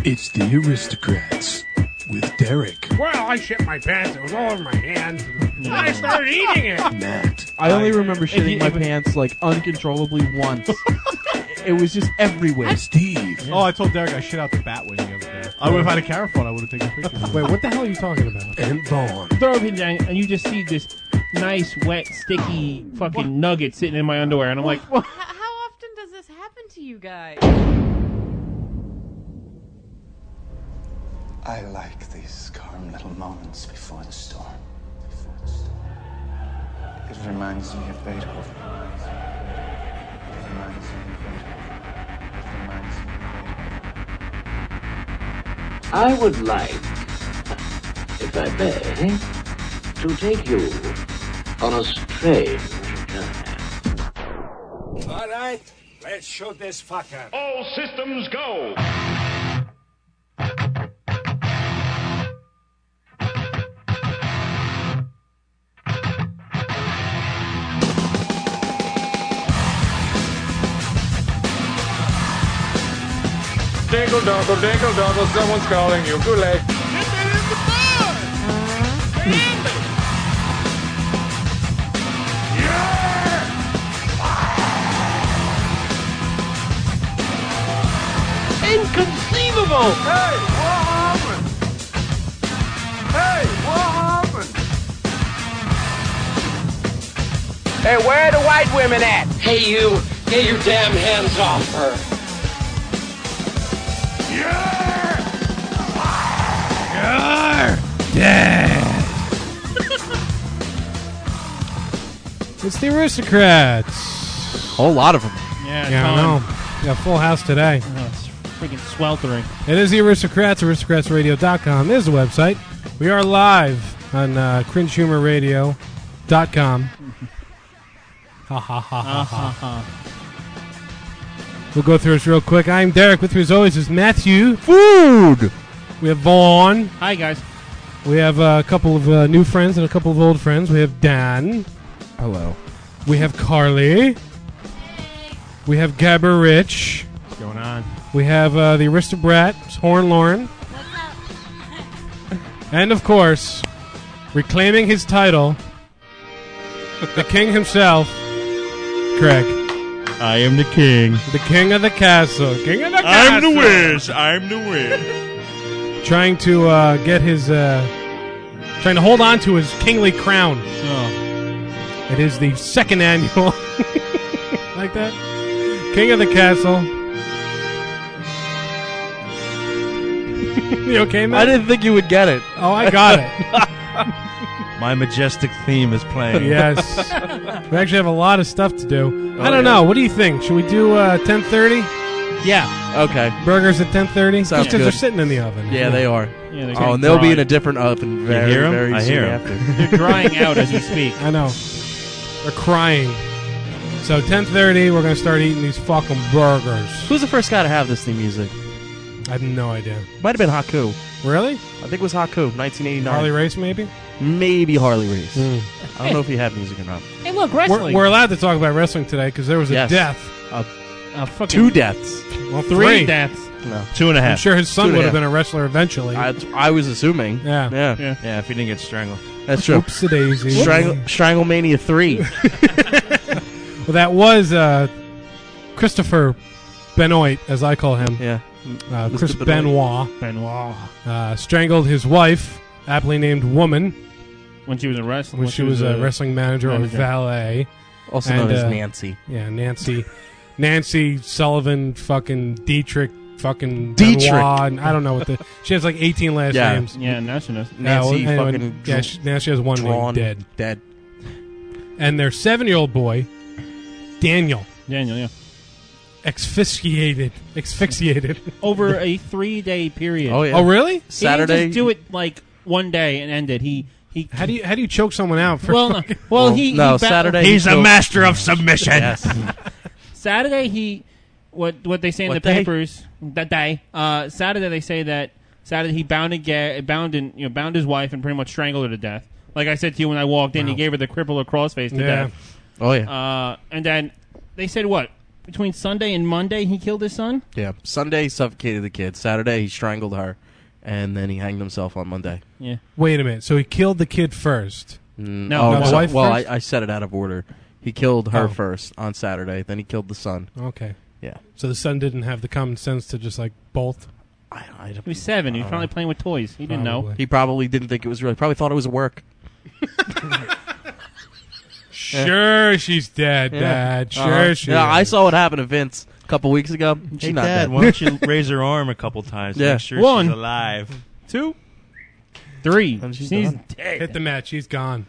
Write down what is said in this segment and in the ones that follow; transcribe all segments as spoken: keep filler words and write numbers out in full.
It's the Aristocrats with Derek. Well, I shit my pants. It was all over my hands. And I started eating it. Matt. I only remember shitting my pants like uncontrollably once. It was just everywhere. Steve. Oh, I told Derek I shit out the bat wing the other day. I would have had a camera phone. I would have taken pictures. Wait, what the hell are you talking about? And Vaughn. Throw it down, and you just see this nice, wet, sticky fucking nugget sitting in my underwear, and I'm like, H- how often does this happen to you guys? I like these calm little moments before the storm. Before the storm. It reminds me of Beethoven. It reminds me of Beethoven. It reminds me of Beethoven. I would like, if I may, to take you on a strange journey. All right, let's shoot this fucker. All systems go. Dinkle donkle, dinkle donkle, someone's calling you. Too late. Get that in the bud! Damn it! Inconceivable! Hey, what happened? Hey, what happened? Hey, where are the white women at? Hey, you! Get your damn hands off her! It's the Aristocrats. Whole lot of them. yeah, Yeah, I Tom. know. Yeah, full house today. Oh, it's freaking sweltering. It is the Aristocrats. aristocrats radio dot com is the website. We are live on uh, cringe humor radio dot com. Ha ha ha ha ha. We'll go through this real quick. I'm Derek. With me as always is Matthew. Food! We have Vaughn. Hi, guys. We have uh, a couple of uh, new friends and a couple of old friends. We have Dan. Hello. We have Carly. We have Gabber Rich. What's going on? We have uh, the Aristocrats, Horn Lauren. And, of course, reclaiming his title, the king himself, Craig. I am the king. The king of the castle. King of the castle. I'm the whiz. I'm the whiz. Trying to uh, get his... Uh, trying to hold on to his kingly crown. Oh. It is the second annual. Like that? King of the castle. You okay, man? I didn't think you would get it. Oh, I got it. My majestic theme is playing. Yes. We actually have a lot of stuff to do. Oh, I don't yeah. know. What do you think? Should we do uh, ten thirty? Yeah. Okay. Burgers at ten thirty? Sounds Because good. they're sitting in the oven. Yeah, they are. Yeah, they're Oh, and they'll be in a different oven very, hear 'em? very I soon hear 'em. after. They're drying out as we speak. I know. They're crying. So ten thirty, we're going to start eating these fucking burgers. Who's the first guy to have this theme music? I have no idea. Might have been Haku. Really? I think it was Haku, nineteen eighty-nine. Harley Race, maybe? Maybe Harley Race. Mm. I don't know if he had music or not. Hey, look, We're, wrestling. we're allowed to talk about wrestling today because there was a Yes. death. Uh, Uh, fucking two deaths. Well, three, three. deaths. No. Two and a I'm half. sure his Two son and a would have half. been a wrestler eventually. I, I was assuming. Yeah. Yeah. Yeah. Yeah, if he didn't get strangled. That's true. Oops a daisy. Strangle, Stranglemania three. Well, that was uh, Christopher Benoit, as I call him. Yeah. Uh, Mister Chris Benoit. Benoit. Benoit. Uh, strangled his wife, aptly named Woman, When she was a wrestler. when she was a wrestling manager or manager. valet. Also And, known as uh, Nancy. Yeah, Nancy. Nancy Sullivan, fucking Dietrich, fucking Dietrich. Benoit, and I don't know what the. She has like eighteen last Yeah. names. Yeah, now she knows. Yeah, well, Nancy anyway, fucking yeah, dr- she, now she has one drawn leg dead. Dead. And their seven-year-old boy, Daniel, Daniel, yeah. asphyxiated. Asphyxiated. Over a three-day period. Oh, yeah. Oh, really? He didn't Saturday. just do it like one day and end it. He he. How do you how do you choke someone out? For Well, no, fucking- well, Well, he no, he ba- Saturday. He's he a killed- master of submission. Yes. Saturday he what what they say in What the day? papers that day. Uh, Saturday they say that Saturday he bound and ga- bound and you know bound his wife and pretty much strangled her to death. Like I said to you when I walked in, Wow. he gave her the cripple or crossface to Yeah. death. Oh, yeah. Uh, and then they said what between Sunday and Monday he killed his son? Yeah. Sunday he suffocated the kid. Saturday he strangled her, and then he hanged himself on Monday. Yeah. Wait a minute. So he killed the kid first. Mm, No, oh, no, the so- wife well, first? I, I said it out of order. He killed her Oh. first on Saturday. Then he killed the son. Okay. Yeah. So the son didn't have the common sense to just like bolt. I, I He was seven. He was probably playing with toys. He didn't know. Probably. He probably didn't think it was real. He probably thought it was work. Sure, she's dead, Dad. Sure, Uh-huh. she Yeah, is. I saw what happened to Vince a couple weeks ago. Hey, She's not Dad, dead. why don't you raise her arm a couple times to Yeah. make sure One. she's alive? Two, three. And she's She's done. dead. Hit the match. She's gone.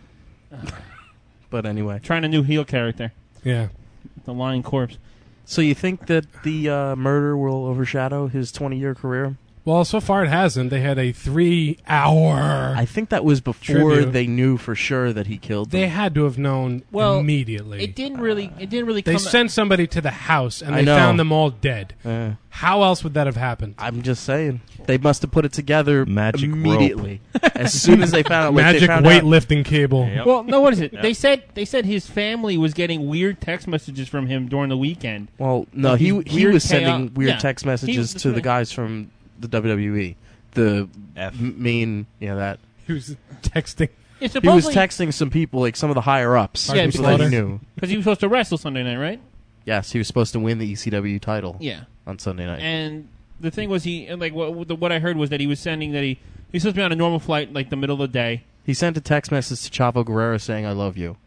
But anyway. Trying a new heel character. Yeah. The Lion Corpse. So you think that the uh, murder will overshadow his twenty-year career? Well, so far it hasn't. They had a three-hour. I think that was before Tribute. they knew for sure that he killed them. They had to have known Well, immediately. It didn't really. It didn't really. They come sent somebody to the house and I they know. found them all dead. Uh, How else would that have happened? I'm just saying. They must have put it together Magic rope. immediately. As soon as they found out. Like, Magic they found out- weightlifting cable. Yep. Well, no. What is it? Yep. They said. They said his family was getting weird text messages from him during the weekend. Well, no, Like he these he weird was sending chaos- weird yeah. text He messages was- to the guys from the W W E. The F. m- main, yeah, that. He was texting. It's He was supposedly texting some people, like some of the higher ups. Yeah, people that he because- knew. because he was supposed to wrestle Sunday night, right? Yes, he was supposed to win the E C W title. Yeah. On Sunday night. And the thing was, he and, like what the, what I heard was that he was sending that he he was supposed to be on a normal flight, like the middle of the day. He sent a text message to Chavo Guerrero saying, "I love you."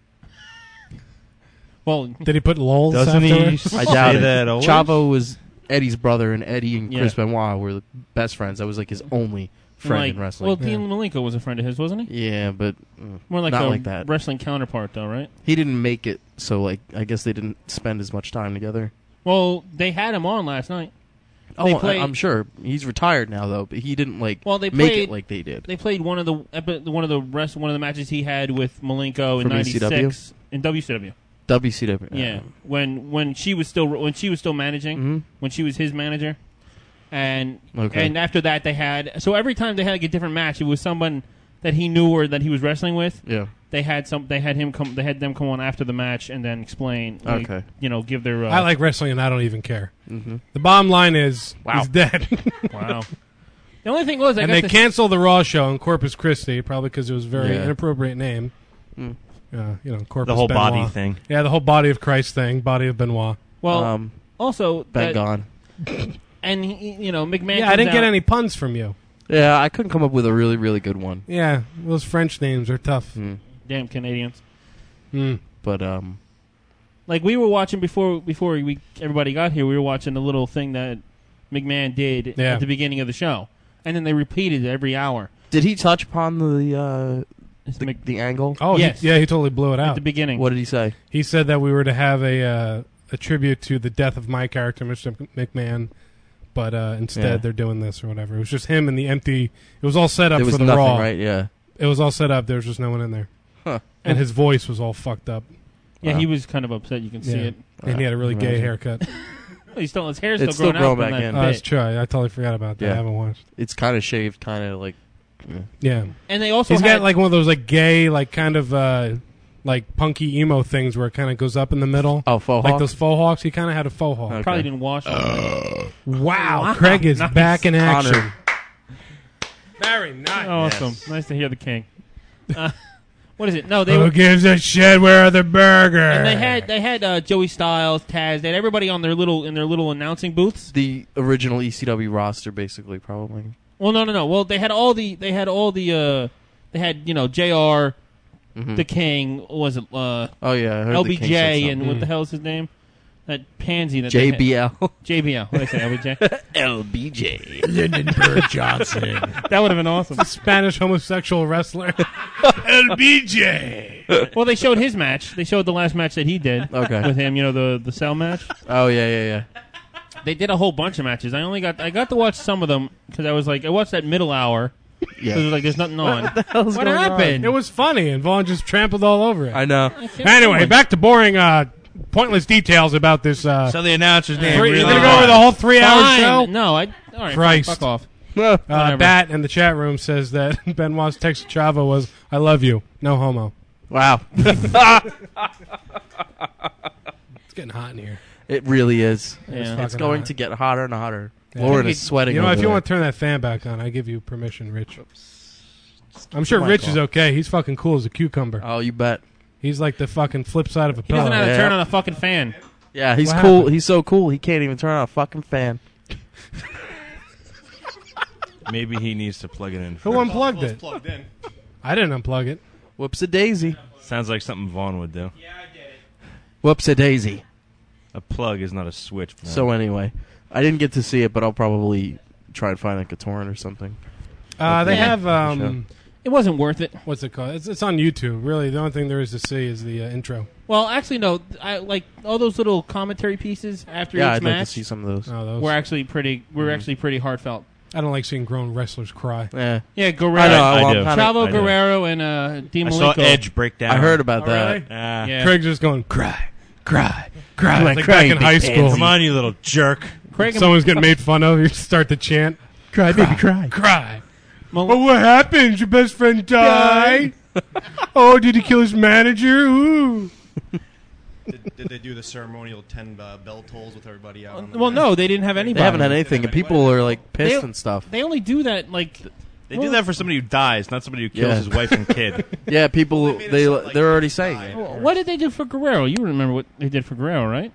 Well, Did he put lols Doesn't he afterwards? I say doubt it. that always? Chavo was Eddie's brother, and Eddie and Chris Yeah. Benoit were the best friends. That was like his only friend like, in wrestling. well, Dean Malenko was a friend of his, wasn't he? yeah, but mm, More like not a like that. wrestling counterpart, though, right? He didn't make it, so like I guess they didn't spend as much time together. Well, they had him on last night. Oh, They I- played- I'm sure he's retired now, though. But he didn't like Well, they make played- it like they did. They played one of the epi- one of the rest one of the matches he had with Malenko in From E C W? ninety-six in W C W. W C W. Yeah, when when she was still when she was still managing, Mhm. when she was his manager, and Okay. and after that they had so every time they had like a different match, it was someone that he knew or that he was wrestling with. Yeah. They had some. They had him come. They had them come on after the match and then explain. like, Okay. You know, give their. Uh, I like wrestling and I don't even care. Mhm. The bottom line is Wow. he's dead. Wow. The only thing was, I and got they to- canceled the Raw show in Corpus Christi, probably because it was a very Yeah. inappropriate name. Mm. Uh, you know, Corpus The whole Benoit. body thing. Yeah, the whole body of Christ thing, body of Benoit. Well, Um, also Ben that- gone. and he, you know McMahon. Yeah, I comes didn't get out- any puns from you. Yeah, I couldn't come up with a really, really good one. Yeah, those French names are tough. Mm. Damn Canadians. Mm. But um, Like we were watching before before we everybody got here, we were watching a little thing that McMahon did Yeah. at the beginning of the show, and then they repeated it every hour. did he touch upon the uh, It's the, Mc- the angle? Oh, Yes. he, yeah, he totally blew it at out. the beginning. What did he say? He said that we were to have a uh, a tribute to the death of my character, Mister McMahon, but uh, instead Yeah. they're doing this or whatever. It was just him and the empty. It was all set up There was for the nothing, Raw. right? Yeah. It was all set up. There was just no one in there, Huh. and his voice was all fucked up. Yeah, Wow. he was kind of upset. You can see Yeah. it. And he had a really gay Imagine. haircut. He's still his hair's still It's still growing out growing from back that in. Oh, bit. that's true. I, I totally forgot about that. Yeah. I haven't watched. It's kind of shaved, kind of like. Yeah. Yeah, And they also he's had, got like one of those like gay, like kind of uh, like punky emo things where it kind of goes up in the middle. Oh, faux like hawk? those faux hawks. He kind of had a faux hawk. Okay. probably didn't wash. it. Wow, Wow. Craig is Nice. back in action. Connor. Very nice. Awesome. Nice to hear the king. Uh, what is it? No, they Who were. gives a shit? Where are the burgers? And they had they had uh, Joey Styles, Taz, they had everybody on their little in their little announcing booths. The original E C W roster, basically, probably. Well, no, no, no. Well, they had all the they had all the uh, they had you know J R, Mhm. the King, what was it uh, Oh yeah, I heard L the B King said J, something. and what Mm. the hell is his name? That pansy that J they B L. had. J B L. What did I say? L B J. L B J. Lindenberg Johnson. That would have been awesome. Spanish homosexual wrestler. L B J. Well, they showed his match. They showed the last match that he did Okay. with him. You know the the cell match. Oh yeah, yeah, yeah. They did a whole bunch of matches. I only got I got to watch some of them because I was like I watched that middle hour. Yeah. It was like there's nothing on. What the hell's What going on? happened? It was funny, and Vaughn just trampled all over it. I know. I kept Anyway, going. back to boring, uh, pointless details about this. Uh, So the announcer's name three, really you're gonna go over the whole three-hour Fine. show. No, I. All right, Christ. fuck off. Uh, Whatever. Bat in the chat room says that Benoit's text to Chavo was, "I love you, no homo." Wow. It's getting hot in here. It really is. Yeah. It's, fucking going hot. to get hotter and hotter. Yeah. Lauren You is sweating. You know, over if you there. want to turn that fan back on, I give you permission, Rich. I'm sure my Rich call. is okay. He's fucking cool as a cucumber. Oh, you bet. He's like the fucking flip side of a He doesn't know pillow. how to Yeah. turn on a fucking fan. Yeah, he's What cool. happened? He's so cool. He can't even turn on a fucking fan. Maybe he needs to plug it in. Who first. unplugged Well, it's it? plugged in. I didn't unplug it. Whoops a daisy. Sounds like something Vaughn would do. Whoops a daisy. A plug is not a switch. Man. So anyway, I didn't get to see it, but I'll probably try and find like a torrent or something. Uh, they Yeah. have um, It wasn't worth it. what's it called? It's, it's on YouTube. Really, the only thing there is to see is the uh, intro. Well, actually, no. I like all those little commentary pieces after Yeah, each I'd like match to see some of those. Oh, those. were actually pretty. Were Mhm. actually pretty heartfelt. I don't like seeing grown wrestlers cry. Yeah, Yeah, Guerrero, I know. I well, do. I'm kinda- Chavo I do. Guerrero, and uh, Di I saw Malenko. Edge break down. I heard about Oh, that. really? Ah. Yeah. Craig's just going cry, cry, cry. Like Like, crying back in high big school. Come on, you little jerk. Craig and Someone's getting made fun of. You start to chant, Cry, baby, cry. cry. Mal- Oh, what happened? Your best friend died? Oh, did he kill his manager? Ooh. Did, did they do the ceremonial ten uh, bell tolls with everybody out? on the well, mat? no, they didn't have anybody. They haven't had anything, and people are like pissed They- and stuff. They only do that like. They do that for somebody who dies, not somebody who kills Yeah. his wife and kid. Yeah, people Well, they made it they sound like they're already he saying died. it. Well, what did they do for Guerrero? You remember what they did for Guerrero, right?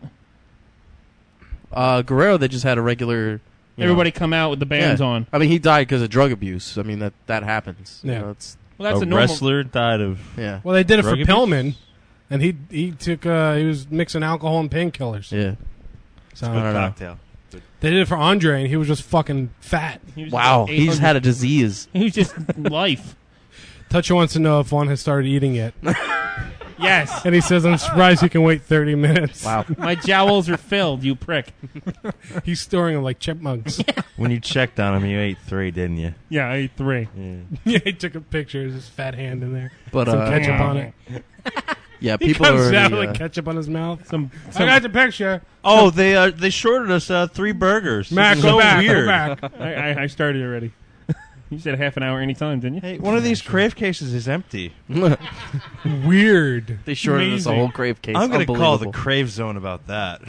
Uh, Guerrero, they just had a regular. you Everybody know, come out with the bands yeah. on. I mean, he died because of drug abuse. I mean, that that happens. You Yeah. know, it's, Well, that's a, a normal. wrestler died of. yeah, Well, they did it Drug for abuse? Pillman, and he he took uh, he was mixing alcohol and painkillers. yeah. So I don't know. Cocktail. they did it for Andre, and he was just fucking fat. He was Wow, just he's eight hundred had a disease. He was just life. Toucher wants to know if one has started eating yet, Yes. and he says, "I'm surprised he can wait thirty minutes." Wow. My jowls are filled, you prick. He's storing them like chipmunks. When you checked on him, you ate three, didn't you? Yeah, I ate three. Yeah. Yeah, he took a picture of his fat hand in there, But some uh, ketchup on it. yeah, He people comes are out already, with uh, ketchup on his mouth. Some, I some got the picture. Oh, they uh, they shorted us uh, three burgers. Mac, This go is so back, weird. go back. I, I, I started already. You said half an hour anytime, didn't you? Hey, one of these crave cases is empty. Weird. they shorted us a Amazing. whole crave case. I'm going to call the Unbelievable. Crave Zone about that.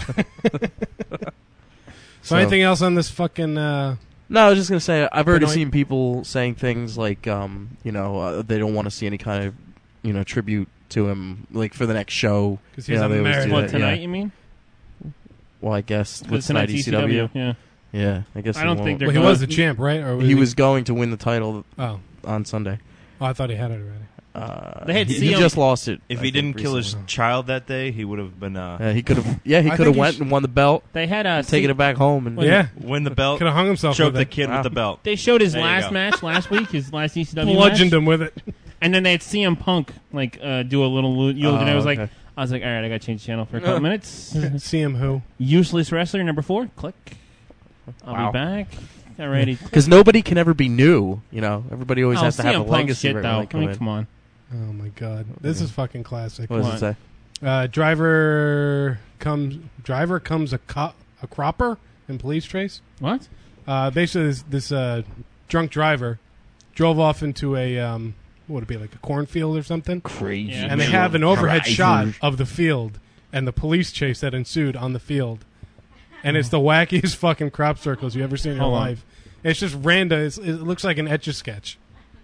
So, anything else on this fucking? Uh, No, I was just gonna say I've already Benoit? seen people saying things like, um, you know, uh, they don't want to see any kind of, you know, tribute to him, like for the next show. 'Cause You he's know, they always American. do What, that, tonight, yeah. you mean? Well, I guess Because with tonight E C W. Yeah. Yeah, I guess I they don't won't. think they're well, he going- was the champ, right? Or He was going to win the title Oh, on Sunday. oh, I thought he had it already. Uh, They had he, C he M just lost it. If I he think, didn't kill his recently. child that day, he would have been uh, Yeah, he could have. Yeah, he I could think have he went sh- and won the belt, They had a taken it back home, and Well, Yeah, win the belt, could have hung himself choke with the it. kid Wow. with the belt. They showed his There you last go. match last week, his last E C W Bludgeoned match, him with it. and then they had C M Punk like uh, do a little eulogy, and I Oh, was like, okay. I was like, all right, I got to change the channel for a couple minutes. See him who? Useless wrestler number four. Click. I'll Wow. be back. Alrighty. because nobody can ever be new. You know, everybody always Oh, has to have C M a Punk's legacy. shit, right though. when they I come mean, in. come on. Oh my god, this is fucking classic. What does What? it say? Uh, driver comes. Driver comes a co- a cropper in police trace. What? Uh, basically, this, this uh, drunk driver drove off into a um, what would it be, like a cornfield or something? Crazy. Yeah. And they have an overhead Driver. shot of the field and the police chase that ensued on the field. And it's the wackiest fucking crop circles you ever seen in your Hold on. life. It's just random. It's, it looks like an Etch-a-Sketch.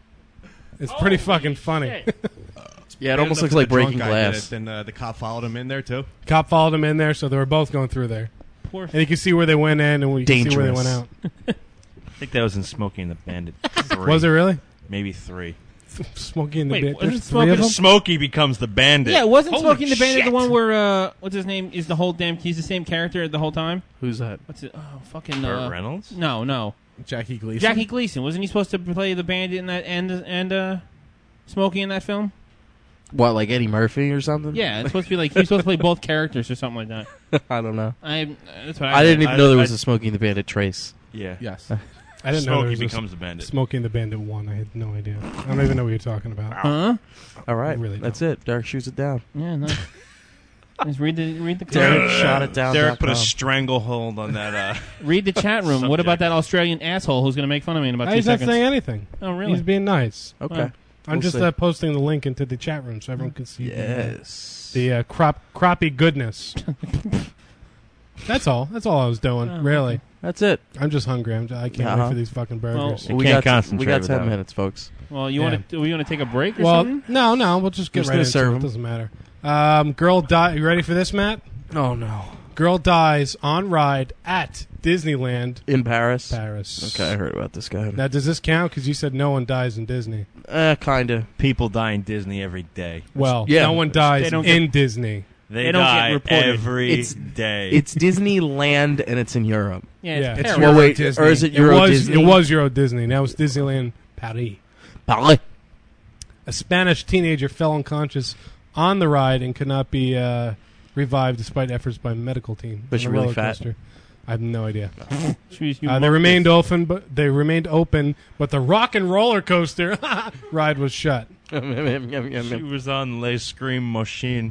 It's pretty fucking funny. Shit. Yeah, it Ended almost up looks with like the drunk Breaking guy did Glass. it, Then uh, the cop followed him in there too. Cop followed him in there, so they were both going through there. Poor And you can see where they went in and you can see where they went Dangerous. out. I think that was in Smokey and the Bandit. Three. Was it really? Maybe three. Smokey and the Wait, Bandit. wasn't There's three Smokey of the them? Smokey becomes the Bandit. Yeah, wasn't Holy Smoking the Bandit the shit. one where uh, what's his name is the whole damn? He's the same character the whole time. Who's that? What's it? Oh, fucking Burt uh, Reynolds. No, no. Jackie Gleason. Jackie Gleason. Wasn't he supposed to play the bandit in that and and uh, Smokey in that film? What, like Eddie Murphy or something? Yeah, it's supposed to be like he was supposed to play both characters or something like that. I don't know. I that's what I, I didn't even I- know there I- was a Smokey and the Bandit trace. Yeah. Yes. I didn't know Smokey there was a becomes the Bandit. Smokey and the Bandit one. I had no idea. I don't even know what you're talking about. Huh? All right, Really that's it. Derek shoots it down. Yeah, no. Just read the read the Derek shot it down. Derek put a stranglehold on that. Uh, read the chat room. What Subject. about that Australian asshole who's going to make fun of me in about two He's not seconds? saying anything. Oh, really? He's being nice. Okay. Well, I'm We'll just see. uh, posting the link into the chat room so everyone can see the, uh, Yes. the uh, crop crappie goodness. That's all. That's all I was doing. Oh, really. okay. That's it. I'm just hungry. I'm, I can't Uh-huh. wait for these fucking burgers. Well, we can't got concentrate we got ten without it. minutes, folks. Well, you Yeah. want to? We want to take a break or well, something? no, no. We'll just get Just right gonna into serve it. 'em. Doesn't matter. Um, girl die. You ready for this, Matt? Oh no. Girl dies on ride at Disneyland, In Paris. Paris. Okay, I heard about this guy. Now, does this count? Because you said no one dies in Disney. Uh, kinda. People die in Disney every day. Well, Yeah. no one dies They don't in get- Disney. They, They don't get die reported. every It's- day. It's Disneyland and it's in Europe. Yeah, it's Yeah. Paris. It's Well, Euro wait, Disney. or is it It Euro was. Disney? It was Euro Disney. Now it's Disneyland Paris. Paris. A Spanish teenager fell unconscious on the ride and could not be uh, revived despite efforts by a medical team. Was on she a really roller fat? coaster. I have no idea. Jeez, you Uh, they love remained this. open, but they remained open, but the rock and roller coaster ride was shut. She was on Les Scream Machine.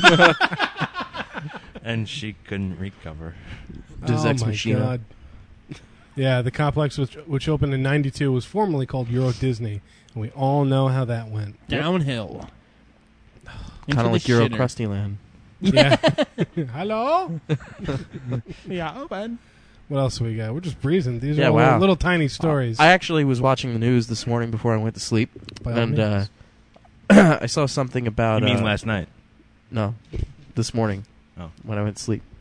And she couldn't recover. Des oh Ex my Machina. god! Yeah, the complex, which, which opened in ninety-two, was formerly called Euro Disney, and we all know how that went. Downhill. Kind of like Euro Krusty Land. Yeah. Hello. Yeah, open. What else we got? We're just breezing. These Yeah, are all wow. little, little tiny stories. I actually was watching the news this morning before I went to sleep, By all and uh, means. I saw something about. You mean uh, last night? No, this morning. Oh. When I went to sleep.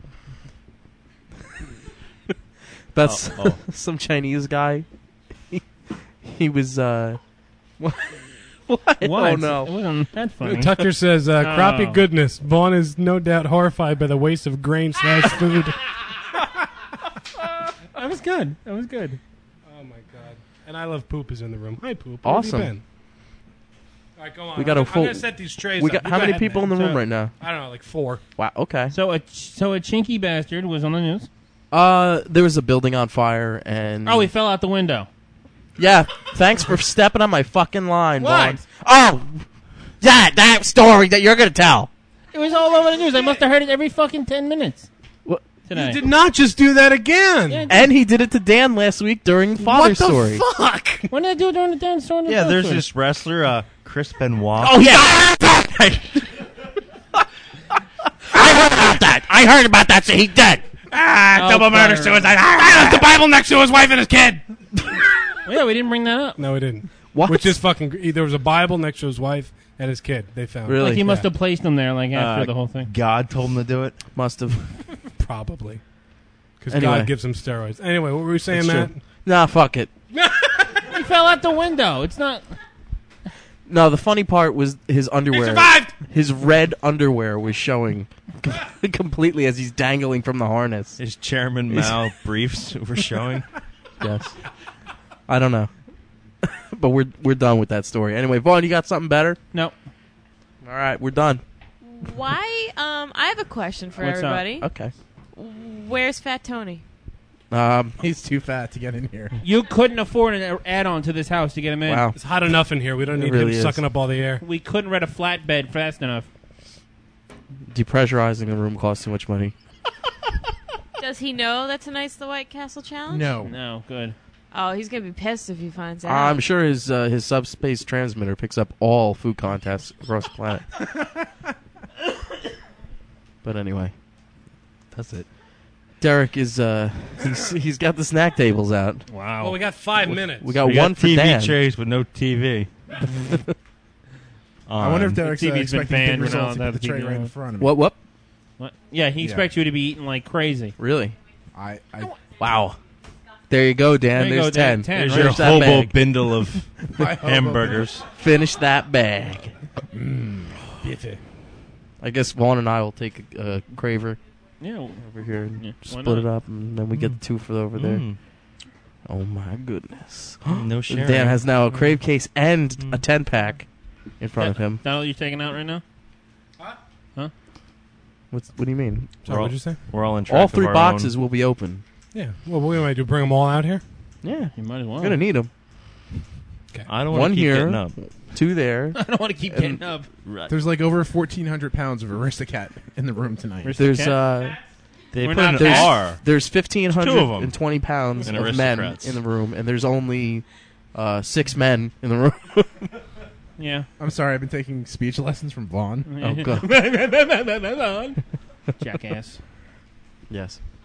That's Oh, oh. some Chinese guy. He, he was. Uh, what? What? What? Oh no! It wasn't that funny. Tucker says, uh, "Crappy Oh. goodness." Vaughn is no doubt horrified by the waste of grain slash food. That was good. That was good. Oh my god! And I love Poop is in the room. Hi, Poop. Awesome. Where have you been? All right, go on. We got a I'm, full- I'm gonna set these trays. We up. got You how go many ahead, people man. in the room So- right now? I don't know, like four. Wow. Okay. So a ch- so a chinky bastard was on the news. Uh, there was a building on fire, and Oh, he fell out the window. yeah. Thanks for stepping on my fucking line, What? Vaughn. Oh, that that story that you're gonna tell. It was all over the news. I must have heard it every fucking ten minutes What? today. You did not just do that again. Yeah, And he did it to Dan last week during Father's what the Story. fuck? When did I do it during the dance story? Yeah, there's this wrestler, uh, Chris Benoit. Oh yeah. I heard about that. I heard about that. So he did. Ah, Oh, double murder fire. suicide. Ah, left the Bible next to his wife and his kid. Well, yeah, we didn't bring that up. No, he didn't. What? Which is fucking. gr- There was a Bible next to his wife and his kid. They found Really? Like he must Yeah. have placed them there, like after Uh, the whole thing. God told him to do it. Must have. probably because Anyway. God gives him steroids. Anyway, what were we saying, It's Matt? true. Nah, fuck it. He fell out the window. It's not. No, the funny part was his underwear. survived! His red underwear was showing completely as he's dangling from the harness. His Chairman Mao briefs were showing. Yes. I don't know. But we're we're done with that story. Anyway, Vaughn, you got something better? No. All right, we're done. Why? Um, I have a question for What's up? everybody. Okay. Where's Fat Tony? Um, He's too fat to get in here. You couldn't afford an add-on to this house to get him in. wow. It's hot enough in here. We don't It need really him is. sucking up all the air. We couldn't rent a flatbed fast enough. Depressurizing a room costs too much money. Does he know that tonight's the White Castle Challenge? No. No, good. Oh, he's gonna be pissed if he finds out. I'm sure his uh, his subspace transmitter picks up all food contests across the planet. But anyway, That's it. Derek is uh he's he's got the snack tables out. Wow. Well, we got five minutes. We got We one got for T V Dan. trays with no T V. I wonder if On. Derek's uh, T V's been expecting big banned, we're not results to allowed put the to tray keep right in going. front of him. What what? What? Yeah, he Yeah. expects you to be eating like crazy. Really? I, I, Wow. There you go, Dan. There you There's go, Dan. ten. ten, There's right? your Finish that hobo bag. bindle of My hobo hamburgers. Finish that bag. Biffy. I guess Vaughn and I will take a, a craver Yeah. over here and Yeah, why split not? it up, and then we get the two for over there. Mm. Oh my goodness! No sharing. Dan has now a crave case and a ten pack in front of him. That all you're taking out right now? What's what do you mean? Sorry, We're all- what'd you say? We're all in track All of three our boxes own. will be open. Yeah. Well, what do we do? Bring them all out here? Yeah, You might as well. we're gonna need them. I don't want One to keep here, getting up. two there. I don't want to keep And- getting up. Right. there's like over fourteen hundred pounds of Aristocat in the room tonight. Where's There's the cat? uh, They We're put not an there's R. there's fifteen hundred Two of 'em. and twenty pounds And of men aristocrats. in the room, and there's only uh, six men in the room. Yeah. I'm sorry, I've been taking speech lessons from Vaughn. Oh, God. Jackass. Yes.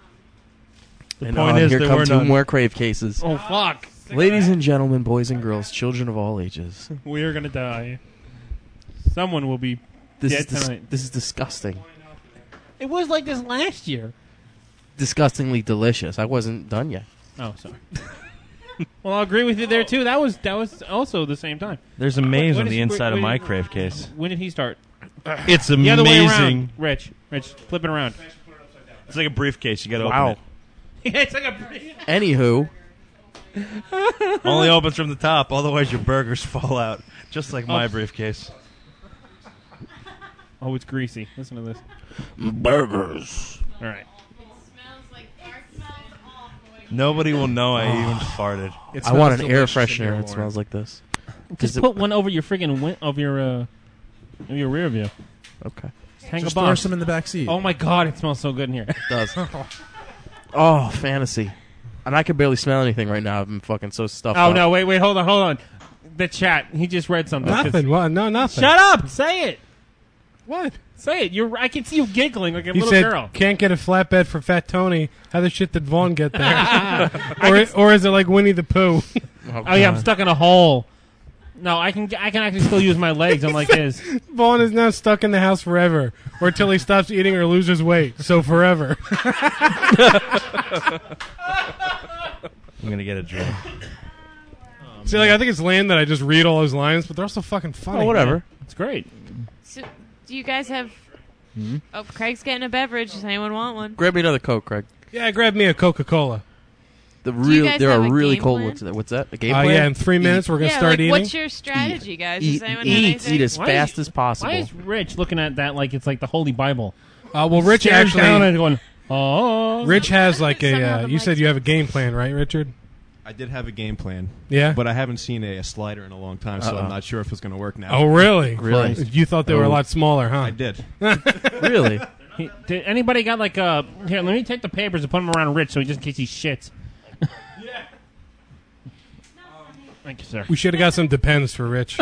And point uh, is here there come were two none. more crave cases. Oh fuck! Ladies and gentlemen, boys and girls, children of all ages. We are gonna die. Someone will be This dead is dis- tonight. this is disgusting. It was like this last year. Disgustingly delicious. I wasn't done yet. Oh, sorry. Well, I'll agree with you there too. That was that was also the same time. There's a maze When on is- the inside when- of my when- crave case. When did he start? It's The other way around. amazing. Rich, Rich, flip it around. It's like a briefcase. You got to Wow. open Yeah, it's like a. Anywho, it. Only opens from the top. Otherwise, your burgers fall out. Just like my Oh. briefcase. Oh, it's greasy. Listen to this. burgers. All right. Nobody will know I even farted. It I want smells an air delicious in here, freshener. It Lauren. smells like this. Just Does it- put one over your friggin' win- of your uh, of your rear view. Okay. Just hang Just a throw box. some in the back seat. Oh my god, it smells so good in here. It does. Oh, fantasy. And I can barely smell anything right now. I've been fucking so stuffed Oh up. no! Wait, wait, hold on, hold on. The chat. He just read something. Nothing. What? No, nothing. Shut up! Say it. What? Say it. You're. I can see you giggling like a He little said, girl. "Can't get a flatbed for Fat Tony. How the shit did Vaughn get there? or, i- or is it like Winnie the Pooh? Oh, Oh yeah, I'm God. stuck in a hole. No, I can. I can actually still use my legs, unlike his. Vaughn is now stuck in the house forever, or until he stops eating or loses weight. So forever. I'm going to get a drink. See, like I think it's lame that I just read all those lines, but they're also fucking funny. Oh, whatever. It's great. So, do you guys have? Hmm? Oh, Craig's getting a beverage. Does anyone want one? Grab me another Coke, Craig. Yeah, grab me a Coca-Cola. The Do you real, guys there have are a really game cold. plan? What's that? What's that? A game Uh, plan? yeah, in three minutes we're gonna yeah, start like, eating. what's your strategy, guys? Eat, Does anyone eat, have eat anything? as Why fast is- as possible. Why is Rich looking at that like it's like the Holy Bible? Uh, well, Rich Stares actually, down at it going, oh. Rich has like a. Somehow Uh, the you said mic's- you have a game plan, right, Richard? I did have a game plan. Yeah? But I haven't seen a, a slider in a long time, so Uh-oh. I'm not sure if it's going to work now. Oh, really? Really? You thought they were a Oh. lot smaller, huh? I did. Really? He- did anybody got like a? Here, let me take the papers and put them around Rich, so he just in case he shits. Yeah. Thank you, sir. We should have got some Depends for Rich.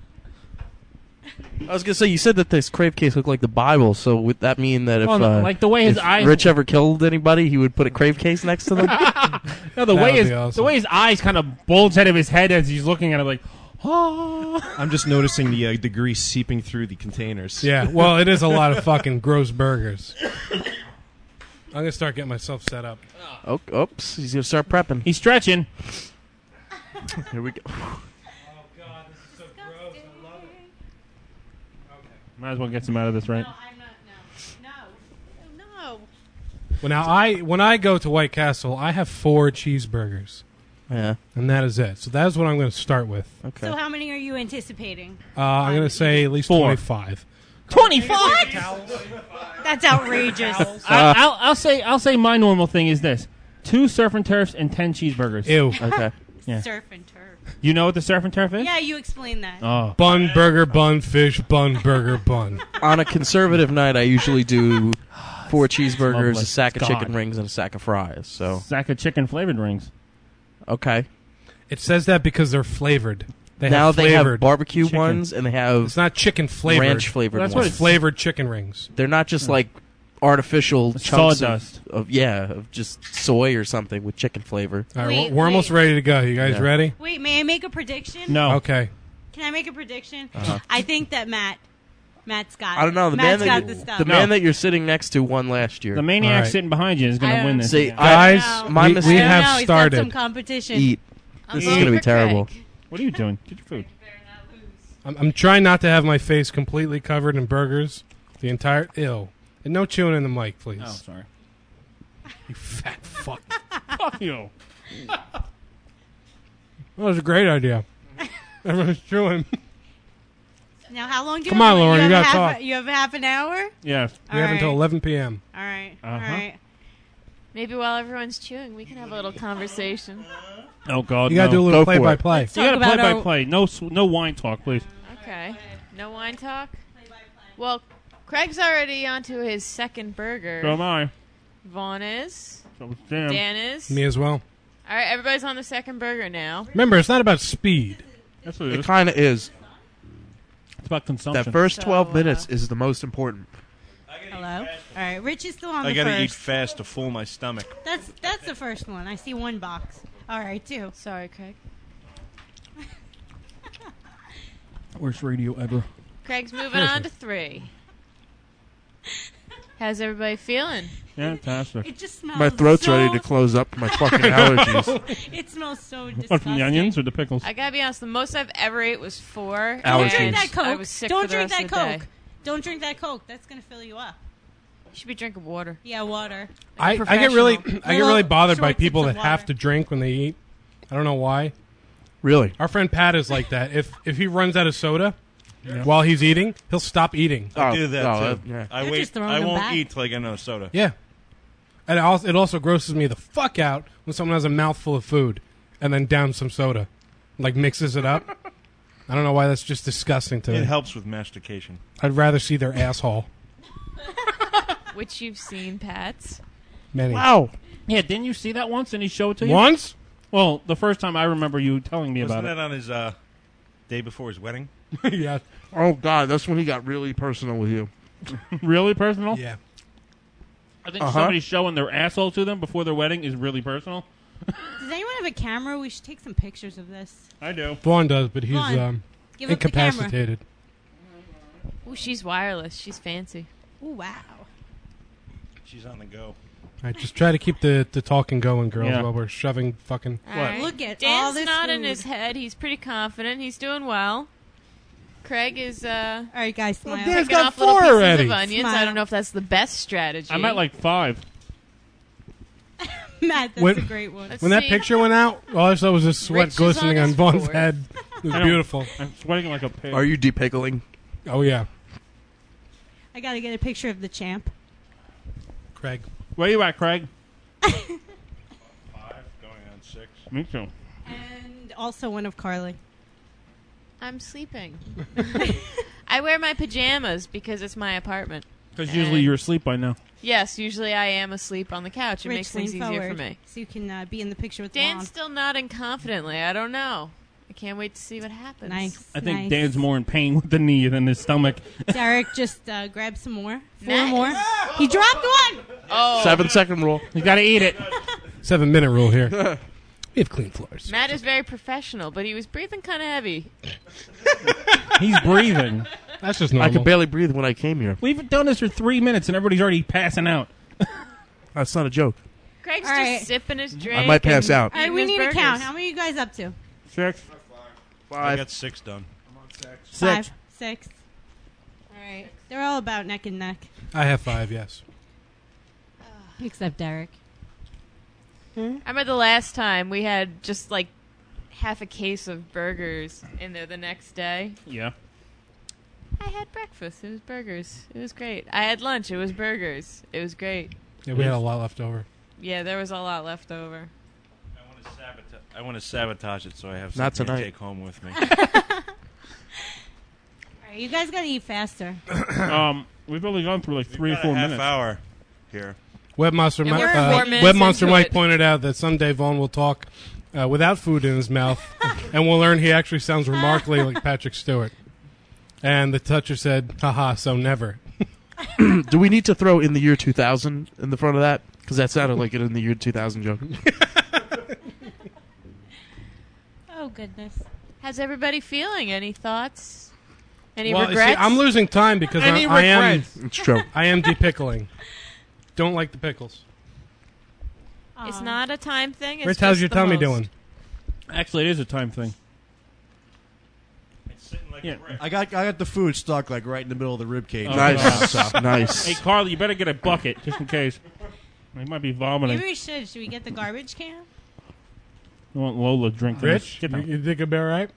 I was gonna say you said that this crave case looked like the Bible, so would that mean that if Well, no, uh, like the way his if eyes- Rich ever killed anybody, he would put a crave case next to them? No, the That way would his be awesome. the way his eyes kind of bulge out of his head as he's looking at it, like, oh. I'm just noticing the, uh, the grease seeping through the containers. Yeah, well, it is a lot of fucking gross burgers. I'm going to start getting myself set up. Oh, oops, he's gonna start prepping. He's stretching. Here we go. Might as well get some out of this, right? No. Well, now, I when I go to White Castle, I have four cheeseburgers. Yeah. And that is it. So that's what I'm going to start with. Okay. So how many are you anticipating? Uh, I'm going to say at least Four. twenty-five. twenty-five? That's outrageous. I, I'll, I'll say I'll say my normal thing is this: two surf and turfs and ten cheeseburgers. Ew. Okay. Yeah. Surf and turf. You know what the surf and turf is? Yeah, you explain that. Oh. Bun, burger, bun, fish, bun, burger, bun. On a conservative night, I usually do four Smells cheeseburgers, like a sack of God. chicken rings, and a sack of fries. So Sack of chicken flavored rings. okay. It says that because they're flavored. They now have they flavored. have barbecue chicken. ones, and they have It's not chicken flavored. ranch flavored That's what ones. It's flavored chicken rings. They're not just like artificial It's chunks sawdust. Of, of yeah, of just soy or something with chicken flavor. All right, Wait, we're, we're almost wait. ready to go. You guys Yeah. ready? Wait, may I make a prediction? No. Okay. Can I make a prediction? Uh-huh. I think that Matt, Matt's got I don't know the Matt's man got that the you, stuff. the No. man that you're sitting next to won last year. The maniac All right. sitting behind you is going I to win don't- this. See, Yeah. Guys, know. my we, mistake- we I don't have know, he's got started. some competition. eat. I'm This is voting gonna be for terrible. Craig. What are you doing? Get your food. I'm, I'm trying not to have my face completely covered in burgers. The entire ew. And no chewing in the mic, please. Oh, sorry. You fat fuck. Fuck you. That was a great idea. Everyone's chewing. Now, how long do you Come have? on, Lauren, you you have gotta half talk. A, you have half an hour? Yeah. We have until eleven p.m. All right. Uh-huh. All right. Maybe while everyone's chewing, we can have a little conversation. Oh God. You gotta no. do a little Go for it. play-by-play. Let's You talk gotta play about by our- play. No, s- no wine talk, please. Okay. No wine talk? Well, Craig's already onto his second burger. So am I. Vaughn is. So is Dan. Dan is. Me as well. All right, everybody's on the second burger now. Remember, it's not about speed. That's what it It is. kind of is. It's about consumption. That first So, twelve uh, minutes is the most important. Hello. All right, Rich is still on I the gotta first. eat fast to fool my stomach. That's that's the first one. I see one box. All right, two. Sorry, Craig. Worst radio ever. Craig's moving on to three. How's everybody feeling? Fantastic. It just smells. My throat's so ready to close up. My fucking allergies. It smells so disgusting. What, from the onions or the pickles? I gotta be honest. The most I've ever ate was four. Don't Allergies. drink that Coke. I was sick Don't for the drink rest that of the Coke. day. Don't drink that Coke. That's gonna fill you up. You should be drinking water. Yeah, water. I, I Professional. get really I get really bothered by Short people sips that of have water. to drink when they eat. I don't know why. Really? Our friend Pat is like that. If if he runs out of soda while he's eating, he'll stop eating. I Oh, do that oh, too. uh, yeah. I You're wait. just throwing I them won't back. eat till I get another soda. Yeah. And it also, it also grosses me the fuck out when someone has a mouthful of food and then downs some soda. Like mixes it up. I don't know why that's just disgusting to It me. helps with mastication. I'd rather see their asshole. Which you've seen, Pat's. Many. Wow. Yeah, didn't you see that once and he showed it to you? Once? Well, the first time I remember you telling me Wasn't about that on his uh, day before his wedding? Yeah. Oh God, that's when he got really personal with you. it. Really personal? Yeah. I think Uh-huh. somebody showing their asshole to them before their wedding is really personal. Does anyone have a camera? We should take some pictures of this. I do. Vaughn does, but he's Vaughn, um, give up the camera. incapacitated. Ooh, she's wireless. She's fancy. Ooh, wow. She's on the go. All right, just try to keep the, the talking going, girls, Yeah. while we're shoving fucking... All right. Look at Dan's all this nodding food. his head. He's pretty confident. He's doing well. Craig is uh, All right, guys, smile. Dan's picking got off little four pieces already. of onions. I Smile. don't know if that's the best strategy. I'm at like five. Matt, that's When- a great one. Let's When that see. picture went out, all I saw was just sweat Rich is glistening on on his Vaughn's fourth. head. It was I know. beautiful. I'm sweating like a pig. Are you depickling? Oh, yeah. I got to get a picture of the champ. Craig. Where you at, Craig? Five, going on six. Me too. And also one of Carly. I'm sleeping. I wear my pajamas because it's my apartment. Because And- usually you're asleep by now. Yes, usually I am asleep on the couch. It Rich, makes things lean easier forward for me. so you can uh, be in the picture with Dan's Vaughn. still nodding confidently. I don't know. I can't wait to see what happens. Nice. I think nice. Dan's more in pain with the knee than his stomach. Derek just uh, grabbed some more. Four Nice. more. He dropped one. Oh, Seven second rule. You got to eat it. Seven minute rule here. We have clean floors. Matt is very professional, but he was breathing kind of heavy. He's breathing. That's just I normal. could barely breathe when I came here. We've done this for three minutes and everybody's already passing out. That's not a joke. Craig's All just right. sipping his drink. I might pass and out. All right, eating we his need burgers. to count. How many are you guys up to? Six. I Five. got six done. Six. Five. Six. All right. They're all about neck and neck. I have five, yes. Except Derek. I remember the last time we had just like half a case of burgers in there the next day. Yeah. I had breakfast. It was burgers. It was great. I had lunch. It was burgers. It was great. Yeah, we had a lot left over. Yeah, there was a lot left over. I want to sabotage. I want to sabotage it so I have Not something to tonight. take home with me. All right, you guys got to eat faster. um, we've only gone through like three or Got a four half minutes. hour here. Webmaster, And Mi- we're uh, four minutes Webmaster into Mike it. pointed out that someday Vaughn will talk uh, without food in his mouth, and we'll learn he actually sounds remarkably like Patrick Stewart. And the toucher said, haha, so never. Do we need to throw in the year two thousand in the front of that? Because that sounded like it in the year two thousand joke. Oh, goodness. How's everybody feeling? Any thoughts? Any well, you see, regrets? I'm losing time because I, Any I am regrets? It's true. I am depickling. Don't like the pickles. It's Aw. not a time thing. It's Rich, how's just your the tummy most. doing? Actually, it is a time thing. It's sitting like Yeah. a brick. I got I got the food stuck like right in the middle of the rib cage. Oh, Nice. God. Nice. Hey, Carly, you better get a bucket just in case. He might be vomiting. Maybe we should. Should we get the garbage can? I want Lola drinking Rich, this. you, you think it'll be all right?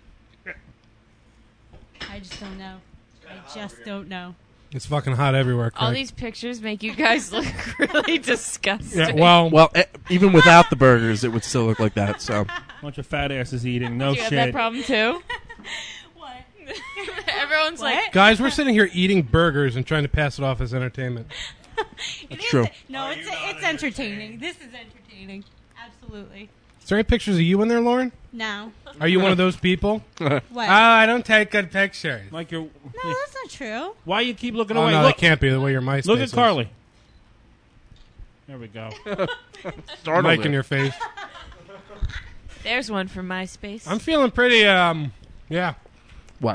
I just don't know. I just don't know. It's fucking hot everywhere, Craig. All these pictures make you guys look really disgusting. yeah, well, Well, e- even without the burgers, it would still look like that. So Bunch of fat asses eating. No Do you have shit. that problem too? What? Everyone's like, guys, we're sitting here eating burgers and trying to pass it off as entertainment. It That's is- true. No, it's it's entertaining. This is entertaining. Absolutely. It's there any pictures of you in there, Lauren? No. Are you one of those people? What? Oh, I don't take good pictures. Like you're. No, that's not true. Why you keep looking Oh, away? no, Look. that can't be the way your MySpace Look at is. Carly. There we go. Mic in your face. There's one for MySpace. I'm feeling pretty, um, yeah. What?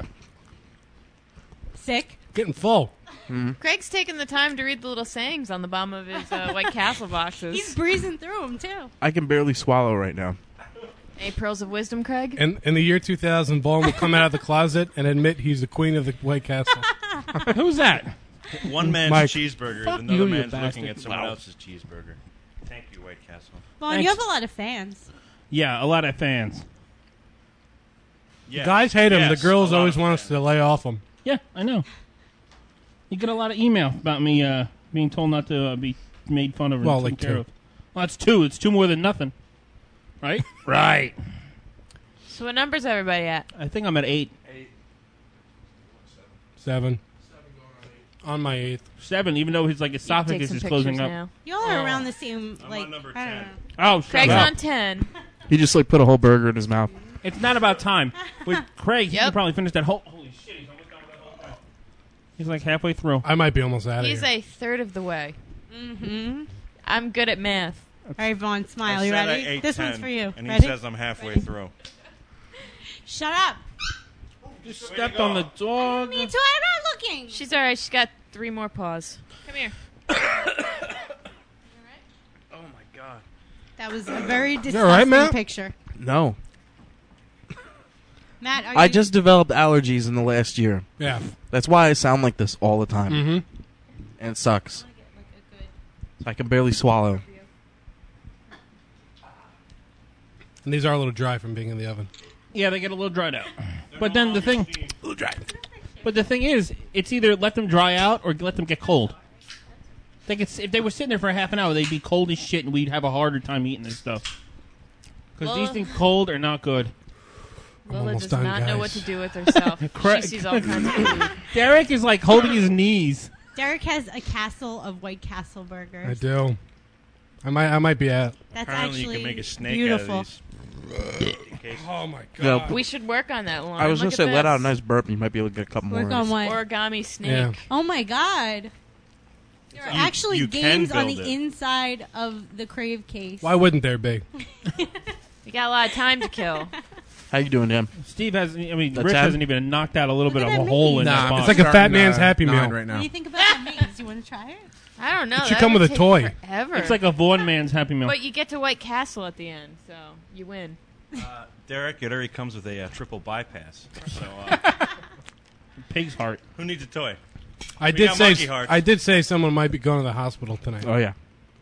Sick. Getting full. Craig's taking the time to read the little sayings on the bottom of his uh, White Castle boxes. He's breezing through them, too. I can barely swallow right now. Any pearls of wisdom, Craig? In, in the year two thousand, Vaughn will come out of the closet and admit he's the queen of the White Castle. Who's that? One man's Mike. cheeseburger, Fuck another you, you man's bastard. looking at someone Wow. else's cheeseburger. Thank you, White Castle. Vaughn, Thanks. you have a lot of fans. Yeah, a lot of fans. Yes. Guys hate him. Yes, the girls a lot always of want us fans. to lay off him. Yeah, I know. You get a lot of email about me uh, being told not to uh, be made fun of. And Well, taken like care two. of. Well, that's two. It's two more than nothing. Right? Right. So what number's everybody at? I think I'm at eight. Seven. On my eighth. Seven, even though his like You can take esophagus some is closing pictures up. now. Y'all are around the same, I'm like, on number I don't ten. know. Oh, shut Craig's up. on ten. He just like put a whole burger in his mouth. It's not about time. With Craig, he Yep. can probably finish that whole. Holy shit, he's almost done with that whole thing. He's like halfway through. I might be almost out of He's here. a third of the way. Mm-hmm. I'm good at math. All right, Vaughn, smile. I You said I ready? ate This ten, one's for you. And ready? he says I'm halfway through. Shut up. Just stepped on the dog. Me too. I'm not looking. She's all right. She's got three more paws. Come here. Oh my god. That was a very that disgusting right, Matt? picture. No. Matt, are I you... just developed allergies in the last year. Yeah. That's why I sound like this all the time. Mm-hmm. And it sucks. I can barely swallow. And these are a little dry from being in the oven. Yeah, they get a little dried out. But then the thing, a little dry. But the thing is, it's either let them dry out or let them get cold. They could, if they were sitting there for a half an hour, they'd be cold as shit, and we'd have a harder time eating this stuff. Because Well- these things cold are not good. Lola almost does done, not know guys. what to do with herself. Craig- She sees all kinds of food. Derek is like holding his knees. Derek has a castle of White Castle burgers. I do. I might I might be out. That's Apparently actually you can make a snake beautiful. out of these. Oh my Yeah. god. We should work on that, Lauren. I was Look going to at say, let this. out a nice burp and you might be able to get a couple Work more. on what? Origami snake. Yeah. Oh my god. There are You- actually you can games on build the it. inside of the Crave case. Why wouldn't there be? You got a lot of time to kill. How you doing, Dan? Steve hasn't. I mean, That's Rich ten? hasn't even knocked out a little Look bit at of a that hole in meat. that Nah, box. It's like a fat starting, man's uh, Happy Meal. nine right What now. do you think about that maze? You want to try it? I don't know. It should that come would with a take toy. Forever. It's like a Vaughn man's Happy Meal. But you get to White Castle at the end, so you win. Uh, Derek, it already comes with a uh, triple bypass. So uh, Pig's heart. who needs a toy? I We did got say monkey hearts. I did say someone might be going to the hospital tonight. Oh, yeah.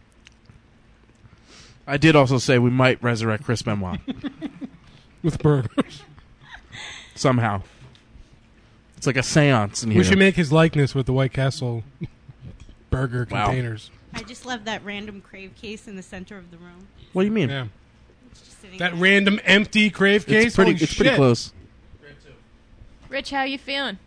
I did also say we might resurrect Chris Benoit. With burgers. Somehow. It's like a seance in here. We should make his likeness with the White Castle burger Wow. containers. I just left that random Crave case in the center of the room. What do you mean? Yeah. It's just sitting That there. random empty Crave case. It's pretty, Holy it's pretty shit. close. Rich, how you feeling?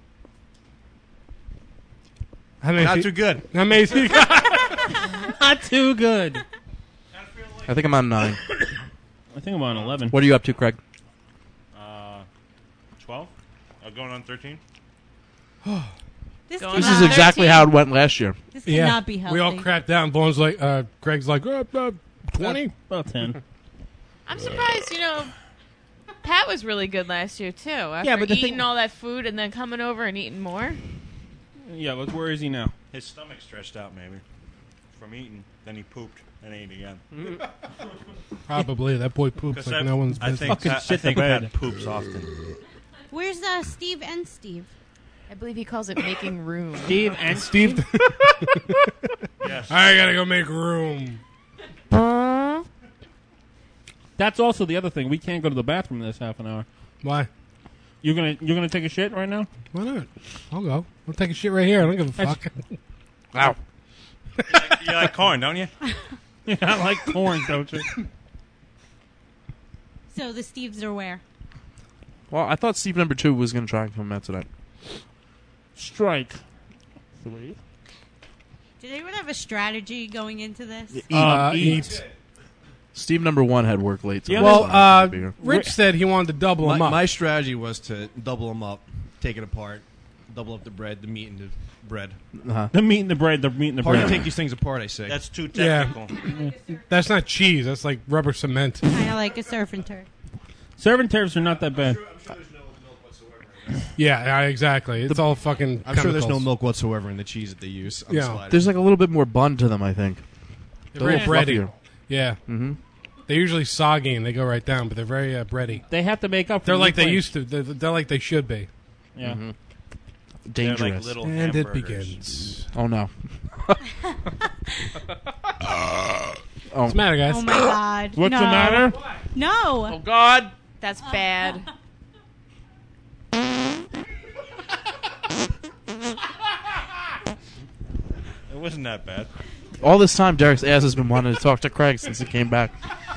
How many Not fe- too good. How many fe- Not too good. I think I'm on nine. I think I'm on eleven. What are you up to, Craig? Uh, twelve? Uh, going on thirteen? This, Going This on is exactly thirteen. how it went last year. this Yeah. cannot be healthy. We all cracked down. Vaughn's like, uh, Greg's like, uh, uh, twenty. About ten. I'm surprised, you know, Pat was really good last year, too. After Yeah, but the eating thing- all that food and then coming over and eating more. Yeah, but where is he now? His stomach stretched out, maybe. From eating. Then he pooped. And ate again. Probably. That boy poops Because like I, no one's I business. think, Fucking Pat, I shit the think bed. Pat poops often. Where's uh, Steve and Steve? I believe he calls it making room. Steve and Steve. Yes. I gotta go make room. That's also the other thing. We can't go to the bathroom this half an hour. Why? You're gonna you're gonna take a shit right now? Why not? I'll go. I'll take a shit right here. I don't give a fuck. Wow. you, like, you like corn, don't you? Yeah, I like corn, don't you? So the Steves are where? Well, I thought Steve number two was going to try and come out tonight. Strike. Three. Did anyone have a strategy going into this? Eat. Uh, Um, eat. eat. Steve number one had work late. So well, uh, beer. Rich said he wanted to double my, them up. My strategy was to double them up, take it apart, double up the bread, the meat and the bread. Uh-huh. The meat and the bread, the meat and the Hard bread. to take these things apart, I say. That's too Yeah. technical. That's not cheese. That's like rubber cement. Kind of like a surf and turf. Serve and turfs are not that bad. Yeah, yeah, exactly. It's all fucking I'm sure there's no chemicals. milk whatsoever in the cheese that they use on Yeah. the slider. There's like a little bit more bun to them, I think. They're very a little bready. fluffier. Yeah. Mm-hmm. They're usually soggy and they go right down, but they're very uh, bready. They have to make up for They're the like they place. used to. They're, they're like they should be. Yeah. Mm-hmm. They're Dangerous. like little And it hamburgers. begins. Oh no. Oh. Oh. What's the matter, guys? Oh my God! What's no. the matter? No. Oh God. That's bad. It wasn't that bad. All this time, Derek's ass has been wanting to talk to Craig since he came back.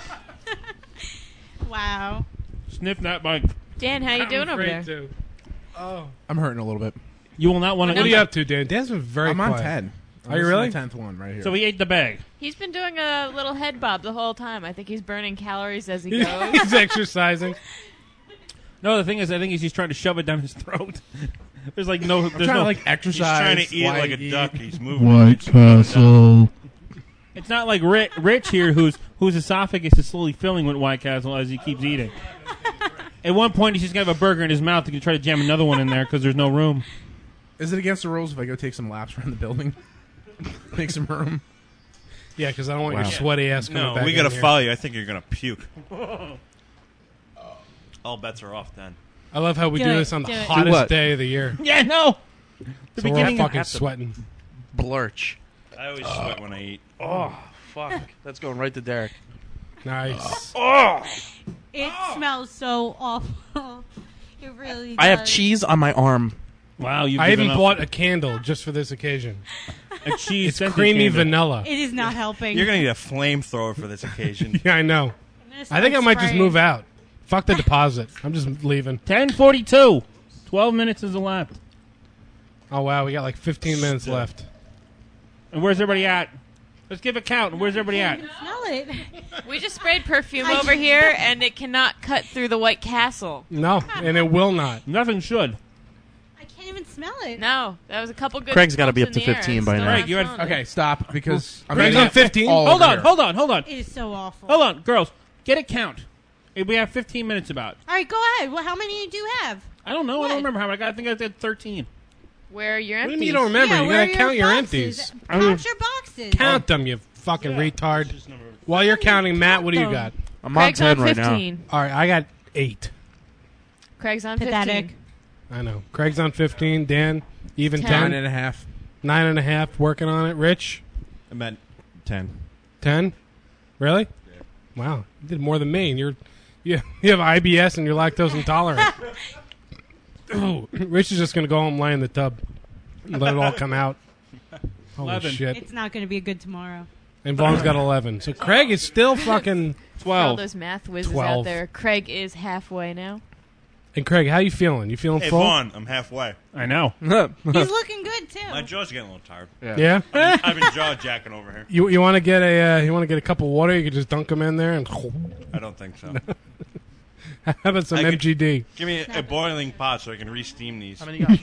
Wow. Sniff that bike. Dan, how you I'm doing over afraid there? to. Oh. I'm hurting a little bit. You will not want What to. are you up to, Dan? Dan's been very I'm on quiet. ten. Are you really? tenth one right here. So he ate the bag. He's been doing a little head bob the whole time. I think he's burning calories as he He's goes. exercising. No, the thing is, I think he's just trying to shove it down his throat. There's like no. I'm There's trying no. to like He's exercise. trying to eat while like I a eat. duck. He's moving. White Castle. It's not like Rich, Rich here, whose whose esophagus is slowly filling with White Castle as he keeps eating. At one point, he's just gonna have a burger in his mouth and try to jam another one in there because there's no room. Is it against the rules if I go take some laps around the building? Make some room. Yeah, because I don't want Wow. your sweaty ass coming No, back we in gotta here. follow you. I think you're gonna puke. All bets are off then. I love how we do, Do it, this on the do it. Do hottest what? day of the year. Yeah, no. The So we're all beginning. fucking have to- sweating. Blurch. I always sweat when I eat. Oh, fuck. That's going right to Derek. Nice. Oh! It smells so awful. It really. I have does. cheese on my arm. Wow, you. I even bought a candle just for this occasion. a cheese. It's scented creamy candle. vanilla. It is not helping. You're gonna need a flamethrower for this occasion. Yeah, I know. I'm gonna I think I start might just spraying. move out. Fuck the deposit. I'm just leaving. ten forty-two. Twelve minutes is elapsed. Oh, wow. We got like fifteen minutes Still. left. And where's everybody at? Let's give a count. Where's everybody at? Smell it. We just sprayed perfume I- over here, and it cannot cut through the White Castle. No, and it will not. Nothing should. I can't even smell it. No, that was a couple good. Craig's gotta be pumps up to in the air, fifteen and by still now. not Craig, you had- smelling it. Okay, stop because I'm Craig's gonna on get fifteen? all Hold over on, here. hold on, hold on. It is so awful. Hold on, girls. Get a count. Eh, We have fifteen minutes about. All right, go ahead. Well, how many do you have? I don't know. I What? don't remember how many. I got. I think I did thirteen. Where are your What do you empties? mean you don't remember? Yeah, you where gotta are count your boxes? empties. Count your boxes. Count them, you fucking retard. While you're counting, Matt, what do you got? I'm on Craig's ten on right now. fifteen. All right, I got eight. Craig's on Pathetic. fifteen. I know. Craig's on fifteen. Dan, even Ten. ten. Nine and a half. Nine and a half, working on it. Rich, I meant ten. ten. Really? Wow, you did more than me. And you're, you, you have I B S and you're lactose intolerant. Ooh, Rich is just gonna go home, lie in the tub, and let it all come out. Holy Eleven. shit! It's not going to be a good tomorrow. And Vaughn's got eleven. So Craig is still fucking For all Twelve. those math whizzes Twelve. out there, Craig is halfway now. And Craig, how you feeling? You feeling Hey, full? Vaughn, I'm halfway. I know. He's looking good too. My jaw's getting a little tired. Yeah. I've been, I've been jaw jacking over here. You you want to get a uh, you want to get a cup of water? You could just dunk them in there and. I don't think so. How about some I could- M G D? Give me a, a boiling pot so I can re-steam these. How many you got?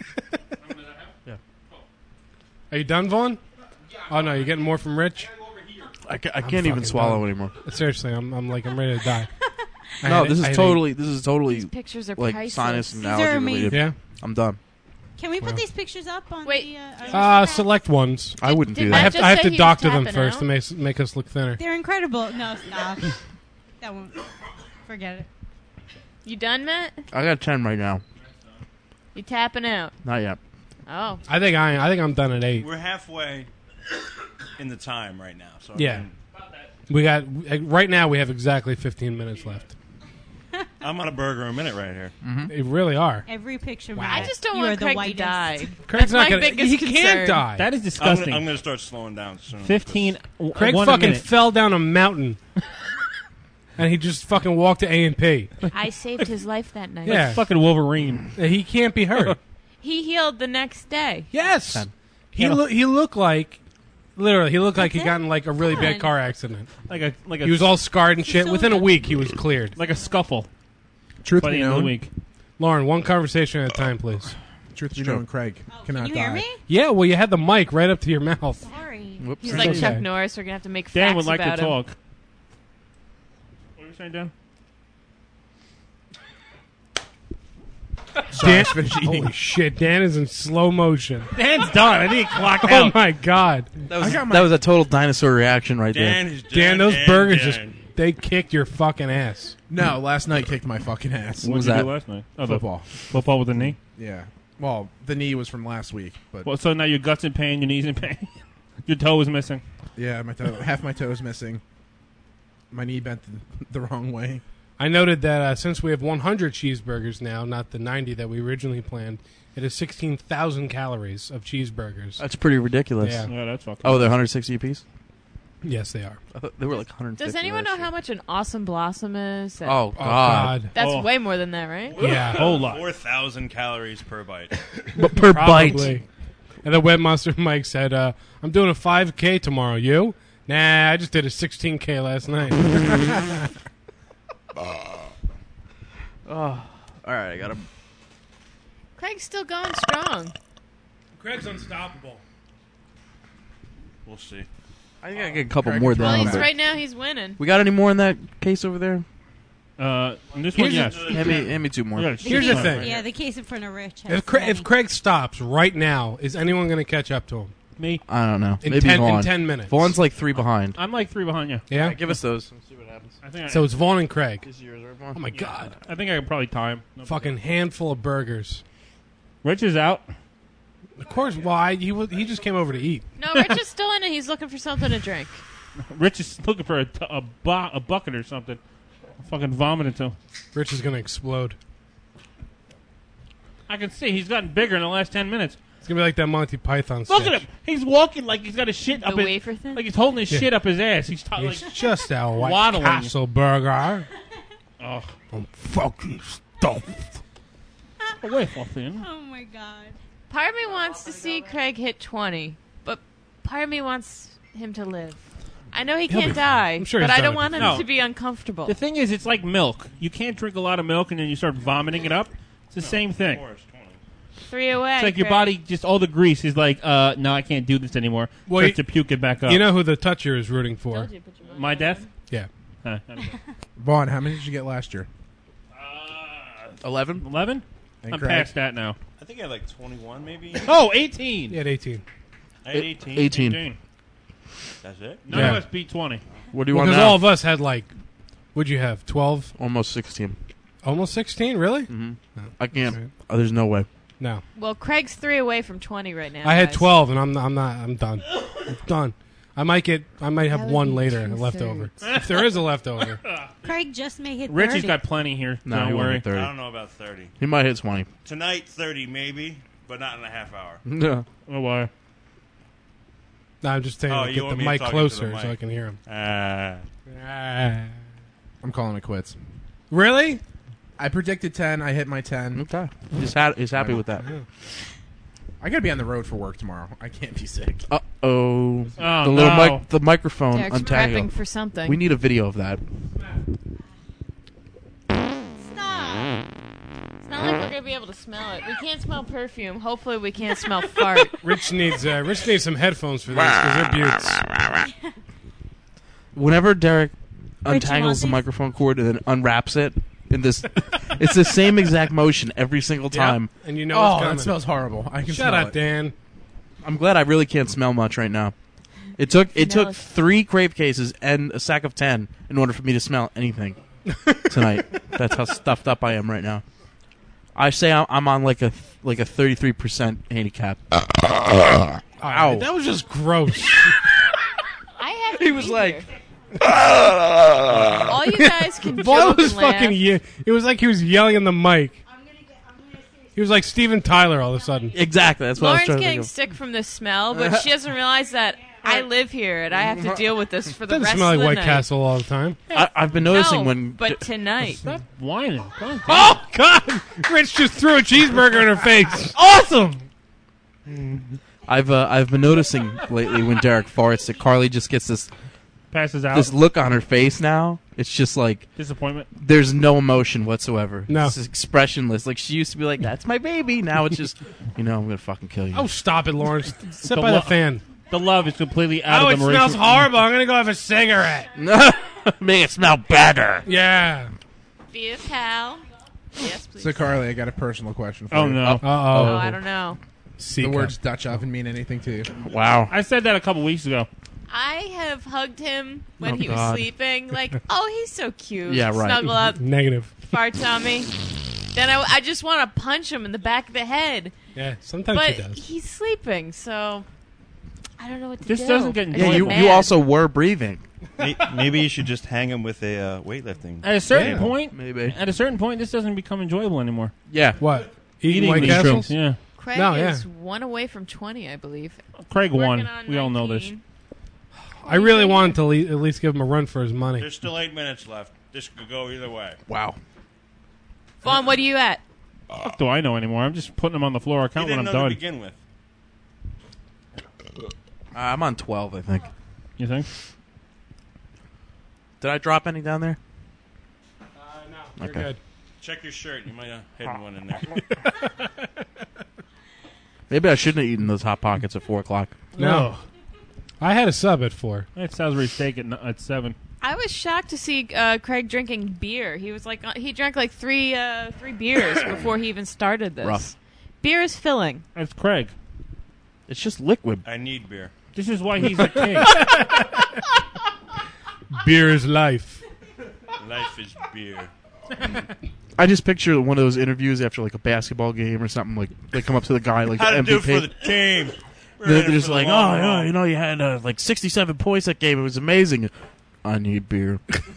Are you done, Vaughn? Oh no, you're getting more from Rich. I, ca- I I'm can't even fucking swallow done. anymore. Seriously, I'm I'm like I'm ready to die. I No, had- this I is had totally. This is totally These pictures are like priceless. sinus and These are allergy amazing. related. Yeah. I'm done. Can we put Wow. these pictures up on Wait. the? Uh, Uh, our- select ones. I wouldn't did do Matt I that. have just to, I have say to he was doctor them tapping first out? to make make us look thinner. They're incredible. No, stop. That won't. Forget it. You done, Matt? I got ten right now. You tapping out? Not yet. Oh. I think I I think I'm done at eight. We're halfway in the time right now. So I Yeah. mean, We got uh, right now. We have exactly fifteen minutes left. I'm on a burger a minute right here. They really are. Every picture. I Matt, just don't you want are the Craig to whitest. die. Craig's That's not my gonna. biggest He concern. can't die. That is I'm disgusting. gonna, I'm gonna start slowing down soon. Fifteen. w- Craig one a fucking minute. fell down a mountain, and he just fucking walked to A and P. I saved his life that night. Yeah. Fucking Wolverine. He can't be hurt. He healed the next day. Yes, Ten. he Yeah. look he looked like Literally, he looked like he got in like a really bad car accident. Like a like a. He was all scarred and shit. So Within a bad. week, he was cleared. like a scuffle. Truth By be the end of the known, week. Lauren, one conversation at a time, please. truth be known, Craig cannot Can you die. hear me? Yeah, well, you had the mic right up to your mouth. Sorry. Whoops. He's like Okay. Chuck Norris. We're gonna have to make Dan facts would like about to him. talk. What are you saying, Dan? Sorry, I Dan, just finished eating. holy shit, Dan is in slow motion. Dan's done. I think he clocked Oh out. my god, That was, I got my- that was a total dinosaur reaction right Dan there. is done. Dan, those and burgers done. just they kicked your fucking ass. No, last night kicked my fucking ass. What was did you that? do last night? Oh, the Football. Football with the knee. Yeah. Well, the knee was from last week, but Well, so now your guts in pain, your knees in pain, your toe is missing. yeah, my toe, half my toe is missing. My knee bent the, the wrong way. I noted that uh, since we have one hundred cheeseburgers now, not the ninety that we originally planned, it is sixteen thousand calories of cheeseburgers. That's pretty ridiculous. Yeah. Yeah, that's fucking. Oh, they're one hundred sixty apiece? Yes, they are. I thought they were like one hundred fifty. Does anyone know last how year. much an awesome blossom is? Oh, Oh, God. God. That's Oh. way more than that, right? Yeah. whole lot. Four thousand calories per bite. But per bite. Probably. And the webmaster Mike said, uh, I'm doing a five K tomorrow. You? Nah, I just did a sixteen K last night. Oh, all right, I got to. Craig's still going strong. Craig's unstoppable. We'll see. I think I get a couple Craig more is Well, down. he's but- right now he's winning. We got any more in that case over there? Uh, and this one, Here's yes. Hand me, hand me two more. We got a The shit Here's the ton thing. right Yeah, here. the case in front of Rich. has If, Cra- many. if Craig stops right now, is anyone going to catch up to him? Me, I don't know. In Maybe ten- in Vaughn. ten minutes. Vaughn's like three behind. I'm like three behind you. Yeah? Give us those. Let's see what happens. I think. I, So it's Vaughn and Craig. Is yours, right, Vaughn? Oh, my God. I think I could probably time. No Fucking handful of burgers. Rich is out. Of course, why? He, wa- he just came over to eat. No, Rich is still in it. He's looking for something to drink. Rich is looking for a, t- a, bu- a bucket or something. I'll fucking vomit into. Rich is going to explode. I can see he's gotten bigger in the last ten minutes. It's going to be like that Monty Python Look sketch. at him. He's walking like he's got his shit The up his, wafer thing? like he's holding his Yeah. shit up his ass. He's t- It's like just a White waddling. Castle burger. oh, I'm fucking stuffed. away fucking. Oh my god. Part of me wants to see Craig hit twenty, but part of me wants him to live. I know he He'll be can't fine. die, I'm sure but he's I done don't it want him before. to be uncomfortable. The thing is, it's like milk. You can't drink a lot of milk and then you start vomiting it up. It's the same thing. Three away. It's like your Craig. body, just all the grease is like, uh, no, I can't do this anymore. Well, Starts you- to puke it back up. You know who the toucher is rooting for? Told you, put your money my on death? Yeah. Huh, I don't know. Vaughn, how many did you get last year? Eleven. eleven? And I'm Craig? past that now. I think I had like twenty-one, maybe. Oh, eighteen. He had eighteen. I had eighteen. Eighteen. That's it. None Yeah. of us beat twenty. What do you Because want now? all of us had like, what'd you have? twelve? Almost sixteen. Almost sixteen? Really? Mm-hmm. No. I can't. Right. Oh, there's no way. No. Well, Craig's three away from twenty right now. I had guys. twelve, and I'm I'm not. I'm done. I'm done. I might get. I might have That would one be later two left over. thirds. If there is a leftover. Craig just may hit Richie's thirty. got plenty here. No, he Don't won't worry. hit thirty. I don't know about thirty. He might hit twenty. Tonight, thirty maybe, but not in a half hour. No. Oh, why? No, I'm just saying. Oh, like, you get want the me to mic talk into the closer so mic. I can hear him. Uh, I'm calling it quits. Really? I predicted ten. I hit my ten. Okay. He's, ha- he's happy with that. I gotta be on the road for work tomorrow. I can't be sick. Uh oh. Oh, The little no. mic, the microphone Derek's untangled. prepping for something. We need a video of that. Stop. It's not like we're gonna be able to smell it. We can't smell perfume. Hopefully, we can't smell fart. Rich needs. Uh, Rich needs some headphones for this because they're buttes. Whenever Derek Rich, untangles you the want these? microphone cord and then unwraps it, in this, it's the same exact motion every single time. Yep. And you know Oh, it's that coming. smells horrible. I can Shut smell up, it. Dan. I'm glad I really can't smell much right now. It took it Smell took it. three crepe cases and a sack of ten in order for me to smell anything tonight. That's how stuffed up I am right now. I say I'm, I'm on like a like a thirty-three percent handicap. Ow. Ow. That was just gross. I have. To He was be like, here. All you guys can Vaughn joke was and laugh. fucking. Ye- it was like he was yelling in the mic. He was like Steven Tyler all of a sudden. exactly. That's what I was Lauren's trying to getting think of. sick from the smell, but she doesn't realize that I live here and I have to deal with this for the Doesn't rest smell of like the White night. Castle all the time. I, I've been noticing no, when but tonight. Stop whining. God damn. Oh God! Rich just threw a cheeseburger in her face. Awesome! I've uh, I've been noticing lately when Derek farts that Carly just gets this Passes out. this look on her face now. It's just like Disappointment. there's no emotion whatsoever. No. It's expressionless. Like she used to be like, "That's my baby." Now it's just, you know, I'm gonna fucking kill you. Oh, stop it, Lawrence. Sit The by lo- the fan. The love is completely out Oh, of it the Maurice. smells horrible. I'm going to go have a cigarette. Make it smell better. Yeah. Be a pal. Yes, please. So, Carly, I got a personal question for Oh, you. no. Uh-oh. Oh, I don't know. The words Dutch oven mean anything to you? Wow. I said that a couple weeks ago. I have hugged him when Oh, he was God. sleeping. Like, oh, he's so cute. Yeah, right. Snuggle up, Negative. farts on me. Then I, I just want to punch him in the back of the head. Yeah, sometimes but he does. he's sleeping, so I don't know what to This do. doesn't get I Yeah, you mad. you also were breathing. May- Maybe you should just hang him with a uh, weightlifting. At a certain Yeah. point, Maybe. at a certain point, this doesn't become enjoyable anymore. Yeah. What? Eating, White these Castles? drinks, Yeah. Craig No, yeah. is one away from twenty, I believe. Craig Working won. on We all know this. nineteen. I really wanted to le- at least give him a run for his money. There's still eight minutes left. This could go either way. Wow. Vaughn, what are you at? What do I know anymore? I'm just putting them on the floor. I You count when didn't I'm know to done. begin with. Uh, I'm on twelve, I think. You think? Did I drop any down there? Uh, no, you're Okay. good. Check your shirt. You might have hidden one in there. Maybe I shouldn't have eaten those Hot Pockets at four o'clock. No. I had a sub at four. I had Salisbury steak at, n- at seven. I was shocked to see uh, Craig drinking beer. He was like, uh, he drank like three, uh, three beers before he even started this. Rough. Beer is filling. That's Craig. It's just liquid. I need beer. This is why he's a king. Beer is life. Life is beer. I just picture one of those interviews after like a basketball game or something. Like they come up to the guy like How the to do M V P. for the team. We're They're in it just for the like, oh, long yeah, haul." you know, you had uh, like sixty-seven points that game. It was amazing. I need beer.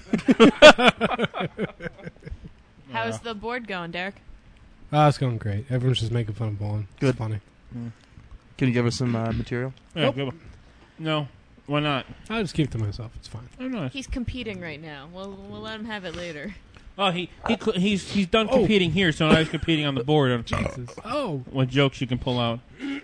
How's the board going, Derek? Oh, it's going great. Everyone's just making fun of Vaughn. It's Good. funny. Can you give us some uh, material? Yeah, Nope. good one. No, why not? I'll just keep it to myself. It's fine. I'm not. He's competing right now. We'll, we'll let him have it later. Oh, he, he cl- he's he's done Oh. competing here, so now he's competing on the board. On Jesus. Oh. what jokes you can pull out?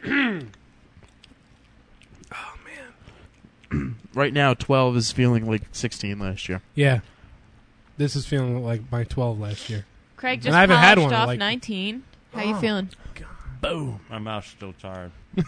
Right now, twelve is feeling like sixteen last year. Yeah. This is feeling like my twelve last year. Craig And just I haven't polished had one, off like- nineteen. How you Oh. feeling? Boom. My mouth's still tired.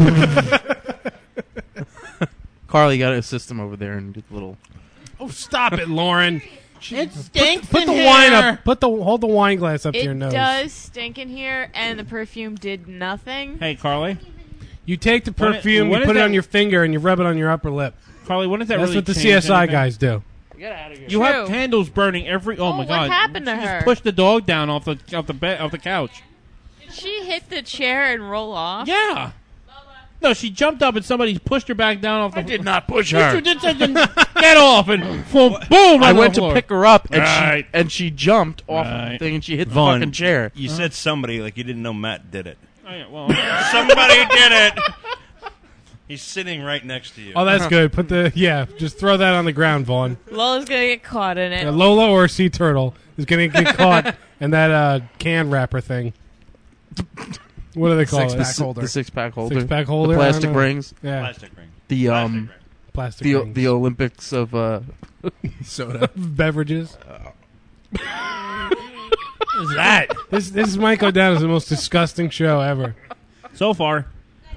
Carly got a system over there and did a little. Oh, stop it, Lauren. It Put, put the wine up. Put the hold the wine glass up to your It nose. does stink in here, and the perfume did nothing. Hey, Carly. You take the When it- perfume, when you is put it that- on your finger, and you rub it on your upper lip. Carly, when does that That's really what the change C S I anything? guys do. Get out of here. True. You have candles burning every. Oh, Oh, my what god! happened to She her? Just pushed the dog down off the off the bed off the couch. Did she hit the chair and roll off? Yeah. No, she jumped up and somebody pushed her back down off the. I did not push Yes, her. you did something. Get off and boom! boom I on went the to floor. pick her up and Right. she and she jumped off of Right. the thing and she hit the Vaughn, fucking chair. You said somebody like you didn't know Matt did it. Oh, yeah, well, Somebody did it. He's sitting right next to you. Oh, that's good. Put the yeah. Just throw that on the ground, Vaughn. Lola's gonna get caught in it. Uh, Lola or Sea Turtle is going to get caught in that uh, can wrapper thing. What do they call Six it? pack S- holder. The six pack holder. Six pack holder. The I plastic don't know. rings. Yeah, Plastic ring. The Plastic um ring. plastic the rings. the Olympics of uh Soda. beverages. what is that? This this might go down as the most disgusting show ever. So far,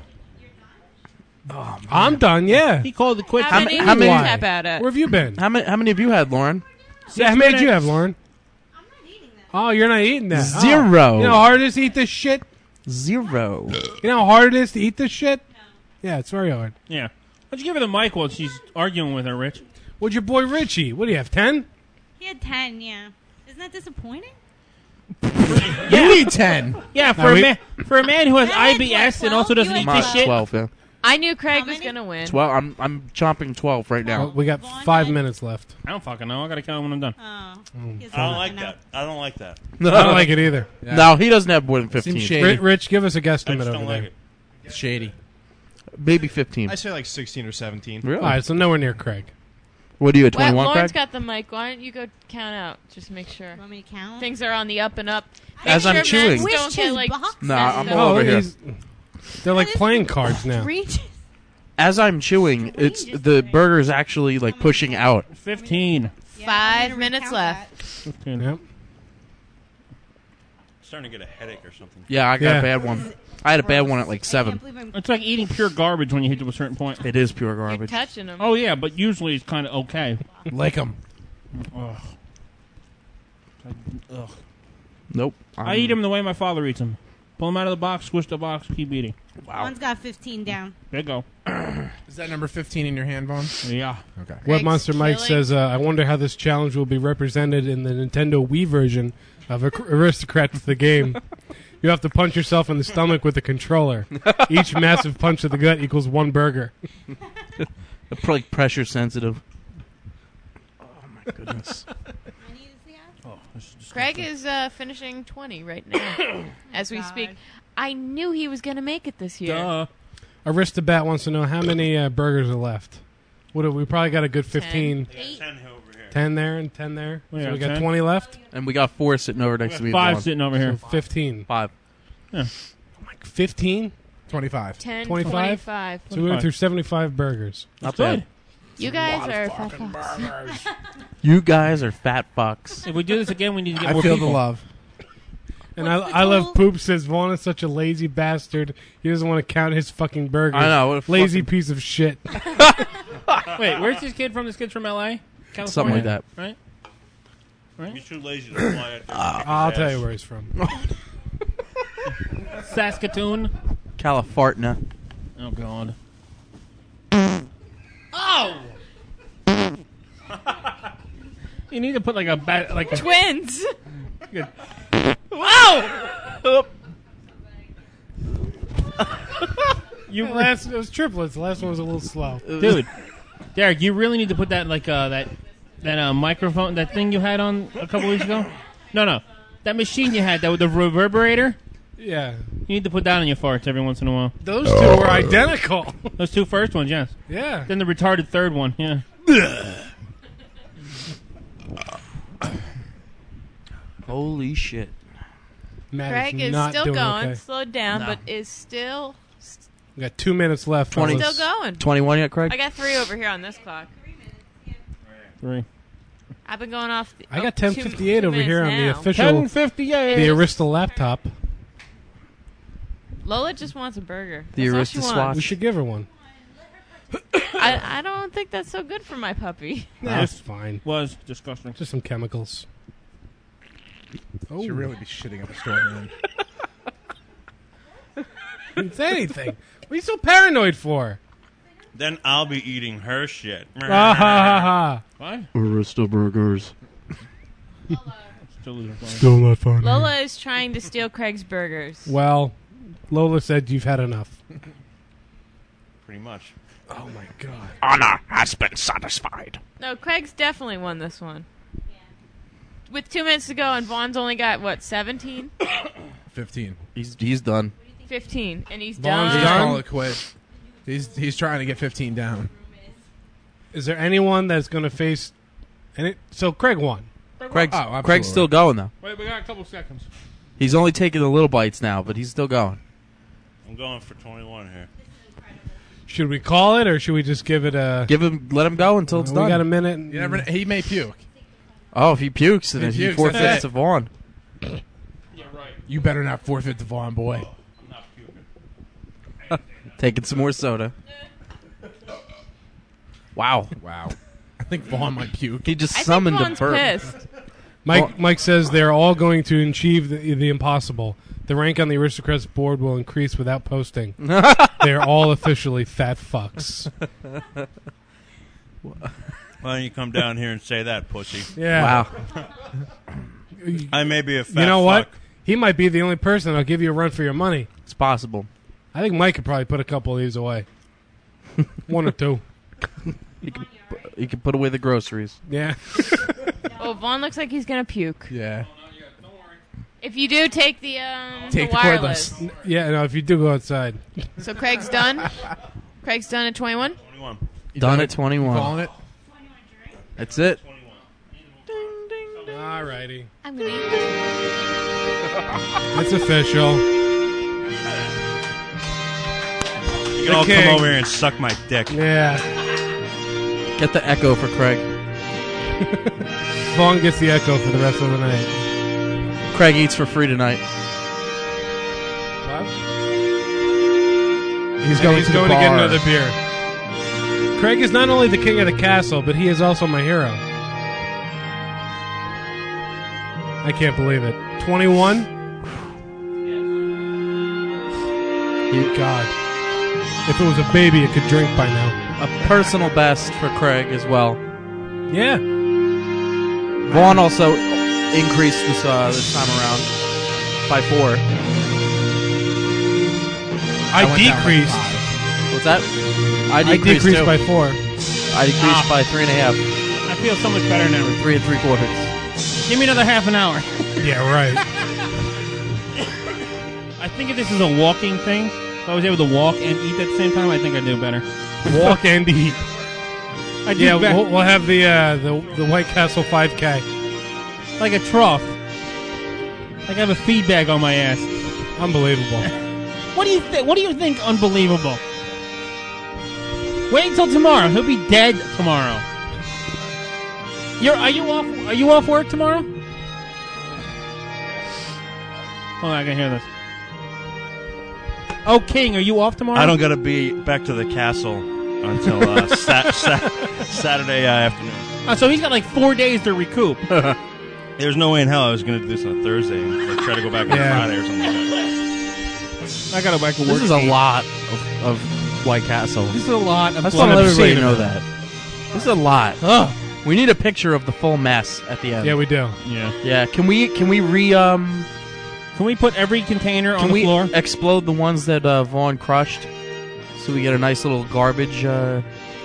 I'm done. Yeah. he called the quit. How, How many ma- how did you many- tap at it? Where have you been? how many how many have you had, Lauren? Yeah, how many did you minutes. have, Lauren? Oh, you're not eating that. Oh. Zero. You know how hard it is to eat this shit? Zero. You know how hard it is to eat this shit? Yeah, it's very hard. Yeah. Why don't you give her the mic while she's arguing with her, Rich? What'd your boy Richie? What do you have, ten? He had ten, yeah. Isn't that disappointing? You need ten. Yeah, for Now a we- man for a man who has I had, I B S what, and also twelve? doesn't You eat had this Mine's shit. twelve, yeah. I knew Craig How was many? gonna win. Twelve. I'm I'm chomping twelve right now. Well, we got Vaughn five had- minutes left. I don't fucking know. I gotta count when I'm done. Oh. He has I don't nothing like now. that. I don't like that. I don't like it either. No, he doesn't have more than fifteen. Seems shady. Ri- Rich, give us a I guesstimate just over don't there. like it. Shady. Maybe fifteen. I say like sixteen or seventeen. Really? All right, so nowhere near Craig. What are you at Well, twenty-one, Lauren's Craig? got the mic. Why don't you go count out? Just make sure. Want me to count? Things are on the up and up. Make As sure I'm chewing. Max don't Which get two like boxes? Nah, I'm messed all up. over here. he's- They're like playing cards now. Reach. As I'm chewing, it's the burger's actually like pushing out. Fifteen. Five minutes left. Fifteen. Yep. Starting to get a headache or something. Yeah, I got Yeah. a bad one. I had a bad one at like seven. It's like eating pure garbage when you hit to a certain point. It is pure You're garbage. touching them. Oh yeah, but usually it's kind of okay. Lick them. Ugh. Ugh. Nope. I eat them the way my father eats them. Pull them out of the box, squish the box, keep eating. One's got fifteen down. There you go. Is that number fifteen in your hand, Vaughn? Yeah. Okay. Web Monster Mike killing. says, uh, I wonder how this challenge will be represented in the Nintendo Wii version of Ar- Aristocrats the game. You have to punch yourself in the stomach with a controller. Each massive punch to the gut equals one burger. They're probably pressure sensitive. Oh my goodness. Oh, this is disgusting. Craig is uh, finishing twenty right now as we God. speak. I knew he was going to make it this year. Duh. Aristobat wants to know how many uh, burgers are left. What have we probably got a good fifteen. Eight. Ten over here. ten there and ten there. We so got we got ten. twenty left. And we got four sitting over next to me. Five Vaughn. sitting over here. So fifteen. Five. Like fifteen? twenty-five. ten, twenty-five? twenty-five. So we went through seventy-five burgers. Not Good. bad. You guys are fat fucks. You guys are fat fucks. If we do this again, we need to get I more feel people. the love. And I, What's the I love total? Poop says Vaughn is such a lazy bastard. He doesn't want to count his fucking burgers. I know, what a Lazy fucking- piece of shit. Wait, where's this kid from? This kid's from L A? California? Something like that. Right? Right? He's too lazy to fly out there. I'll tell you where he's from. Saskatoon? California. Oh, God. Oh! You need to put like a bat, like a Twins! Good. Wow! You last it was triplets. The last one was a little slow. Dude, Derek, you really need to put that like uh, that that uh, microphone, that thing you had on a couple weeks ago. No, no, that machine you had that with the reverberator. Yeah, you need to put that on your farts every once in a while. Those two were identical. Those two first ones, yes. Yeah. Then the retarded third one, yeah. Holy shit. Matt Craig is not still doing going, okay. slowed down, No. but is still We got two minutes left. twenty fellas. still going. twenty-one yet, Craig? I got three over here on this clock. Three. I've been going off. The, I oh, got two- ten fifty-eight two over here on minutes the now. official, ten fifty-eight. the Arista laptop. Lola just wants a burger. The That's all Arista she Swatch. wants. We should give her one. I, I don't think that's so good for my puppy. That's fine. Was disgusting. Just some chemicals. Oh, Should really be shitting up a store, man. didn't say anything. What are you so paranoid for? Then I'll be eating her shit. Ah, ha, ha, ha. What? Arista Burgers. Still losing fun. Still not funny. Lola is trying to steal Craig's burgers. Well, Lola said you've had enough. Pretty much. Oh my god. Honor has been satisfied. No, Craig's definitely won this one. With two minutes to go, and Vaughn's only got, what, seventeen? Fifteen. He's he's done. fifteen. And he's Vaughn's done. He's done? call it quit. He's he's trying to get fifteen down. Is there anyone that's going to face... Any, so Craig won. Craig's, Oh, absolutely. Craig's still going though. Wait, we got a couple seconds. He's only taking the little bites now, but he's still going. I'm going for twenty-one here. Should we call it, or should we just give it a... Give him, let him go until it's we done. got a minute. and- You never. He may puke. Oh, if he pukes, then If he he pukes, forfeits that's to it. Vaughn. Yeah, right. You better not forfeit to Vaughn, boy. I'm not puking. Taking some more soda. Wow. Wow. I think Vaughn might puke. He just I think summoned a Vaughn's burp. pissed. Mike, Mike says they're all going to achieve the, the impossible. The rank on the Aristocrats board will increase without posting. They're all officially fat fucks. Why don't you come down here and say that, pussy? Yeah. Wow. I may be a fat You know what? fuck. He might be the only person that'll give you a run for your money. It's possible. I think Mike could probably put a couple of these away. One or two. He can, he can put away the groceries. Yeah. Oh, Vaughn looks like he's going to puke. Yeah. If you do, take the, um, Take the the wireless. cordless. Yeah, no, if you do go outside. So Craig's done? Craig's done at twenty-one? twenty-one. You Done done at twenty-one. You calling it? That's it. All righty. I'm going to eat this. It's official. can all king. come over here and suck my dick. Yeah. Get the echo for Craig. Vaughn gets the echo for the rest of the night. Craig eats for free tonight. He's And going, he's to, going the to get bar. another beer. Craig is not only the king of the castle, but he is also my hero. I can't believe it. twenty-one? God. If it was a baby, it could drink by now. A personal best for Craig as well. Yeah. Vaughn also increased this uh, this time around by four. I, went down by decreased. five. What's that? I I decreased, decreased too. by four. I decreased Ah. by three and a half. I feel so much better now. Three and three quarters. Give me another half an hour. Yeah, right. I think if this is a walking thing, if I was able to walk and eat at the same time, I think I'd do better. Walk and eat. I do Yeah, bet- we'll, we'll have the, uh, the the White Castle five K. Like a trough. Like I have a feed bag on my ass. Unbelievable. What do you think? What do you think? Unbelievable. Wait until tomorrow. He'll be dead tomorrow. You're are you off? Are you off work tomorrow? Hold on, I can hear this. Oh, King, are you off tomorrow? I don't got to be back to the castle until uh, sat- sat- Saturday uh, afternoon. Oh, so he's got like four days to recoup. There's no way in hell I was going to do this on a Thursday and like, try to go back on Yeah. Friday or something like that. I got to back to work. This is a lot of, of White Castle. This is a lot of. I just blood. want to let everybody seen know it. that. This is a lot. Ugh. We need a picture of the full mess at the end. Yeah, we do. Yeah. Yeah. Can we can we re um Can we put every container on can the we floor? explode the ones that uh, Vaughn crushed, so we get a nice little garbage? Uh,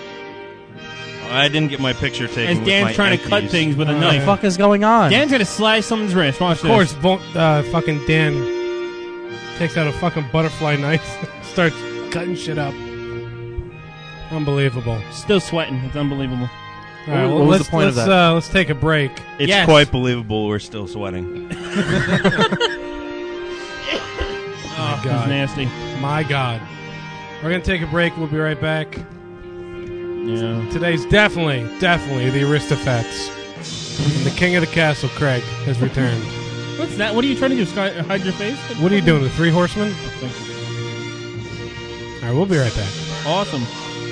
I didn't get my picture taken. As with Dan's my trying to cut empties. things with a Uh, what knife. the fuck is going on? Dan's gonna slice someone's wrist. Watch Of course, Von- uh, fucking Dan takes out a fucking butterfly knife, starts cutting shit up. Unbelievable. this. Still sweating. It's unbelievable. All right, What well, was let's, the point of let's, that? Uh, let's take a break. It's Yes. quite believable we're still sweating. My Oh, God. it's nasty. My God. We're going to take a break. We'll be right back. Yeah. Today's definitely, definitely the Aristocrats. And the king of the castle, Craig, has returned. What's that? What are you trying to do? Sky- hide your face? What are you doing, the Three Horsemen? All right, we'll be right back. Awesome.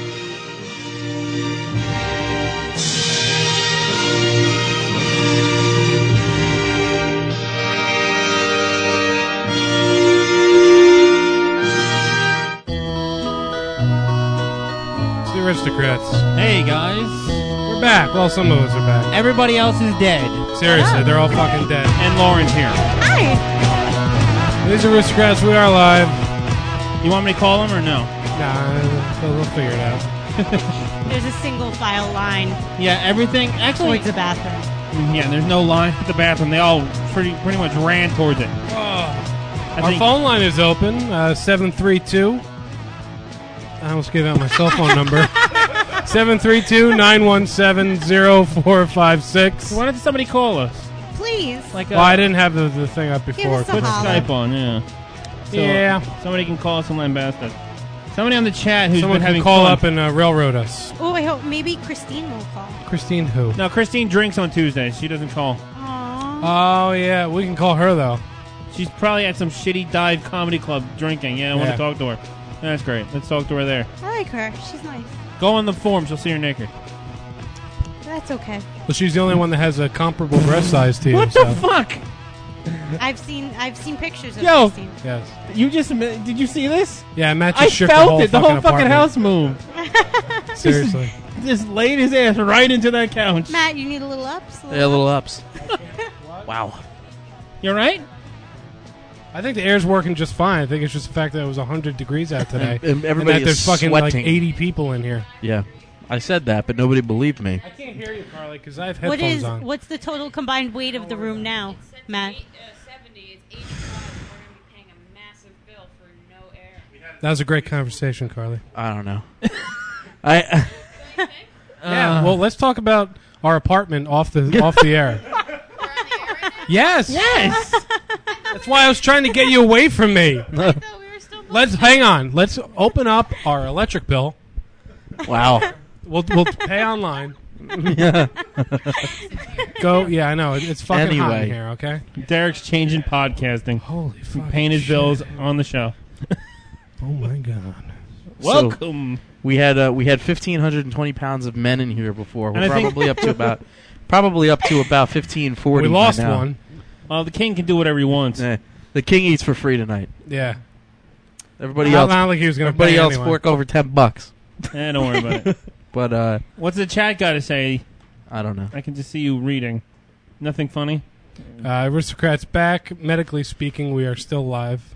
It's the Aristocrats. Hey guys. We're back. Well, some of us are back. Everybody else is dead. Seriously, they're all fucking dead. And Lauren's here. These Aristocrats, we are live. You want me to call him or no? Nah, we'll, we'll figure it out. There's a single file line Yeah, everything. Actually, towards the bathroom. yeah. There's no line at the bathroom. They all pretty pretty much ran towards it. I Our think- phone line is open, uh, seven three two. I almost gave out my cell phone number. seven three two, nine one seven, zero four five six. Why didn't somebody call us? Please. Like, Well, I didn't have the, the thing up before. us a Put holler. Skype on, yeah. So, Yeah. Somebody can call us and lambast us. Somebody on the chat who's Someone been can having call fun. up and uh, railroad us. Oh, I hope maybe Christine will call. Christine who? No, Christine drinks on Tuesdays. She doesn't call. Oh, yeah. We can call her, though. She's probably at some shitty dive comedy club drinking. Yeah, I want Yeah. to talk to her. That's great. Let's talk to her there. I like her. She's nice. Go on the forums. You'll see her naked. That's okay. Well, she's the only one that has a comparable breast size to you. What so. the fuck? I've seen I've seen pictures of Yo. Christine. Yes. You just did you see this? Yeah, Matt just I shook felt the whole it. The fucking whole fucking apartment. house moved. Seriously. Just, just laid his ass right into that couch. Matt, you need a little ups. A little yeah, little ups. Wow. You all right? I think the air's working just fine. I think it's just the fact that it was one hundred degrees out today. And- and everybody that there's is fucking like sweating. eighty people in here. Yeah, I said that, but nobody believed me. I can't hear you, Carly, because I have What headphones is on. what's the total combined weight of the room now, Matt? That was a great conversation, Carly. I don't know. I. Yeah, well, let's talk about our apartment off the off the air. Yes, yes. That's why I was trying to get you away from me. I thought we were still Let's hang on. Let's open up our electric bill. Wow. We'll we'll pay online. Yeah. Go. Yeah, I know. It's fucking hot in Anyway. here. Okay. Derek's changing podcasting. Holy fuck. Paying his bills on the show. Oh my god. Welcome. So, we had uh, we had fifteen twenty pounds of men in here before. We're And I think- probably up to about probably up to about fifteen forty. We lost by now. one. Well, the king can do whatever he wants. Eh, the king eats for free tonight. Yeah. Everybody Not- else, not like he was gonna everybody pay else anyway. fork over ten bucks. Eh, don't worry about it. But uh, What's the chat got to say? I don't know. I can just see you reading. Nothing funny? Uh, Aristocrats back. Medically speaking, we are still live.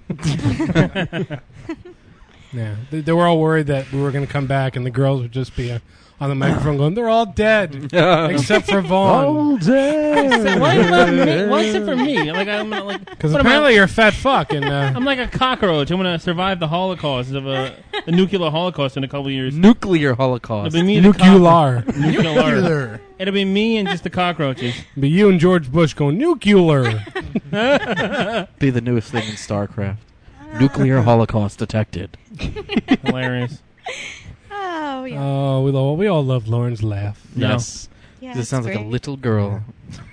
Yeah, they, they were all worried that we were going to come back and the girls would just be uh, on the microphone going, "They're all dead except for Vaughn." All dead. Why about me? Why is it for me? Like I'm gonna, like Because what am apparently I- you're a fat fuck, and uh, I'm like a cockroach. I'm gonna survive the Holocaust of a, a nuclear Holocaust in a couple of years. Nuclear Holocaust. It'll be me and the Nuclear. cock- Nuclear. It'll be me and just the cockroaches. be you and George Bush going nuclear. Be the newest thing in StarCraft. Nuclear Holocaust detected. Hilarious. Oh, yeah. Oh, we lo- we all love Lauren's laugh. Yes. Yeah, This it's sounds like a great. little girl.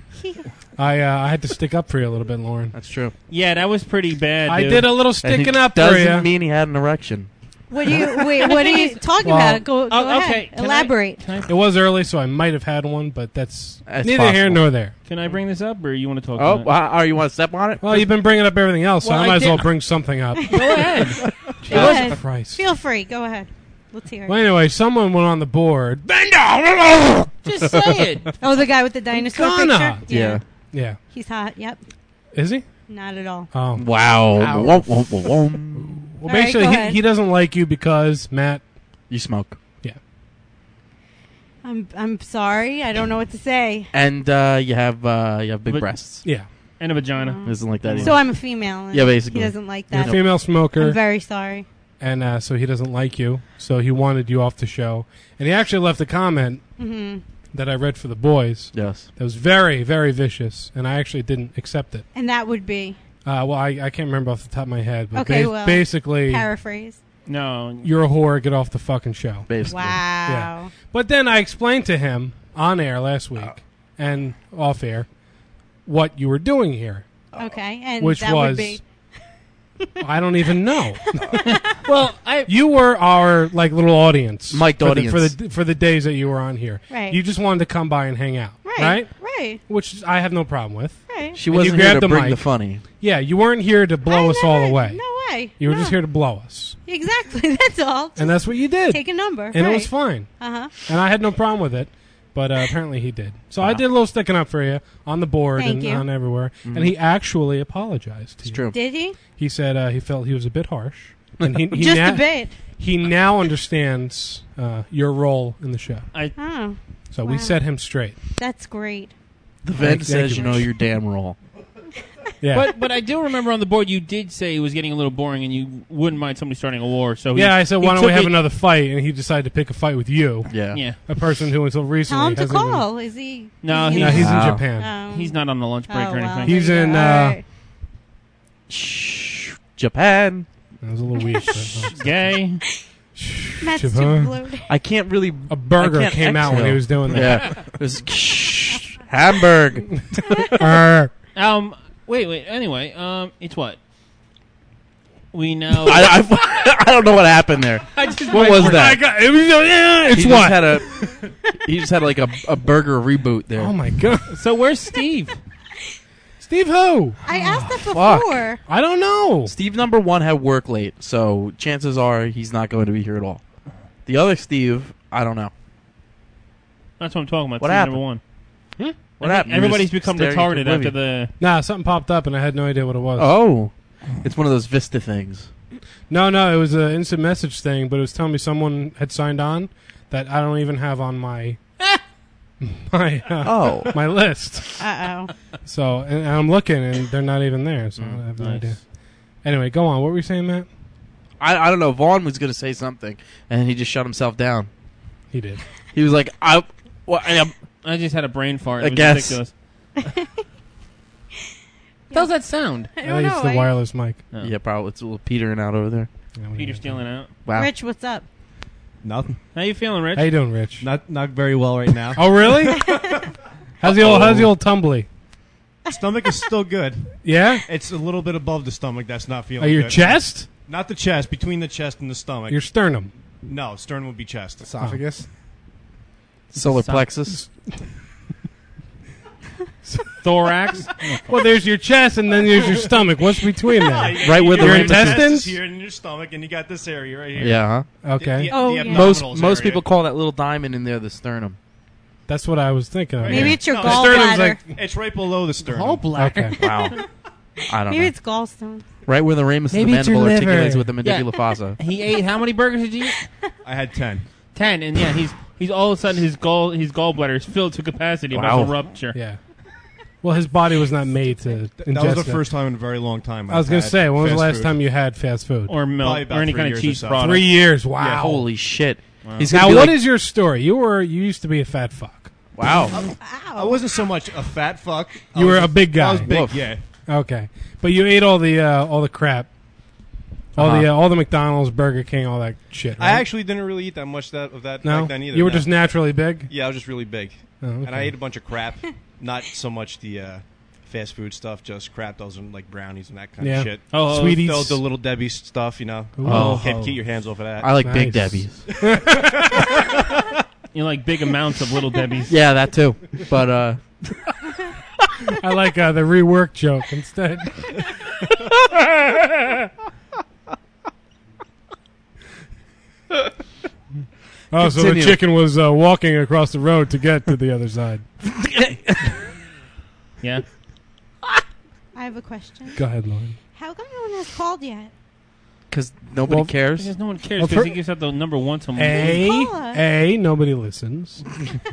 I uh, I had to stick up for you a little bit, Lauren. That's true. Yeah, that was pretty bad. I dude. did a little And sticking it up for doesn't you. mean he had an erection. What do you wait? What are you talking Well- about? Go, go Oh, ahead. okay. Can I- Elaborate. Can I, It was early, so I might have had one, but that's That's neither here possible. nor there. can I bring this up, or you want to talk? Oh, about it? wow, oh, you want to step on it? Well, you've been bringing up everything else, so Well, I I might as did- well bring something up. Go ahead. Jesus Go ahead. Christ. Feel free. Go ahead. Let's hear it. Well, anyway, someone went on the board. Just say it. Oh, the guy with the dinosaur Gonna. picture. Yeah. Yeah. He's hot. Yep. Is he? Not at all. Oh. Wow. Ow. Womp, womp, womp, womp. Well, All right, basically, go he, ahead. he doesn't like you because, Matt. You smoke. Yeah. I'm I'm sorry. I don't know what to say. And uh, you have uh, you have big But- breasts. Yeah. And a vagina. Doesn't like that either. So I'm a female. and Yeah, basically. He doesn't like You're that. a female smoker. I'm very sorry. and uh, so he doesn't like you. So he wanted you off the show. And he actually left a comment hmm that I read for the boys Yes. that was very, very vicious. And I actually didn't accept it. And that would be Uh, well, I, I can't remember off the top of my head. But Okay, ba- well, basically, paraphrase. No. you're a whore. Get off the fucking show. Basically. Wow. But then I explained to him on air last week and off air what you were doing here, Okay. And which that was would be I don't even know. Well, I You were our like little audience, Mic'd for audience. the, for the for the days that you were on here. Right. You just wanted to come by and hang out, right. right? Right. Which I have no problem with. Right. She And you wasn't here grabbed to the bring mic. the funny. Yeah, you weren't here to blow I us all never- away. No way. You were No. just here to blow us, Exactly. That's all. and that's what you did. Take a number. and it was fine. Uh huh. And I had no problem with it, but uh, apparently he did. So I did a little sticking up for you on the board Thank and you. on everywhere. Mhm. And he actually apologized to It's you. true. Did he? He said uh, he felt he was a bit harsh. And he, he Just na- a bit. He now understands uh, your role in the show. I Oh, So we Wow. set him straight. that's great. The Thank- vent thank says you. you know your damn role. Yeah. But but I do remember on the board you did say it was getting a little boring and you wouldn't mind somebody starting a war. So he, yeah, I said, he why don't took we have it- another fight? And he decided to pick a fight with you, Yeah. Yeah. a person who until recently Tell him to hasn't even- call. Is he? No, is he's, No, he's in Wow. Japan. Oh. he's not on the lunch break Oh, or well, anything. He's there you in, go. uh, All right. Shh. Japan. That was a little weak. but, uh, Gay. Matt's Japan. too bloated. I can't really. A burger I can't came out when he exhale. was doing that. Yeah. It was shh. Hamburg. Arr. Um. Wait. Wait. Anyway. Um. It's what. We know. I, I, I don't know what happened there. I just What was that? I got- it was, yeah, it's he what? Just had a, he just had like a, a burger reboot there. Oh my god. So where's Steve? Steve who? I asked that fuck. before. I don't know. Steve number one had work late, so chances are he's not going to be here at all. The other Steve, I don't know. That's what I'm talking about. What Steve happened? Number one. Hmm? I What think happened? You Everybody's just become staring retarded into after oblivion. the. Nah, something popped up and I had no idea what it was. Oh, it's one of those Vista things. No, no, it was an instant message thing, but it was telling me someone had signed on that I don't even have on my my uh, Oh. my list. Uh oh. So and, and I'm looking and they're not even there. So I have no nice. idea. Anyway, go on. What were you saying, Matt? I, I don't know. Vaughn was going to say something, and he just shut himself down. He did. He was like, "I, well, I am." I just had a brain fart. I It was guess. ridiculous. How's that sound? I I don't think know. it's the I- wireless mic. Oh. Yeah, probably it's a little petering out over there. Peter stealing out. Wow. Rich, what's up? Nothing. How you feeling, Rich? How you doing, Rich? Not not very well right now. Oh, really? how's the old How's the old tumbly? Stomach is still good. Yeah? It's a little bit above the stomach. That's not feeling Oh, your good. chest? Not the chest. Between the chest and the stomach. Your sternum. No, sternum would be chest. Esophagus. Solar plexus. Thorax. Well, there's your chest, and then there's your stomach. What's between that? Right where the your rim is. intestines. Chest is here in your stomach, and you got this area right here. Yeah. Huh? Okay. The- the- Oh, the yeah. Most abdominals most area. people call that little diamond in there the sternum. That's what I was thinking of. Maybe yeah. it's your No, The sternum's gallbladder. like It's right below the sternum. okay. Wow. I don't Maybe know. it's gallstone. Right where the ramus of the Maybe it's your mandible liver. articulates with the Yeah. mandibular fossa. He ate how many burgers did you eat? I had ten. Ten, and yeah, he's he's all of a sudden his gall his gallbladder is filled to capacity, about Wow. to rupture. Yeah. Well, his body was not made to ingest That was the that. first time in a very long time. I was I've going to had say, when was the fast last food. time you had fast food? Or milk, Probably about or any three kind of years cheese or so. product. Three years. Wow. Yeah, holy shit. Wow. He's Now, gonna be what like, is your story? You were you used to be a fat fuck. Wow. I wasn't so much a fat fuck. I You was were a big guy. I was big, Woof. yeah. Okay, but you ate all the uh, all the crap, all Uh-huh. the uh, all the McDonald's, Burger King, all that shit. Right? I actually didn't really eat that much that, of that no. back then either. You were no. just naturally big. Yeah, I was just really big. Oh, okay. And I ate a bunch of crap. Not so much the uh, fast food stuff, just crap. Those are like brownies and that kind Yeah. of shit. Oh, oh, Sweeties. The, the little Debbie's stuff, you know. Ooh. Oh. Keep, keep your hands off of that. I like Nice. Big Debbie's. You like big amounts of little Debbie's. Yeah, that too. But uh, I like uh, the rework joke instead. Oh, so the Continue. chicken was uh, walking across the road to get to the other side. Yeah. I have a question. Go ahead, Lauren. How come no one has called yet? because nobody Well, cares. Because no one cares Well, because for- he gives out the number once a month. A, A, nobody listens.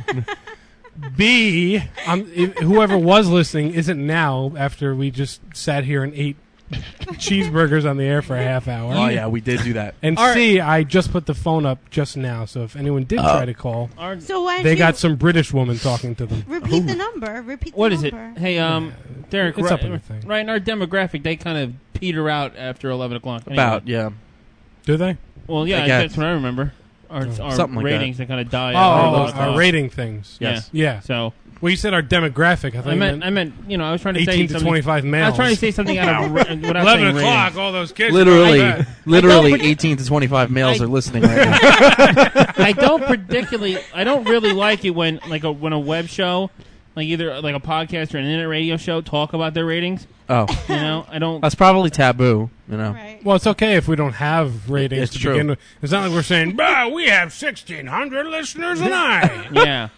B, um, if, whoever was listening isn't now after we just sat here and ate cheeseburgers on the air for a half hour. Oh, yeah, we did do that. And All C, I just put the phone up just now, so if anyone did Uh, try to call, So why don't they you got some British woman talking to them. repeat the number? Repeat the What is it? number. Hey, um, Derek, It's right, up in the thing. right in our demographic, they kind of peter out after eleven o'clock. Anyway. About, yeah. Do they? Well, yeah, I guess. that's what I remember. Our, Oh. our Something like ratings, that. they kind of die. Oh, after oh, eleven our o'clock. rating things. Yes. Yeah. So. Well, you said our demographic. I, thought I you meant, I meant, you know, I was trying to say eighteen to something- twenty-five males. I was trying to say something out of ra- without eleven saying o'clock. ratings. All those kids. Literally, are like that. literally, I don't- eighteen to twenty-five males I- are listening right now. I don't particularly, I don't really like it when like a when a web show, like either like a podcast or an internet radio show, talk about their ratings. Oh, You know, I don't. that's probably taboo. You know, Right. Well, it's okay if we don't have ratings It's to true. begin with. It's not like we're saying, bah, we have sixteen hundred listeners and I. Yeah,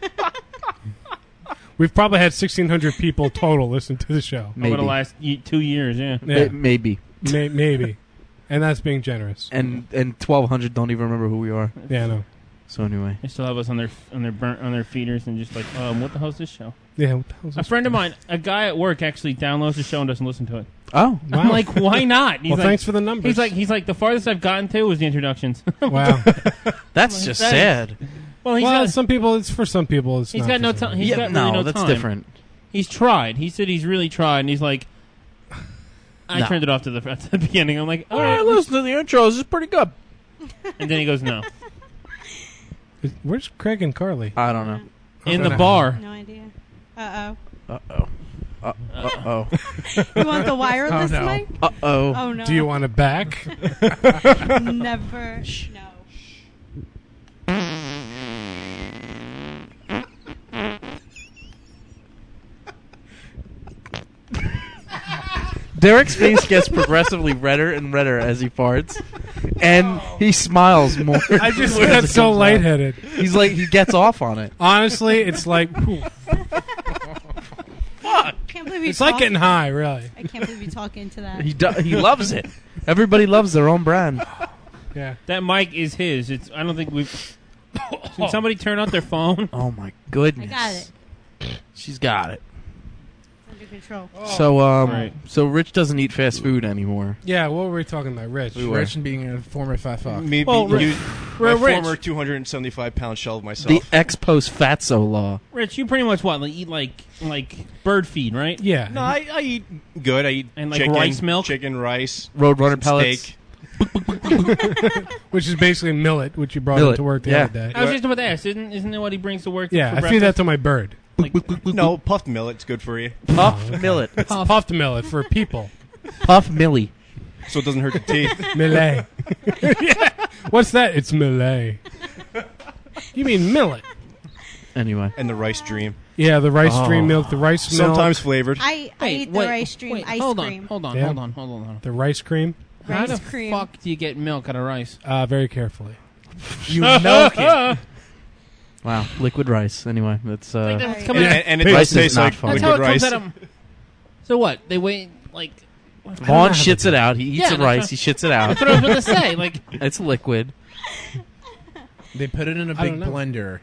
We've probably had sixteen hundred people total listen to the show. over maybe, the last ye- two years. Yeah. Yeah, May- maybe, may- maybe. And that's being generous. and and twelve hundred don't even remember who we are. Yeah, I know. So anyway, They still have us on their on their burnt on their feeders and just like, um, what the hell's this show? Yeah, what the hell's A this? friend of mine, a guy at work, actually downloads the show and doesn't listen to it. oh, I'm like, why not? He's Well, like, thanks for the numbers. He's like, he's like, the farthest I've gotten to was the introductions. Wow. that's just that- sad. well, he's well, got, some people, it's for some people, it's he's not got for no some time. people. He's Yeah, got no, really no that's time. different. He's tried. He said he's really tried, and he's like, I No. turned it off to the, at the beginning. I'm like, all All right, right, listen to the intros. It's pretty good. and then he goes, no, Is- Where's Craig and Carly? I don't know. in the bar. No idea. Uh Uh oh. Uh oh. oh. You want the wireless Oh, no. mic? Uh oh. Oh no. Do you want it back? Never. No. Derek's face gets progressively redder and redder as he farts, and he smiles more. I just more got as it so comes out. lightheaded. He's like he gets off on it. Honestly, it's like, phew. Can't believe you It's like talk- getting high, really. I can't believe you talk into that. He do, he loves it. Everybody loves their own brand. Yeah. That mic is his. It's. I don't think we've. Can somebody turn out their phone? Oh my I goodness. got it. She's got it. Under control. So um, Right. so Rich doesn't eat fast food anymore. Yeah, what were we talking about, Rich? We were. Rich and being a former fat fuck. Me, Well, me- Ri- you, Ri- my Rich. former two hundred seventy-five pound shell of myself. The ex post fatso law. Rich, you pretty much what? Like eat like like bird feed, right? Yeah. no, I, I eat good. I eat And, like, chicken, rice milk? chicken, rice, Roadrunner some pellets. steak. which is basically millet, which you brought Millet, into work the yeah. other day. I was just about to ask. Isn't isn't it what he brings to work? Yeah, for I breakfast? feed that to my bird. No, puffed millet's good for you. Puff millet. It's puffed millet for people. Puff millie. So it doesn't hurt the teeth. Millet. Yeah. What's that? It's millet. You mean millet? Anyway. And the rice dream. Yeah, the rice Oh. stream milk, the rice milk. Sometimes flavored. I, I Wait, eat the wait, rice stream wait, ice hold cream. on, hold on, Yeah. hold on, hold on, hold on. The rice cream. How Rice the cream. fuck do you get milk out of rice? Uh, very carefully. You milk it. Wow, liquid rice. Anyway, that's uh, Like that's And, coming out- and it Rice does is taste not like fun. That's how liquid it comes rice. out of. So what? They wait like. Vaughn know how to shits do it out. He eats Yeah, the that's rice. what- He shits it out. That's what I was going to say. Like, It's liquid. They put it in a I big don't know. blender.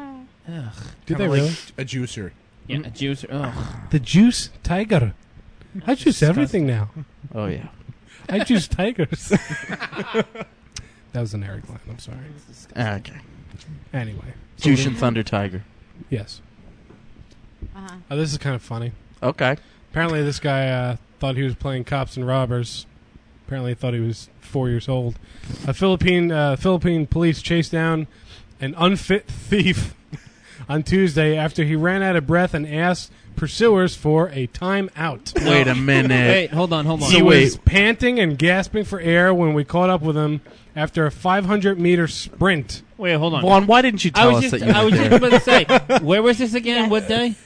Did Kinda they like really? a juicer. yeah, a juice. Ugh. The juice tiger. I juice everything now. Oh yeah. I juice tigers. That was an Eric line. I'm sorry. Ah, okay. Anyway. Juice and Thunder Tiger. Yes. Uh-huh. Oh, this is kind of funny. Okay. Apparently, this guy uh, thought he was playing cops and robbers. Apparently, he thought he was four years old. A Philippine uh, Philippine police chased down an unfit thief on Tuesday after he ran out of breath and asked pursuers for a timeout. Wait a minute. Wait, hold on, hold on. He So was wait. panting and gasping for air when we caught up with him after a five hundred meter sprint. Wait, hold on. Vaughn, why didn't you I tell was us just, that you I were was there? just about to say, where was this again? What day?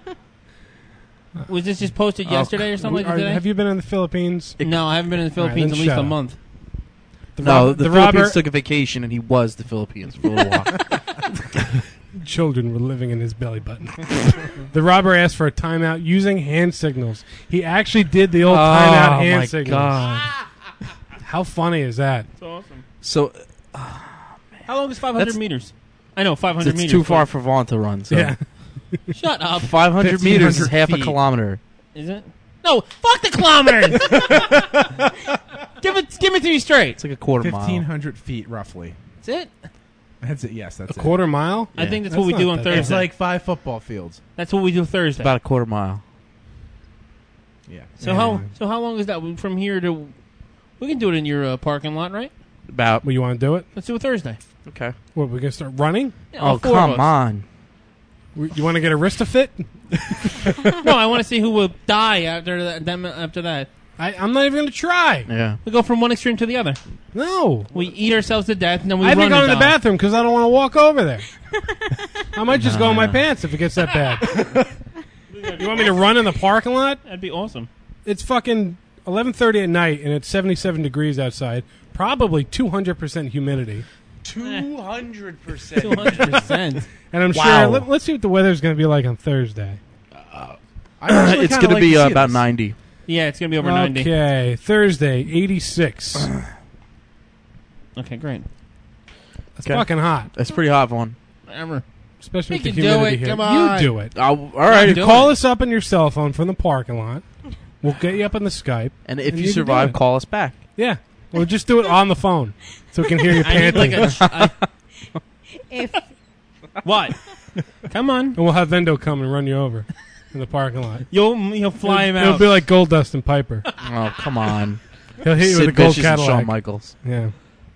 Was this just posted Oh, yesterday or something are- like that? have you been in the Philippines? No, I haven't been in the All right, Philippines then at least shut a up. month. The no, rob- the, the Philippines robber- took a vacation and he was the Philippines for a little while. Children were living in his belly button. The robber asked for a timeout using hand signals. He actually did the old Oh, timeout hand my signals. God. How funny is that? That's awesome. So How long is five hundred That's- meters? I know five hundred it's meters. too far but- for Vaughn to run. So. Yeah. Shut up. five hundred meters is fifteen hundred half a feet. kilometer. Is it? No, fuck the kilometers. give it, give it to me straight. It's like a quarter Fifteen mile. hundred feet, roughly. That's it. That's it. Yes, that's A quarter mile? I think that's, That's what we not do on that Thursday. bad. It's like five football fields. That's what we do Thursday. It's about a quarter mile. Yeah. so Yeah. how so how long is that from here to? We can do it in your uh, parking lot, right? About. Well, you want to do it? Let's do it Thursday. Okay. What, we're going to start running? Yeah, all Oh, four of come us. on. We- You want to get a wrist fit? No, I want to see who will die after that. them- After that, I, I'm not even going to try. Yeah. we go from one extreme to the other. No. We eat ourselves to death, and then we I'd be run going to and the die. bathroom because I don't want to walk over there. I might just go in my Nah. pants if it gets that bad. You want me to run in the parking lot? That'd be awesome. It's fucking eleven thirty at night and it's seventy-seven degrees outside. Probably two hundred percent humidity. Two hundred percent. Two hundred percent. And I'm Wow. sure, let, let's see what the weather's going to be like on Thursday. It's going to be uh, about ninety. Yeah, it's gonna be over ninety. Okay, Thursday, eighty-six. Okay, great. That's Okay. fucking hot. That's pretty hot, Vaughn. Whatever. Especially We with the can do humidity it, here. come on. You do it. Oh, all right. I'm doing Call it. us up on your cell phone from the parking lot. We'll get you up on the Skype. And if And you you can do survive, it. call us back. Yeah. We'll just do it on the phone so we can hear you I need panting. like a. I, If what? Come on. And we'll have Vendo come and run you over in the parking lot. You'll you'll fly him It'll, it'll out. be like Gold Dust and Piper. Oh, come on. He'll hit you Sid with a gold Vicious and Cadillac. Shawn Michaels. Yeah.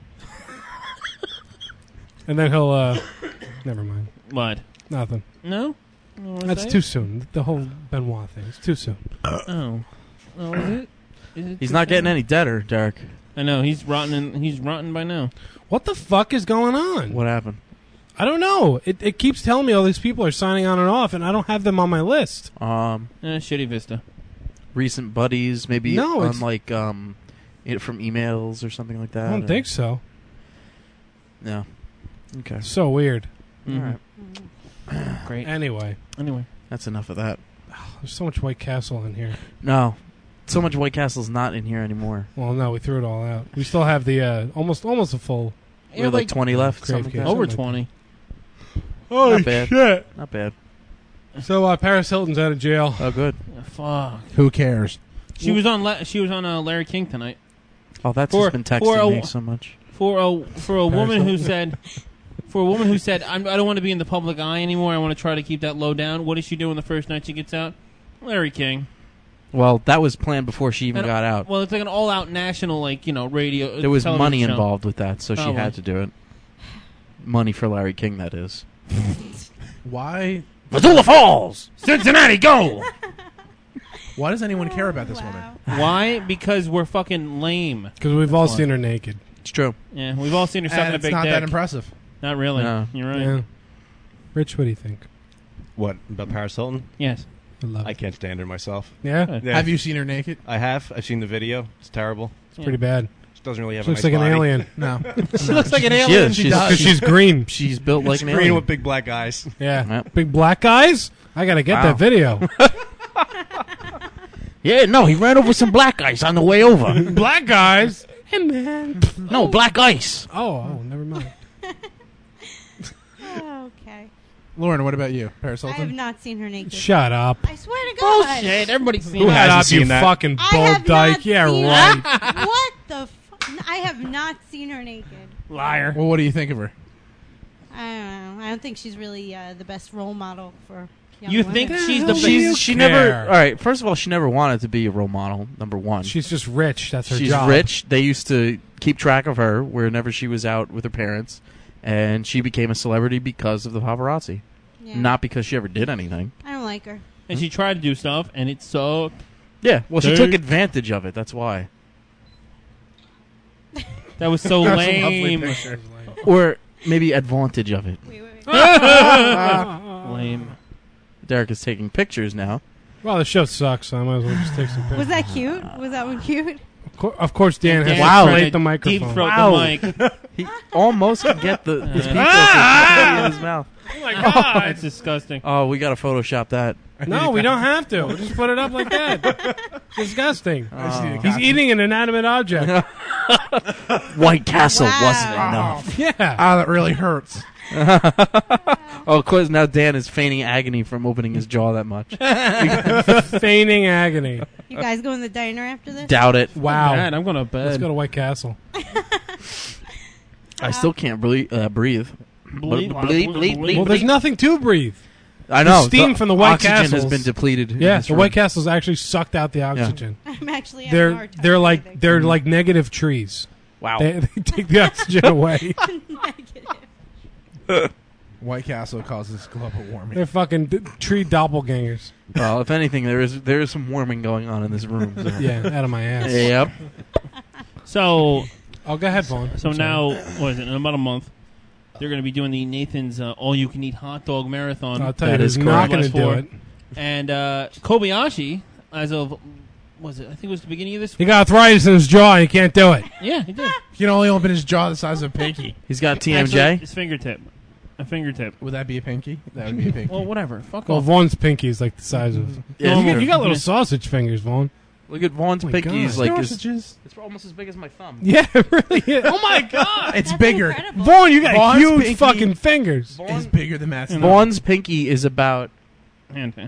And then he'll, uh... Never mind. What? Nothing. No. You don't wanna That's say too it? soon. The whole Benoit thing. It's too soon. Oh. Oh, is it? Is it He's too not getting soon? any deader, Derek. I know he's rotten. In, he's rotten by now. What the fuck is going on? What happened? I don't know. It, it keeps telling me all these people are signing on and off, and I don't have them on my list. Um, Eh, shitty Vista. recent buddies, maybe No, on it's- like um, it from emails or something like that. I don't or- think so. No. Okay. So weird. Mhm. All right. Great. Anyway, Anyway, That's enough of that. there's so much White Castle in here. No, so much White Castle's not in here anymore. Well, no, we threw it all out. We still have the uh, almost almost a full. We have like twenty left. Crave Something case. like that. over like that. twenty. Oh Not bad. shit! Not bad. So uh, Paris Hilton's out of jail. Oh, good. Yeah, fuck. Who cares? She was on. La- she was on uh, Larry King tonight. Oh, that's For- just been texting for a- me so much. For a for a Paris woman who Hilton. said, for a woman who said, I'm, I don't want to be in the public eye anymore. I want to try to keep that low down. What does she do on the first night she gets out? Larry King. Well, that was planned before she even And- got out. Well, it's like an all-out national, like you know, radio. There was television money show. involved with that, so she Oh, well. had to do it. Money for Larry King, that is. Why? Missoula Falls! Cincinnati, go! Why does anyone care about this woman? Why? Because we're fucking lame. Because we've all That's seen why. her naked. It's true. Yeah, we've all seen her sucking And a it's big not dick. that impressive. Not really. No. You're right. Yeah. Rich, what do you think? What about Paris Hilton? Yes. I love I it. can't stand her myself. Yeah? Have you seen her naked? I have. I've seen the video. It's terrible. It's pretty bad. She doesn't really have She a looks nice like an body. alien. No. She looks like an She alien. is. She She's, does. Because she's green. she's built like It's an green alien. with big black eyes. Yeah. Yep. Big black guys? I got to get Wow. that video. Yeah, no, he ran over some black ice on the way over. Black guys? Hey, man. No, black ice. Oh, oh, never mind. Okay. Lauren, what about you? Paris I have Hilton? not seen her naked. Shut up. I swear to God. Bullshit. Everybody's seen Who that. Shut hasn't up, you seen that? fucking I have bold dyke. not Yeah, seen right. What the fuck? I have not seen her naked. Liar. Well, what do you think of her? I don't know. I don't think she's really uh, the best role model for young You women. think The she's hell the do best? you She's, she care? never. All right, first of all, she never wanted to be a role model, number one. She's just rich. That's her She's job. rich. They used to keep track of her whenever she was out with her parents, and she became a celebrity because of the paparazzi, Yeah. not because she ever did anything. I don't like her. And she tried to do stuff, and it sucked. Yeah, well, she Dude. took advantage of it. That's why. That was so That's a lovely lame. picture. Or maybe advantage of it. Wait, wait, wait. Lame. Derek is taking pictures now. Well, the show sucks, so I might as well just take some pictures. Was that cute? Was that one cute? Of cour- Of course, Dan And has Dan to tried inflate to the microphone. Deep throat Wow. the mic. He almost could get the his Uh, pizza in his mouth. Oh, my God. That's disgusting. Oh, we got to Photoshop that. No, we don't have to. We'll just put it up like that. Disgusting. I just need a He's copy. eating an inanimate object. White Castle Wow. wasn't enough. Yeah. Ah, that really hurts. Oh, of course, now Dan is feigning agony from opening his jaw that much. Feigning agony. You guys go in the diner after this? Doubt it. Wow. Man, I'm going to bed. Let's go to White Castle. I still can't breathe. Uh, breathe. Bleep, Bleep, bleep, bleep, bleep. Well, there's nothing to breathe. I know. The steam from the White oxygen Castles has been depleted. in Yeah, this the room. White Castle's actually sucked out the oxygen. I'm actually having a They're hard time they're like breathing. they're like negative trees. Wow. They, they take the oxygen away. Negative. White Castle causes global warming. They're fucking d- tree doppelgangers. Well, if anything, there is there is some warming going on in this room. So. Yeah, out of my ass. Yep. So, Oh, go ahead, Vaughn. so I'm sorry. now, what is it? In about a month, they're going to be doing the Nathan's uh, All-You-Can-Eat Hot Dog Marathon. I'll tell you, That who's is not correct. going to do Last it. And uh, Kobayashi, as of, was it? I think it was the beginning of this. He got arthritis in his jaw and he can't do it. Yeah, he did. He can only open his jaw the size of a pinky. He's got T M J. Actually, his fingertip. A fingertip. Would that be a pinky? That would be a pinky. Well, whatever. Fuck Well, off. Vaughn's pinky is like the size of. Yeah, you, it's got, you got little Yeah. sausage fingers, Vaughn. Look at Vaughn's Oh my pinky. God. He's like his, Sausages. it's almost as big as my thumb. Yeah, it really is. Oh my God, It's That's bigger. incredible. Vaughn, you got Vaughn's huge pinky- fucking fingers. It's bigger than Matt's. Vaughn's pinky is about. Hand, hand.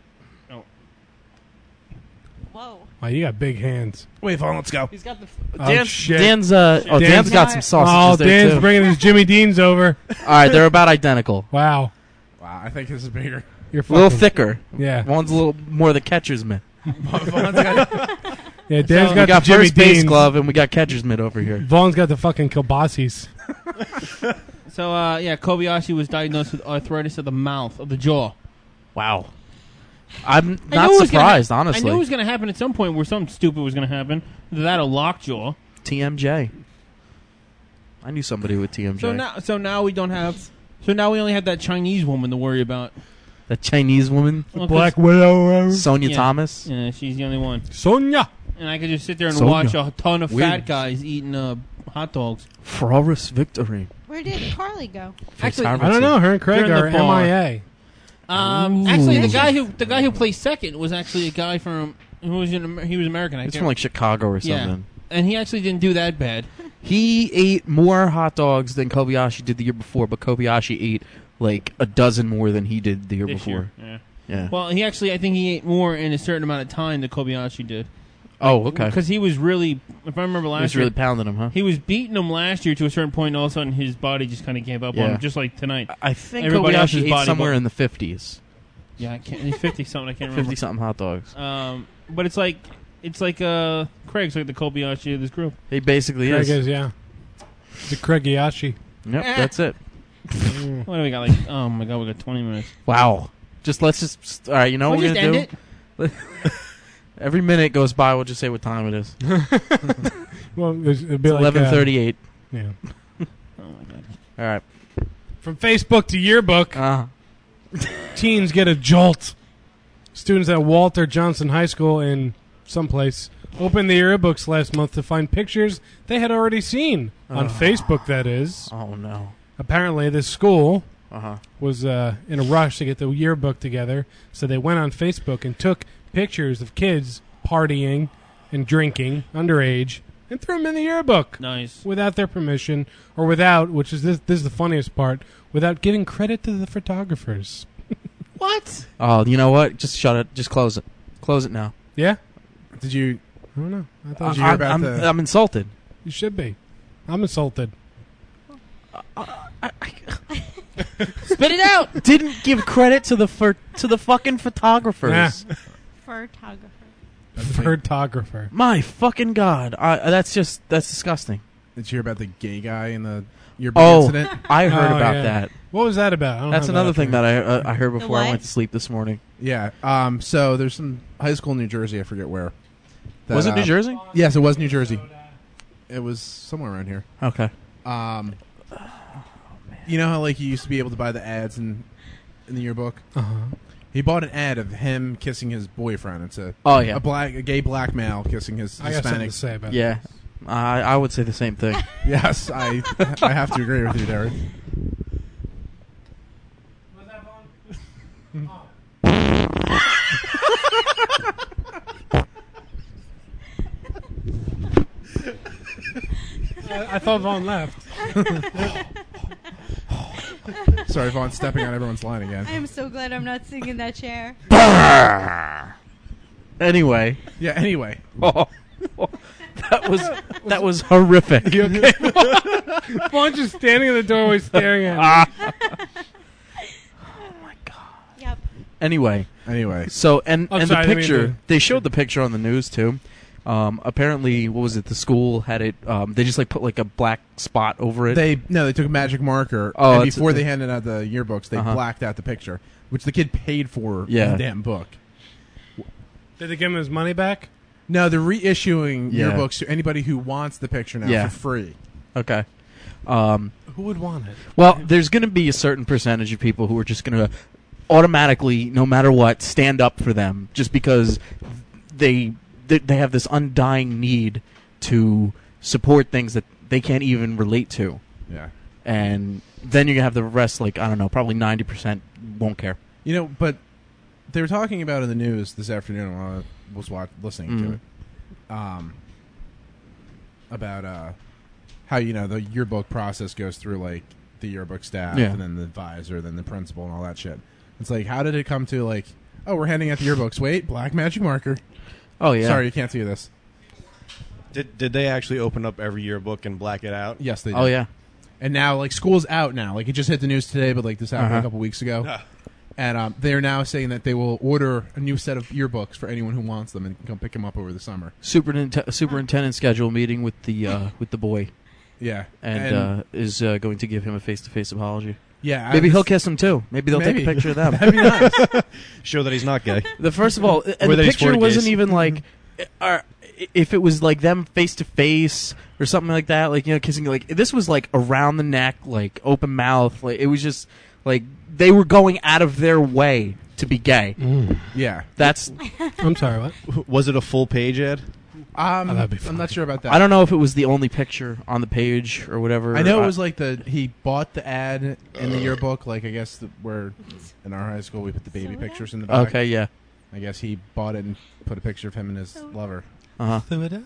Whoa. Wow, you got big hands. Wait, Vaughn, let's go. He's got the. Oh, Dan's, shit. Dan's uh oh Dan's- Dan's got some Oh, sausages there Dan's too. bringing his Jimmy Deans over. All right, they're about identical. Wow, Wow, I think this is bigger. you're A fucking, little thicker. Yeah, One's a little more the catcher's mitt. Vaughn's got, yeah. Dan's we got, got the Jimmy first base Deans. glove and we got catcher's mitt over here. Vaughn's got the fucking kielbasis. So, uh, yeah, Kobayashi was diagnosed with arthritis of the mouth, of the jaw. Wow. I'm I knew not it was gonna surprised, hap- honestly. I knew it was going to happen at some point where something stupid was going to happen. Either that or lockjaw. T M J. I knew somebody with T M J. So now, so now we don't have. So now we only have that Chinese woman to worry about. That Chinese woman, Well, Black 'cause- Widow. Sonia Yeah. Thomas. Yeah, she's the only one. Sonia. And I could just sit there and Sonia. watch a ton of Weird. fat guys eating uh, hot dogs. Flawless victory. Where did Carly go? Actually, I don't know. Her and Craig They're in are the bar. M I A. Um, Ooh. actually, the guy who the guy who plays second was actually a guy from who was in Amer- he was American. I He's can't- from like Chicago or Yeah. something. and he actually didn't do that bad. He ate more hot dogs than Kobayashi did the year before, but Kobayashi ate like a dozen more than he did the year This before. year, Yeah. yeah. Well, he actually I think he ate more in a certain amount of time than Kobayashi did. Oh, okay. Because he was really, if I remember He last was year, really pounding him, huh? he was beating him last year to a certain point, and all of a sudden his body just kind of gave up on Yeah. him, just like tonight. I think Everybody else's Kobayashi ate body somewhere bu- in the fifties. Yeah, I can't. Fifty something. I can't remember. Fifty something hot dogs. Um, but it's like it's like uh, Craig's like the Kobayashi of this group. He basically Craig is. is, yeah. The Craigiashi. Yep, that's it. What do we got? Like, oh my god, we got twenty minutes. Wow. Just let's just all right. You know what We'll we're just gonna end do? Every minute goes by, we'll just say what time it is. Well, it's, it'd be It's like, eleven thirty-eight. Uh, yeah. Oh my god. All right. From Facebook to yearbook, uh. teens get a jolt. Students at Walter Johnson High School in someplace opened the yearbooks last month to find pictures they had already seen on Oh. Facebook. That is. Oh no. Apparently, this school Uh-huh. was uh, in a rush to get the yearbook together, so they went on Facebook and took pictures of kids partying and drinking underage and threw them in the yearbook. Nice. Without their permission, or without, which is this, this is the funniest part, without giving credit to the photographers. What? Oh, you know what? Just shut it. Just close it. Close it now. Yeah? Did you? I don't know. I thought I- Did you hear I'm, about I'm, the? I'm insulted. you should be. I'm insulted. Spit it out. Didn't give credit to the fir- to the fucking photographers. Yeah. Photographer. Photographer. My fucking god. I, that's just that's disgusting. Did you hear about the gay guy in the yearbook Oh, incident? I heard Oh, about yeah. that. What was that about? I don't That's have another up thing here. that I uh, I heard before I what? went to sleep this morning. Yeah. Um. So there's some high school in New Jersey. I forget where. that, Was it New uh, Jersey? Yes, it was New Jersey. It was somewhere around here. Okay. Um. You know how like you used to be able to buy the ads in in the yearbook. Uh-huh. He bought an ad of him kissing his boyfriend. It's a Oh, yeah. a black a gay black male kissing his I got something Hispanic. to say about Yeah. I I would say the same thing. Yes, I I have to agree with you, Derek. I, I thought Vaughn left. Sorry, Vaughn, stepping on everyone's line again. I am so glad I'm not sitting in that chair. Anyway. Yeah. Anyway. Oh, that was that was horrific. You okay? Vaughn's just standing in the doorway staring at me. Yep. Anyway. Anyway. So and I'm and sorry, I the didn't mean picture to- they showed the picture on the news too. Um, apparently, what was it? The school had it. Um, they just like put like a black spot over it. They no, they took a magic marker. Oh, and it's- before they handed out the yearbooks, they Uh-huh. blacked out the picture, which the kid paid for Yeah. in the damn book. Did they give him his money back? No, they're reissuing Yeah. yearbooks to anybody who wants the picture now Yeah. for free. Okay. Um, Who would want it? well, there's going to be a certain percentage of people who are just going to automatically, no matter what, stand up for them just because they they, they have this undying need to support things that they can't even relate to. Yeah. And then you're going to have the rest, like, I don't know, probably ninety percent won't care. You know, but they were talking about in the news this afternoon while I was watch, listening Mhm. to it, um, about uh, how you know the yearbook process goes through like the yearbook staff Yeah. and then the advisor, then the principal, and all that shit. It's like, how did it come to like, oh, we're handing out the yearbooks. Wait, black magic marker. Oh, yeah. Sorry, you can't see this. Did did they actually open up every yearbook and black it out? Yes, they did. Oh, yeah. And now, like, school's out now. Like, it just hit the news today, but, like, this happened Uh-huh. a couple weeks ago. Ah. And um, they're now saying that they will order a new set of yearbooks for anyone who wants them and can come pick them up over the summer. Superintendent, superintendent schedule meeting with the uh, with the boy. Yeah. And, And- uh, is uh, going to give him a face-to-face apology. Yeah, I Maybe was- he'll kiss him, too. Maybe they'll Maybe. take a picture of them. That'd be nice. Show that he's not gay. The first of all, and Or the that he's picture for wasn't gays. even like, uh, if it was like them face to face or something like that, like you know, kissing. Like this was like around the neck, like open mouth. Like it was just like they were going out of their way to be gay. Mm. Yeah, that's. I'm sorry. What was it? A full page ad? Um, Oh, that'd be I'm not sure about that. I don't know if it was the only picture on the page or whatever. I know Uh, it was like the he bought the ad in the yearbook. Like I guess the, where in our high school we put the baby pictures in the back. Okay, yeah. I guess he bought it and put a picture of him and his lover. Uh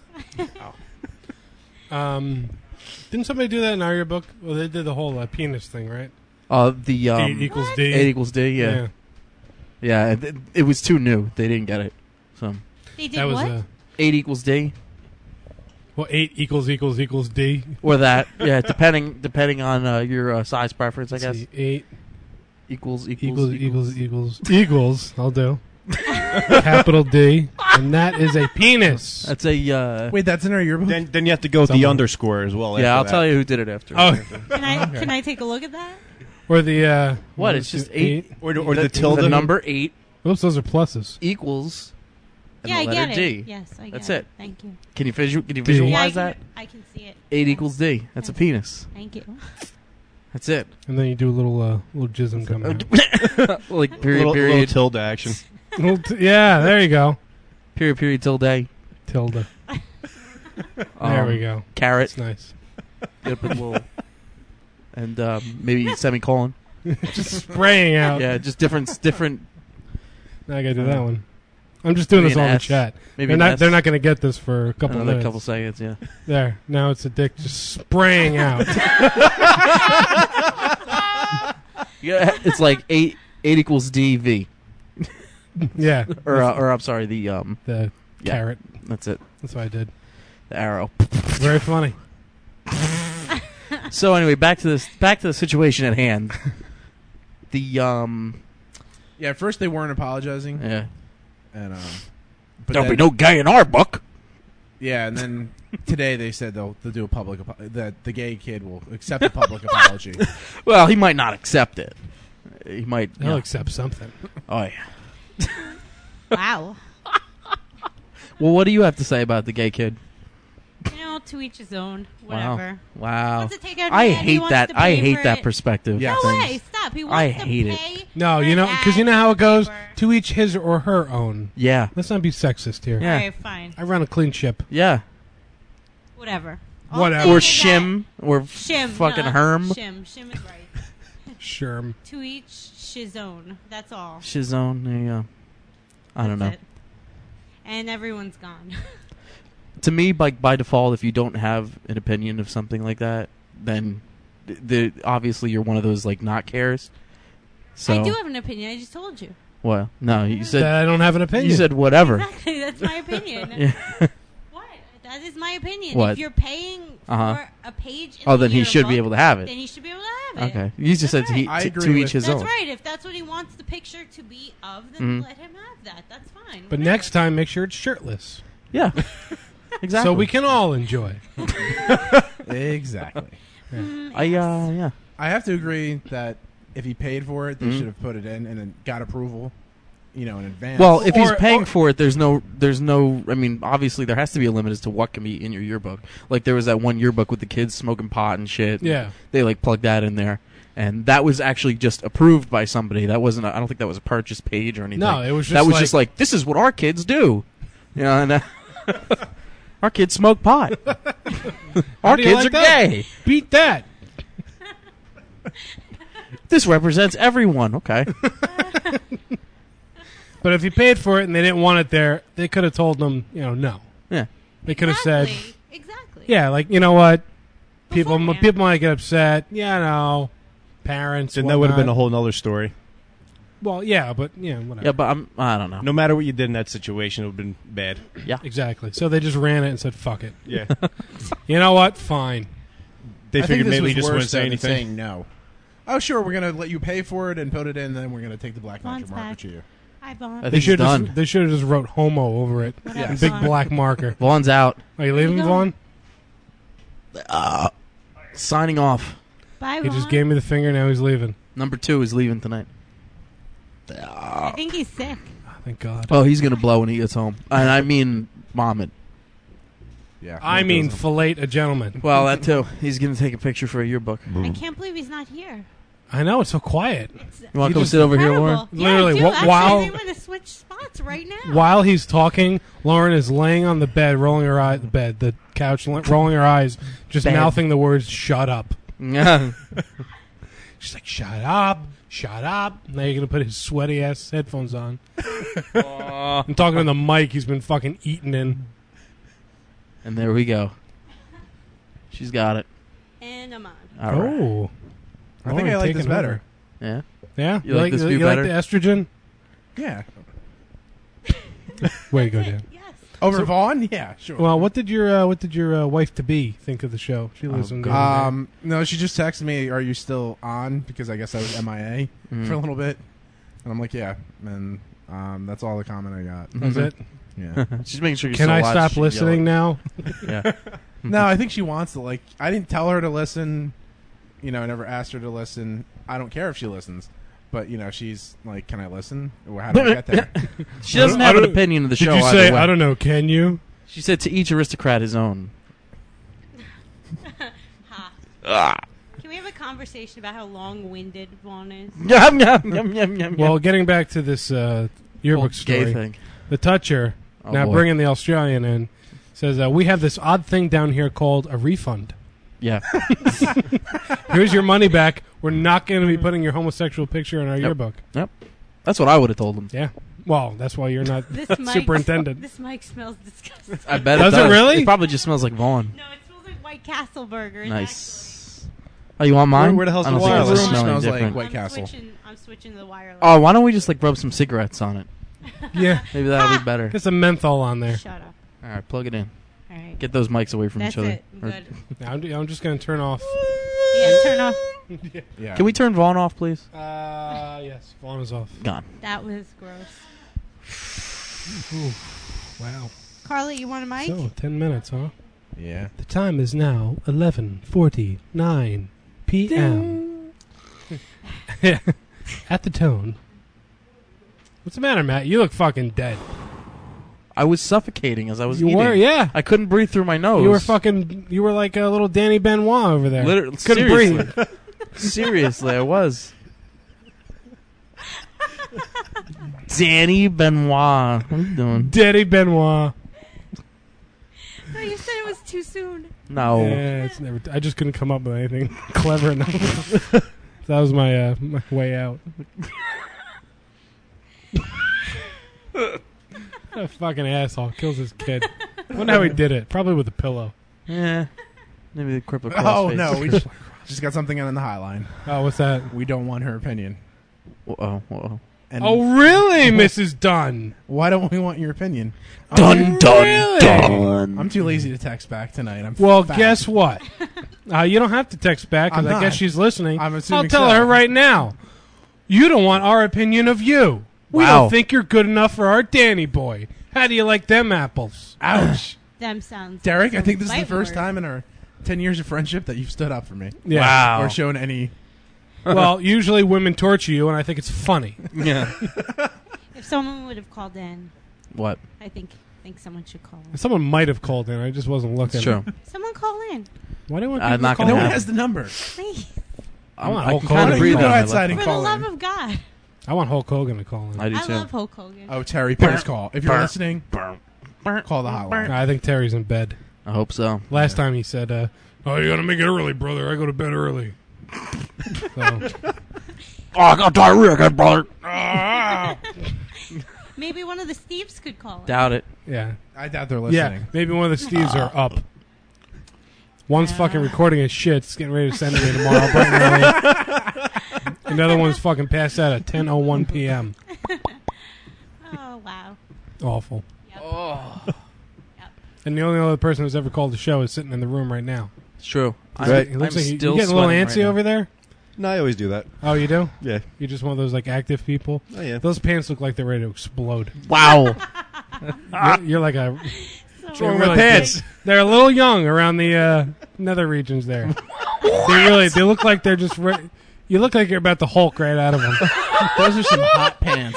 huh. Um, didn't somebody do that in our yearbook? Well, they did the whole uh, penis thing, right? Uh, the um, eight equals D. Eight equals D. Yeah. Yeah. Yeah. It, it was too new. They didn't get it. So. They did That was what? uh, Eight equals D. well, eight equals equals equals D. Or that, yeah, depending depending on uh, your uh, size preference, I Let's guess. see, eight Equals, equals, equals, equals, equals. I'll do. Capital D, and that is a penis. That's a. Uh, Wait, that's in our yearbook. Then, then you have to go with the Someone. underscore as well. yeah, after I'll that. tell you who did it after. Oh. Can I can I take a look at that? Or the uh, What? It's just eight. Or, or the, tilde. The number eight Oops, those are pluses. equals. And Yeah, the I letter get D. it. Yes, I get That's it. it. Thank you. Can you visual? Can you D. visualize Yeah, I can, that? I can see it. Eight equals D. That's a penis. Thank you. That's it. And then you do a little uh, little jism come out. Like period, little, period. little tilde action. Little t- yeah, there you go. Period, period, tilde. Tilde. There Um, we go. Carrot. That's nice. You gotta put a little. And um, maybe semicolon. Just spraying out. Yeah, just different, different. Now I gotta do that one. I'm just doing Maybe this an on the S. chat. Maybe they're an not. S. They're not going to get this for a couple Another minutes. couple seconds, yeah. There. Now it's a dick just spraying out. Yeah, it's like eight. Eight equals D V. Yeah. or uh, or I'm sorry, the um the yeah, carrot. That's it. That's what I did. The arrow. Very funny. So anyway, back to this. Back to the situation at hand. The um. Yeah, at first they weren't apologizing. Yeah. And um. But There'll then, be no gay in our book. Yeah, and then today they said they'll they'll do a public apo- that the gay kid will accept a public apology. Well, he might not accept it. He might. He'll yeah. accept something. Oh yeah. Wow. Well, what do you have to say about the gay kid? You know, to each his own. Wow. Whatever. Wow. Wants to take out I man, he hate wants that. to I pay hate for that it. perspective. No thing. way. Stop. He wants I to hate it. pay. No, you know, because you know how it goes. To each his or her own. Yeah. Let's not be sexist here. Yeah. Alright, fine. I run a clean ship. Yeah. Whatever. All Whatever. I'm Or saying is shim. Or that- shim. fucking no, herm. Shim. Shim is right. Sherm. To each his own. That's all. Shizone. There you go. I don't know. That's it. And everyone's gone. To me, by by default, if you don't have an opinion of something like that, then th- the obviously you're one of those like not cares. So I do have an opinion. I just told you. well, no, you said That I don't have an opinion. You said whatever. Exactly. That's my opinion. Yeah. What? That is my opinion. What? If you're paying for Uh-huh. a page in Oh, the then he should be yearbook, able to have it. Then he should be able to have it. Okay, you just said That's he, right. to, to each his That's own. right. If that's what he wants the picture to be of, then Mhm. let him have that. That's fine. But Whatever. next time, make sure it's shirtless. Yeah. Exactly. So we can all enjoy. Exactly. Mm, I uh yeah. I have to agree that if he paid for it, they Mhm. should have put it in and then got approval, you know, in advance. Well, if he's Or- paying or- for it, there's no, there's no. I mean, obviously there has to be a limit as to what can be in your yearbook. Like there was that one yearbook with the kids smoking pot and shit. Yeah. They like plugged that in there, and that was actually just approved by somebody. That wasn't. A, I don't think that was a purchase page or anything. No, it was that just was like- just like this is what our kids do. You know, and uh, our kids smoke pot. How Our do you kids like are that? gay. Beat that. This represents everyone. Okay. But if you paid for it and they didn't want it there, they could have told them, you know, no. Yeah. They could have said, Exactly. Exactly. yeah, like, you know what? People Beforehand. people might get upset. Yeah, no. Parents. Then that would have been a whatnot. whole nother story. Well, yeah, but, yeah, whatever. Yeah, but I'm. I don't know. No matter what you did in that situation, it would have been bad. Yeah. Exactly. So they just ran it and said, fuck it. Yeah. You know what? Fine. They I think figured this maybe was he just worse wouldn't say than anything. saying no. Oh, sure, we're going to let you pay for it and put it in, then we're going to take the black Vaughn's magic marker back. to you. Hi, Vaughn. I They think should he's have done. they should have just wrote homo over it. What In else, big Vaughn? black marker. Vaughn's out. Are you leaving, you Vaughn? Uh, signing off. Bye, He Vaughn. just gave me the finger, now he's leaving. Number two is leaving tonight. I think he's sick. Oh, thank God. Oh, he's gonna blow when he gets home, and I mean vomit. Yeah. I mean, fillet a gentleman. Well, that too. He's gonna take a picture for a yearbook. I can't believe he's not here. I know, it's so quiet. It's You want He to come just- sit over here, Lauren? incredible. Literally, yeah, I do, wh- actually. while- I think I'm going to switch spots right now. While he's talking, Lauren is laying on the bed, rolling her eye, the bed, the couch, l- rolling her eyes, just Bed. mouthing the words "shut up." Yeah. She's like, "Shut up, shut up." Now you're gonna put his sweaty ass headphones on. I'm talking to the mic. He's been fucking eating in. And there we go. She's got it. And I'm on. All right. Oh, I think Lauren I like taking this better. Yeah. Yeah, You like this view you better? like the estrogen? Yeah. Way to go, Dan. Yes. Over So- Vaughn? Yeah, sure. Well, what did your uh, what did your uh, wife to be think of the show? She listened. to Um, no, she just texted me, "Are you still on?" Because I guess I was M I A Mm. for a little bit, and I'm like, "Yeah," and um, that's all the comment I got. That's it? Yeah. She's making sure you Can still I watch stop and listening yell now? at- Yeah. No, I think she wants to. Like, I didn't tell her to listen. You know, I never asked her to listen. I don't care if she listens, but you know, she's like, "Can I listen?" Well, how do I get there? She doesn't have an opinion of the Did show. you either say, way. "I don't know"? Can you? She said, "To each aristocrat his own." Ah. Can we have a conversation about how long-winded Vaughn is? Yum, yum, yum, yum, yum, Well, yum. getting back to this uh, yearbook Whole gay story, thing. the Toucher, Oh, now boy. bringing the Australian in, says uh, we have this odd thing down here called a refund. Yeah. Here's your money back. We're not going to be putting your homosexual picture in our Yep. yearbook. Yep. That's what I would have told him. Yeah. Well, that's why you're not This mic, superintendent. This mic smells disgusting. I bet Does it it does. really? It probably just smells like Vaughn. No, it smells like White Castle burgers. Nice. Oh, you want mine? Where- where the hell's I don't the think wireless? it's Room smelling smells like different. White I'm Castle. Switching, I'm switching to the wireless. Oh, why don't we just like rub some cigarettes on it? Yeah. Maybe that'll be better. Get some menthol on there. Shut up. All right, plug it in. All right. Get those mics away from That's each other. it. I'm Or- good. Now, I'm, I'm just going to turn off. Yeah, turn off. Yeah. Can we turn Vaughn off, please? Uh, yes, Vaughn is off. Gone. That was gross. Ooh, wow. Carly, you want a mic? So, ten minutes, huh? Yeah. The time is now eleven forty-nine p.m. At the Tone. What's the matter, Matt? You look fucking dead. I was suffocating as I was You eating. were, yeah. I couldn't breathe through my nose. You were fucking. You were like a little Danny Benoit over there. Literally, couldn't seriously. breathe. Seriously, I was. Danny Benoit. What are you doing? Danny Benoit. No, you said it was too soon. No. Yeah, it's never. I just couldn't come up with anything clever enough. That was my uh, my way out. A fucking asshole kills his kid. I wonder how he did it. Probably with a pillow. Yeah. Maybe the cripple Oh crossface. no, we just, just got something on the hotline. Oh, what's that? We don't want her opinion. Whoa, whoa. And Oh, really, Missus Dunn? why don't we want your opinion? Dun, dun, Really? dun. I'm too lazy to text back tonight. I'm Well, fat. guess what? Uh, you don't have to text back because I'm I guess not. she's listening. I'm I'll assuming tell so. her right now. You don't want our opinion of you. We Wow. don't think you're good enough for our Danny boy. How do you like them apples? Ouch. Them sounds. Derek, I some think this is the fighting first words. time in our ten years of friendship that you've stood up for me. Yeah. Wow. Or shown any. Well, usually women torture you, and I think it's funny. Yeah. If someone would have called in, What? I think think someone should call in. Someone might have called in. I just wasn't looking. It's true. Someone call in, Why do you want I'm people not to call gonna No in? one happen. has the number. please. I want I Hulk can kinda Hogan. breathe Go on it. outside and For the call love in. of God, I want Hulk Hogan to call in. I do I too. love Hulk Hogan. Oh, Terry, please call. If you're listening, call the hotline. I think Terry's in bed. I hope so. Last time he said, uh, "Oh, you gotta make it early, brother. I go to bed early." So, Oh, I got diarrhea again, brother. Maybe one of the Steves could call in. Doubt it. yeah, I doubt they're yeah. listening. Maybe one of the Steves are up. One's fucking recording his shits, getting ready to send it to me tomorrow. bright and early. Another one's fucking passed out at ten oh one p.m. Oh wow. Awful. Oh. And the only other person who's ever called the show is sitting in the room right now. It's true. Right. He looks I'm like he, still you getting a little sweating antsy right now. over there. No, I always do that. Oh, you do? Yeah. You're just one of those like active people. Oh, yeah. Those pants look like they're ready to explode. Wow. You're, you're like a. So they're wrong with my pants? They're a little young around the uh, nether regions there. They really. They look like they're just. Re- you look like you're about to Hulk right out of them. Those are some hot pants.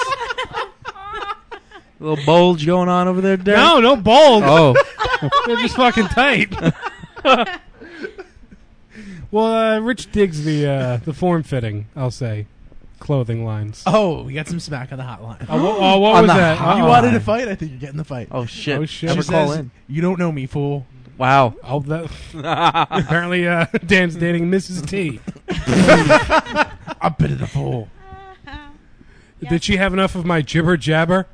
A little bulge going on over there, Derek? No, no bulge. Oh. They're just fucking tight. Well, uh, Rich digs the uh, the form fitting. I'll say, clothing lines. Oh, we got some smack on the hotline. Oh, wha- oh, what On was the that? hot- You Uh-oh. wanted to fight? I think you're getting the fight. Oh, shit. Oh, shit. Have her She call says, in. You don't know me, fool. Wow. Oh, that, apparently uh, Dan's dating Missus T. A bit of the fool. Did she have enough of my jibber jabber?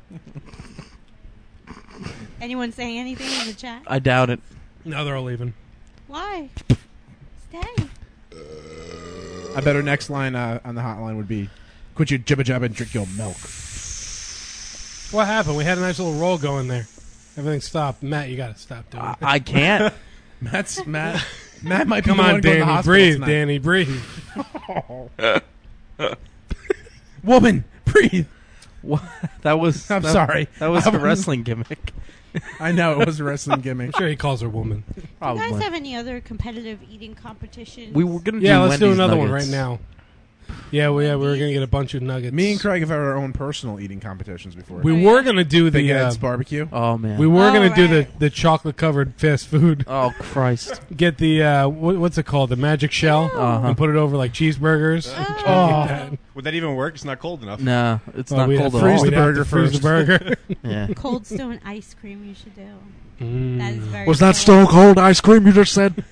Anyone saying anything in the chat? I doubt it. No, they're all leaving. Why? Stay. I bet our next line uh, on the hotline would be, "Quit your jibber jabber and drink your milk." What happened? We had a nice little roll going there. Everything stopped. Matt, you got to stop doing it. I can't. Matt's Matt. Matt might be Come the on, one going to the Danny. hospital Breathe, tonight. Danny. Breathe. Woman, breathe. What? That was. I'm that, sorry. That was I a wouldn't- wrestling gimmick. I know it was a wrestling gimmick. I'm sure he calls her woman. Do you Probably. guys have any other competitive eating competitions? We were gonna Yeah, do let's do Wendy's another nuggets. one right now. Yeah, we, yeah, we were going to get a bunch of nuggets. Me and Craig have had our own personal eating competitions before. We were going to do Big the Ed's uh, barbecue. Oh man. We were Oh, going to do the, right. the chocolate covered fast food. Oh Christ. Get the uh, what, what's it called? The magic shell, Uh-huh. and put it over like cheeseburgers. Oh. Would that even work? It's not cold enough. Nah, it's Oh, not we'd cold have at to- all. we'd the have burger to freeze first. the burger. Yeah. Cold Stone ice cream you should do. Mm. That is very Was that cold. Stone Cold ice cream you just said?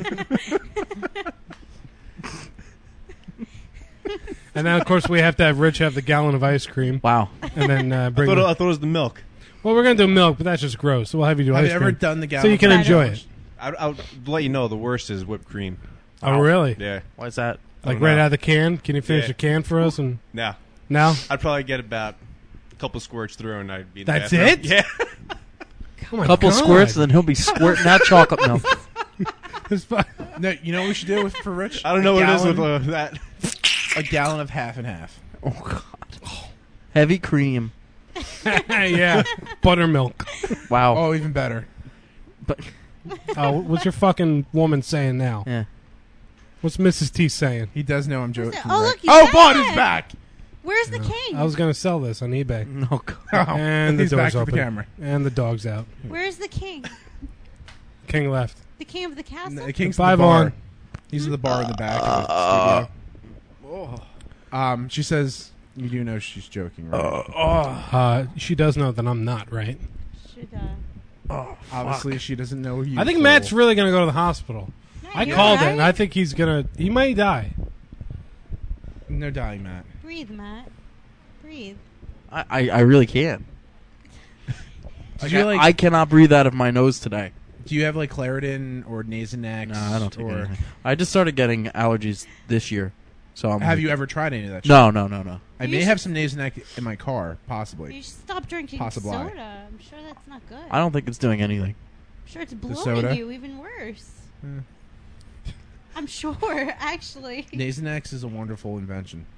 And then, of course, we have to have Rich have the gallon of ice cream. Wow. And then uh, I bring. thought, the- I thought it was the milk. well, we're going to do milk, but that's just gross. So we'll have you do Have ice you cream. ever done the gallon So you can of- enjoy it. I, I'll let you know the worst is whipped cream. Oh, really? Yeah. Why is that? Like don't right know. out of the can? Can you finish Yeah. the can for us? And No. now? I'd probably get about a couple squirts through and I'd be in the That's bathroom. it? Yeah. Oh my Couple God. squirts, and then he'll be squirting that chocolate milk. It's fine. No, you know what we should do with, for Rich? I don't know A what it is with gallon- uh, that. a gallon of half and half. Oh God. Heavy cream. Yeah, buttermilk. Wow. Oh, even better. But Oh, what's your fucking woman saying now? yeah. What's Missus T saying? He does know I'm joking. Oh, right? look, he's Oh, back. Bond is back. Where's the king? I was going to sell this on eBay. No God. Oh, And the he's back door's to the open. camera. And the dog's out. Where's the king? King left. The king of the castle? The King's Five the bar. on. He's at the bar in the back of the studio. Um, she says you do know she's joking, right? Uh, she does know that I'm not, right? Should, uh... Obviously, she doesn't know you. I think so- Matt's really going to go to the hospital. No, I you're called right. it, and I think he's going to... He might die. No dying, Matt. Breathe, Matt. Breathe. I, I, I really can't. Did you, like- I cannot breathe out of my nose today. Do you have like Claritin or Nasonex? No, I don't take or anything. I just started getting allergies this year. So I'm Have like- you ever tried any of that? No, shit? no, no, no. I You may should- have some Nasonex in my car, possibly. You should stop drinking Possibly. soda. I'm sure that's not good. I don't think it's doing anything. I'm sure it's soda? blowing you even worse. Hmm. I'm sure, actually. Nasonex is a wonderful invention.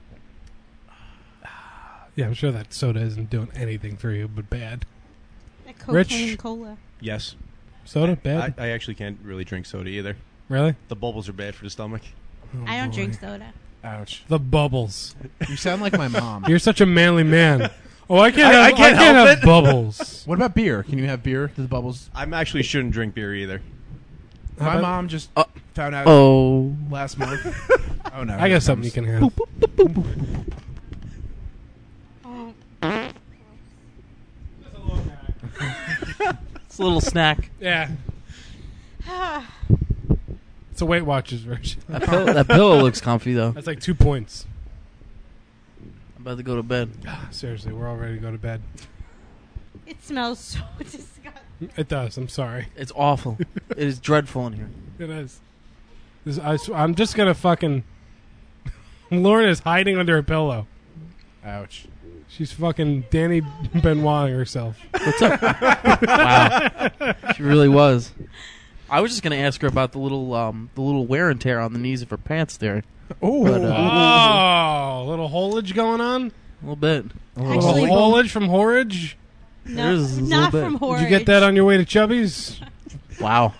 Yeah, I'm sure that soda isn't doing anything for you but bad. That cocaine Rich? cola. Yes. Soda? Bad? I, I actually can't really drink soda either. Really? The bubbles are bad for the stomach. Oh, I don't boy. drink soda. Ouch. The bubbles. You sound like my mom. You're such a manly man. Oh, I can't I- have, I can't can't help have it. bubbles. What about beer? Can you have beer? Does the bubbles? I actually shouldn't drink beer either. How My about- mom just Uh, found out Oh. last month. Oh no! I here got it something you comes. can have. Oh. It's a little snack. Yeah. It's a Weight Watchers version. That, pill- that pillow looks comfy, though. That's like two points. I'm about to go to bed. Seriously, we're all ready to go to bed. It smells so disgusting. It does. I'm sorry. It's awful. It is dreadful in here. It is. This, I, sw- I'm just gonna fucking. Lauren is hiding under a pillow. Ouch. She's fucking Danny Benoit herself. What's up? Wow. She really was. I was just going to ask her about the little um, the little wear and tear on the knees of her pants there. Ooh. But, uh, Oh, little holage going on. A little bit. A little Actually- holage from Horridge. No, There's a not little from bit. Horridge. Did you get that on your way to Chubby's? Wow.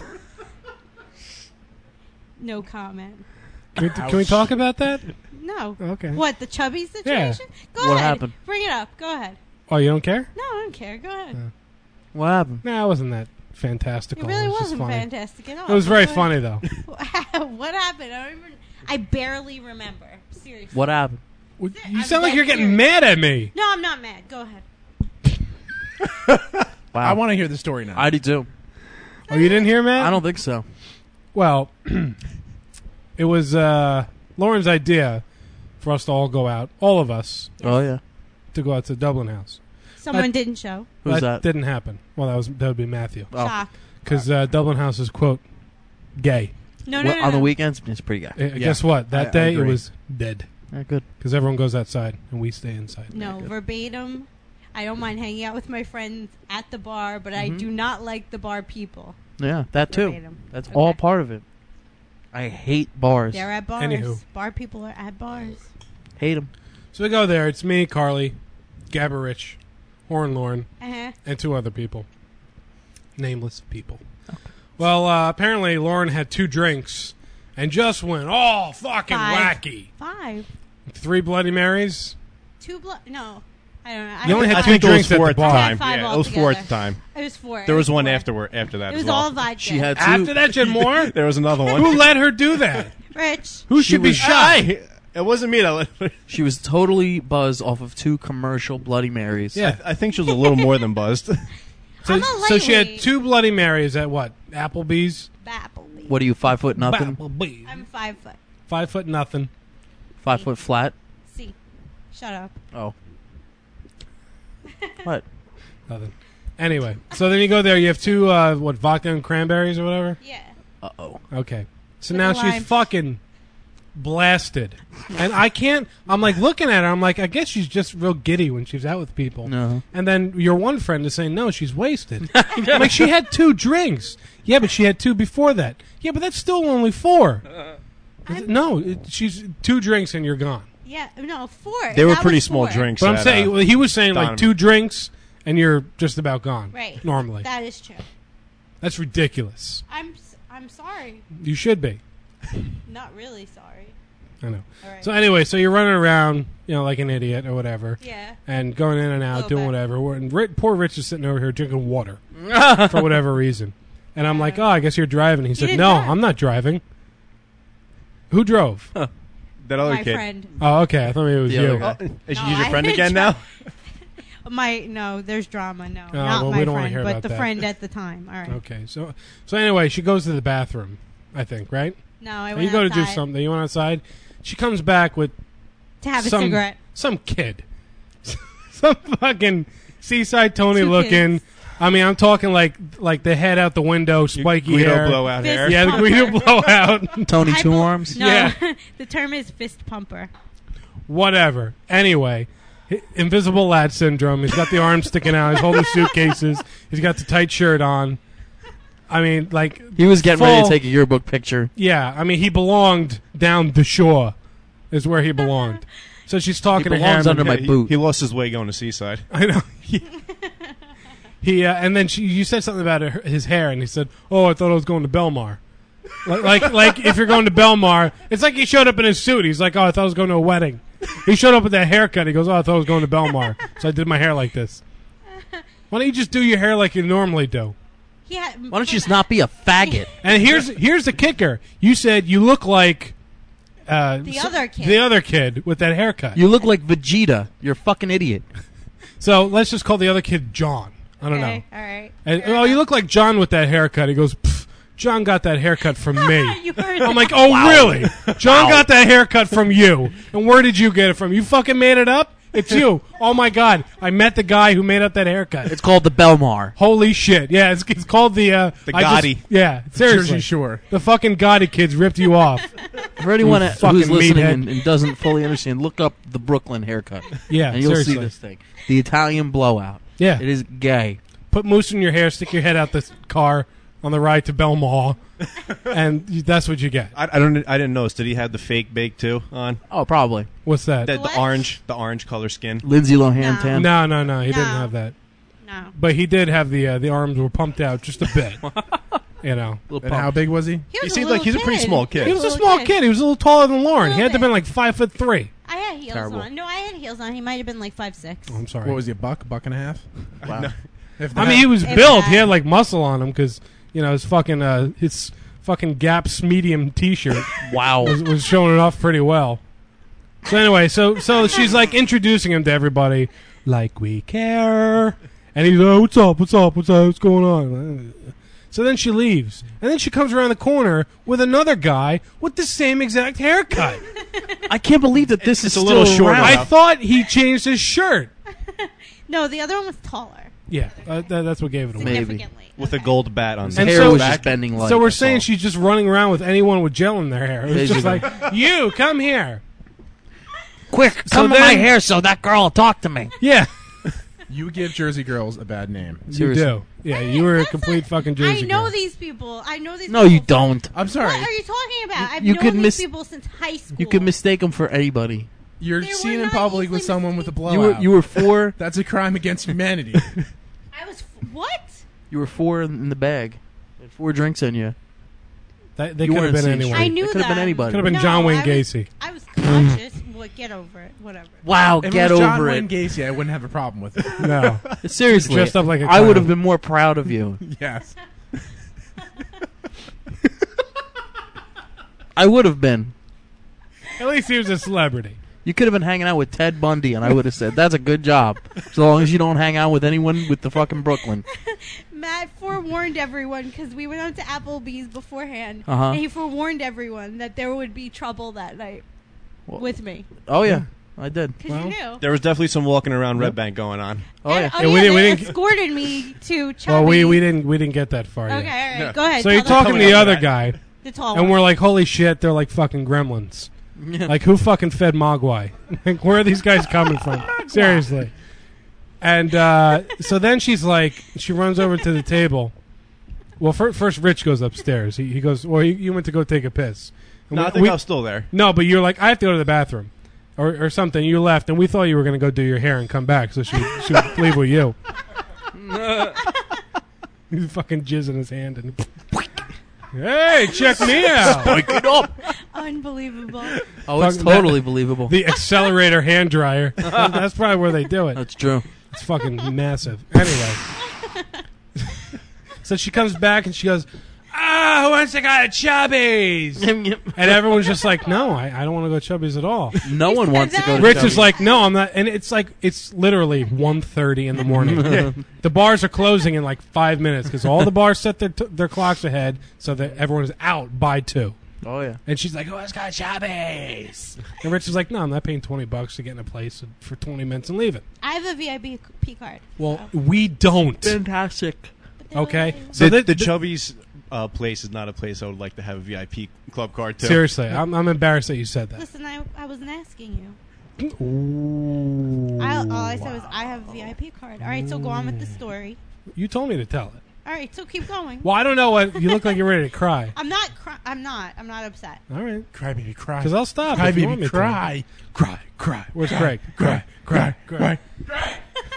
No comment. Can we, can we talk about that? No. Okay. What, the chubby situation? Go What ahead. happened? Bring it up. Go ahead. Oh, you don't care? No, I don't care. Go ahead. What happened? Nah, it wasn't that fantastical. It really was just wasn't funny. fantastic at all. It was very Go funny ahead. though. What happened? I don't even. I barely remember. Seriously. What happened? You I'm sound like dead you're getting serious. mad at me. No, I'm not mad. Go ahead. Wow. I want to hear the story now. I do too. Oh, you didn't hear, Matt? I don't think so. Well, it was uh, Lauren's idea for us to all go out, all of us, Oh, yeah. to go out to Dublin House. Someone That- didn't show. Who's that? didn't happen. Well, that was that would be Matthew. Oh. Shock. Because uh, Dublin House is, quote, gay. No, no, Well, no. on the no. weekends, it's pretty gay. Uh, Guess what? That I- I day, it agree. was dead. Yeah, good. Because everyone goes outside, and we stay inside. No, verbatim. I don't mind hanging out with my friends at the bar, but I Mhm. do not like the bar people. Yeah, that too. Verbatim. That's Okay. all part of it. I hate bars. They're at bars. Anywho. Bar people are at bars. Hate them. So we go there. It's me, Carly, Gabba Rich, Horn Lauren, Uh-huh. and two other people. Nameless people. Well, uh, apparently Lauren had two drinks and just went all fucking Five. wacky. Five. Three Bloody Marys. Two blood. No. I don't know. You only I had I two think it was drinks at four the at the bar. I had time. five Yeah, it was four at altogether. the time. It was four. There It was one four. after after that It as was well. all vodka. She had two. After that, you had more? There was another one. Who let her do that? Rich. Who She should be was- shot? Hey, it wasn't me that let her. She was totally buzzed off of two commercial Bloody Marys. Yeah. I think she was a little more than buzzed. So, I'm a so she had lightweight. two Bloody Marys at what? Applebee's? Applebee. What are you, five foot nothing? Applebee's. I'm five foot. Five foot nothing. Five foot flat? See. Shut up. Oh. What? Nothing. Anyway, so then you go there. You have two, uh, what, vodka and cranberries or whatever? Yeah. Uh-oh. Okay. So With now a she's lime. fucking blasted. And I can't, I'm like looking at her. I'm like, I guess she's just real giddy when she's out with people. No. And then your one friend is saying, no, she's wasted. I'm like, she had two drinks. Yeah, but she had two before that. Yeah, but that's still only four. No, it, she's two drinks and you're gone. Yeah. No, four. They were That pretty was small four. drinks. But I'm at, saying, uh, well, he was saying like Donovan. two drinks and you're just about gone. Right. Normally. That is true. That's ridiculous. I'm s- I'm sorry. You should be. Not really sorry. I know. All right. So anyway, so you're running around, you know, like an idiot or whatever. Yeah. And going in and out, Little doing bit. whatever. We're- And Ri- poor Rich is sitting over here drinking water for whatever reason. And I'm like, oh, I guess you're driving. He said, didn't no, drive. I'm not driving. Who drove? that other My kid. friend. Oh, okay. I thought maybe it was The you. other guy. Is No, she your I friend didn't again try- now? My no, there's drama. No, Oh, not well, my we don't wanna friend, hear but about the that. friend at the time. All right. Okay. So so anyway, she goes to the bathroom, I think, right? No, I And went you go to do outside something. You went outside. She comes back with to have some, a cigarette. Some kid. some fucking Seaside Tony Two looking. kids. I mean, I'm talking like like the head out the window, spiky Guido hair. blowout Fist hair. Yeah, the pumper. Guido blowout. Tony I Two bel- Arms? No, Yeah. the term is fist pumper. Whatever. Anyway, hi- invisible lad syndrome. He's got the arms sticking out. He's holding suitcases. He's got the tight shirt on. I mean, like He was getting ready to full- take a yearbook picture. Yeah, I mean, he belonged down the shore. Is where he belonged. So she's talking He to him. belongs under and- my he, boot. He lost his way going to Seaside. I know. He uh, and then she, you said something about her, his hair, and he said, "Oh, I thought I was going to Belmar." like, like, like if you're going to Belmar, it's like he showed up in his suit. He's like, "Oh, I thought I was going to a wedding." He showed up with that haircut. He goes, "Oh, I thought I was going to Belmar," so I did my hair like this. Why don't you just do your hair like you normally do? He had, Why don't you just not be a faggot? And here's here's the kicker. You said you look like uh, The s- other kid. the other kid with that haircut. You look like Vegeta. You're a fucking idiot. So let's just call the other kid John. I don't okay, know. all right. And, oh, you look like John with that haircut. He goes, "Pff, John got that haircut from me. You heard I'm that. like, oh, really? John got that haircut from you. And where did you get it from? You fucking made it up? It's you. Oh, my God. I met the guy who made up that haircut. It's called the Belmar. Holy shit. Yeah, it's, it's called the... Uh, The I just- Gotti. yeah, seriously. Jersey Shore. The fucking Gotti kids ripped you off. For anyone You who's fucking listening meathead. and, and doesn't fully understand, look up the Brooklyn haircut. Yeah, and you'll seriously. see this thing. The Italian blowout. Yeah. It is gay. Put mousse in your hair, stick your head out the car on the ride to Belmar, and you- that's what you get. I, I don't. I didn't notice. Did he have the fake bake too on? Oh, probably. What's that? The, the What? orange, the orange color skin. Lindsay Lohan No. tan. No, no, no. He didn't No. have that. No. But he did have the uh, the arms were pumped out just a bit. You know. Little And pump. how big was he? He He was seemed a like he's a little pretty kid. small kid. He was a Little small kid. kid. He was a little taller than Lauren. He had to have Little been like five foot three. I had heels Terrible. on. No, I had heels on. He might have been like five six. Oh, I'm sorry. What was he, a buck, buck and a half? Wow. If I that- mean, he was If built. that. He had like muscle on him because you know his fucking uh, his fucking Gap's medium T-shirt Wow. was, was showing it off pretty well. So anyway, so so she's like introducing him to everybody, like we care, and he's like, "What's up? What's up? What's up? What's going on?" So then she leaves, and then she comes around the corner with another guy with the same exact haircut. I can't believe that this It's is a little still short around. I thought he changed his shirt. No, the other one was taller. Yeah, uh, that, that's what gave it away. Maybe. Significantly. With Okay. a gold bat on. His And hair so- was just bending light. So we're that's saying all. she's just running around with anyone with gel in their hair. It was just Basically. like, you, come here. Quick, So come to my then- hair so that girl will talk to me. Yeah. You give Jersey girls a bad name. You do. Yeah, you were a complete fucking Jersey I know girl. these people. I know these No, people. you don't. I'm sorry. What are you talking about? I've You known could these mis- people since high school. You could mistake them for anybody. You're They were seen in not public with someone with a blowout. You were you were four. That's a crime against humanity. I was what? You were four in the bag. You had four drinks in you. That, they You could have weren't been seen anyone. I knew It could have been them. anybody. Could have been No, John Wayne I was- Gacy. I was conscious. Well, get over it. Whatever. Wow, if it get was John over Wayne it. Gacy, I wouldn't have a problem with it. No. Seriously, Dressed up like a I would have clown. been more proud of you. Yes. I would have been. At least he was a celebrity. You could have been hanging out with Ted Bundy, and I would have said, "That's a good job." So long as you don't hang out with anyone with the fucking Brooklyn. Matt forewarned everyone because we went out to Applebee's beforehand, Uh-huh. and he forewarned everyone that there would be trouble that night with me. Oh yeah, I did. Because you knew. There was definitely some walking around Red Bank going on. Oh yeah. Oh Yeah, yeah, we didn't- we they didn't- escorted me to Chubby's. Well, we we didn't we didn't get that far Okay, yet. all right, Yeah. go ahead. So you're tell them. talking to the other guy, The tall and one. we're like, "Holy shit, they're like fucking gremlins." Like, who fucking fed Mogwai? Like, where are these guys coming from? Seriously. And uh, so then she's like, she runs over to the table. Well, fir- first Rich goes upstairs. He, he goes, well, you, you went to go take a piss. And No, we- I think we- I was still there. No, but you're like, I have to go to the bathroom. Or, or something. You left, and we thought you were going to go do your hair and come back so she, she would leave with you. He fucking jizz in his hand and... Hey, check me out. Spike it up. Unbelievable. Oh, it's Fucking- totally that- believable. The accelerator hand dryer. That's probably where they do it. That's true. It's fucking massive. Anyway. So she comes back and she goes, ah, who wants to go to Chubby's? And everyone's just like, no, I, I don't want to go to Chubby's at all. No one wants to go to Rich Chubby's. is like, no, I'm not. And it's like, it's literally one thirty in the morning. The bars are closing in like five minutes because all the bars set their, t- their clocks ahead so that everyone's out by two. Oh yeah. And she's like, "Who has got Chubby's?" And Rich is like, "No, I'm not paying twenty bucks to get in a place for twenty minutes and leave it." I have a V I P P card. Well, we don't. Fantastic. Okay, So so the, the, the Chubby's uh, place is not a place I would like to have a V I P club card to. seriously, I'm, I'm embarrassed that you said that. Listen, I, I wasn't asking you. Ooh, I, all I said was I have a V I P card. All right, so go on with the story. you told me to tell it. All right, so keep going. Well, I don't know what you look like. You're ready to cry. I'm not. Cry- I'm not. I'm not upset. All right, Cry, baby, cry. because I'll stop. Cry, if you baby, want me to. cry. Cry, cry. Where's cry, Craig? Cry, cry, Craig. cry.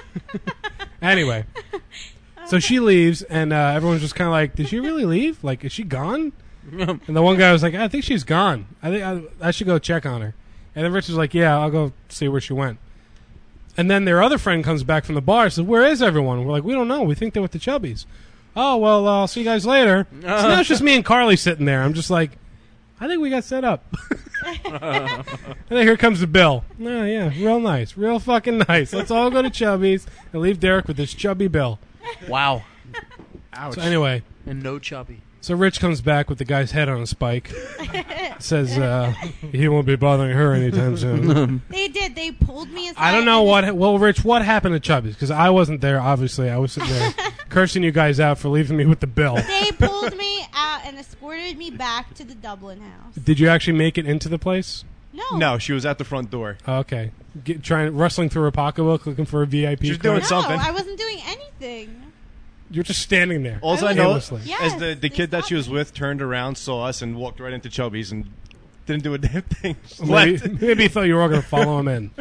Anyway, so she leaves, and uh, everyone's just kind of like, "Did she really leave? Like, is she gone?" And the one guy was like, "I think she's gone. I think I, I should go check on her." And then Rich was like, "Yeah, I'll go see where she went." And then their other friend comes back from the bar and says, "Where is everyone?" We're like, "We don't know. We think they went to Chubby's." Oh, well, uh, I'll see you guys later. So now it's just me and Carly sitting there. I'm just like, I think we got set up. And then here comes the bill. Oh, yeah, real nice. Real fucking nice. Let's all go to Chubby's and leave Derek with this chubby bill. Wow. Ouch. So anyway, And no chubby. so Rich comes back with the guy's head on a spike. Says uh, he won't be bothering her anytime soon. They did. They pulled me aside. I don't know and what. Well, Rich, what happened to Chubby's? Because I wasn't there. Obviously, I was sitting there cursing you guys out for leaving me with the bill. They pulled me out and escorted me back to the Dublin house. Did you actually make it into the place? No. No, she was at the front door. Oh, okay. Get, trying rustling through her pocketbook looking for a V I P. She's card? doing No, something. I wasn't doing anything. You're just standing there. All I, I know aimlessly. Yes, is the, the they kid that stopped she was me. with turned around, saw us, and walked right into Chubby's and didn't do a damn thing. Just Maybe, left. maybe he thought you were all going to follow him in.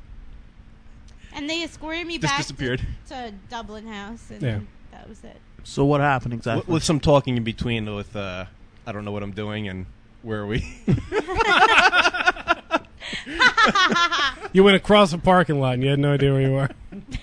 And they escorted me Just back disappeared. To, to Dublin house, and Yeah. that was it. So what happened With, exactly? with some talking in between with, uh, I don't know what I'm doing and where are we? You went across the parking lot and you had no idea where you were.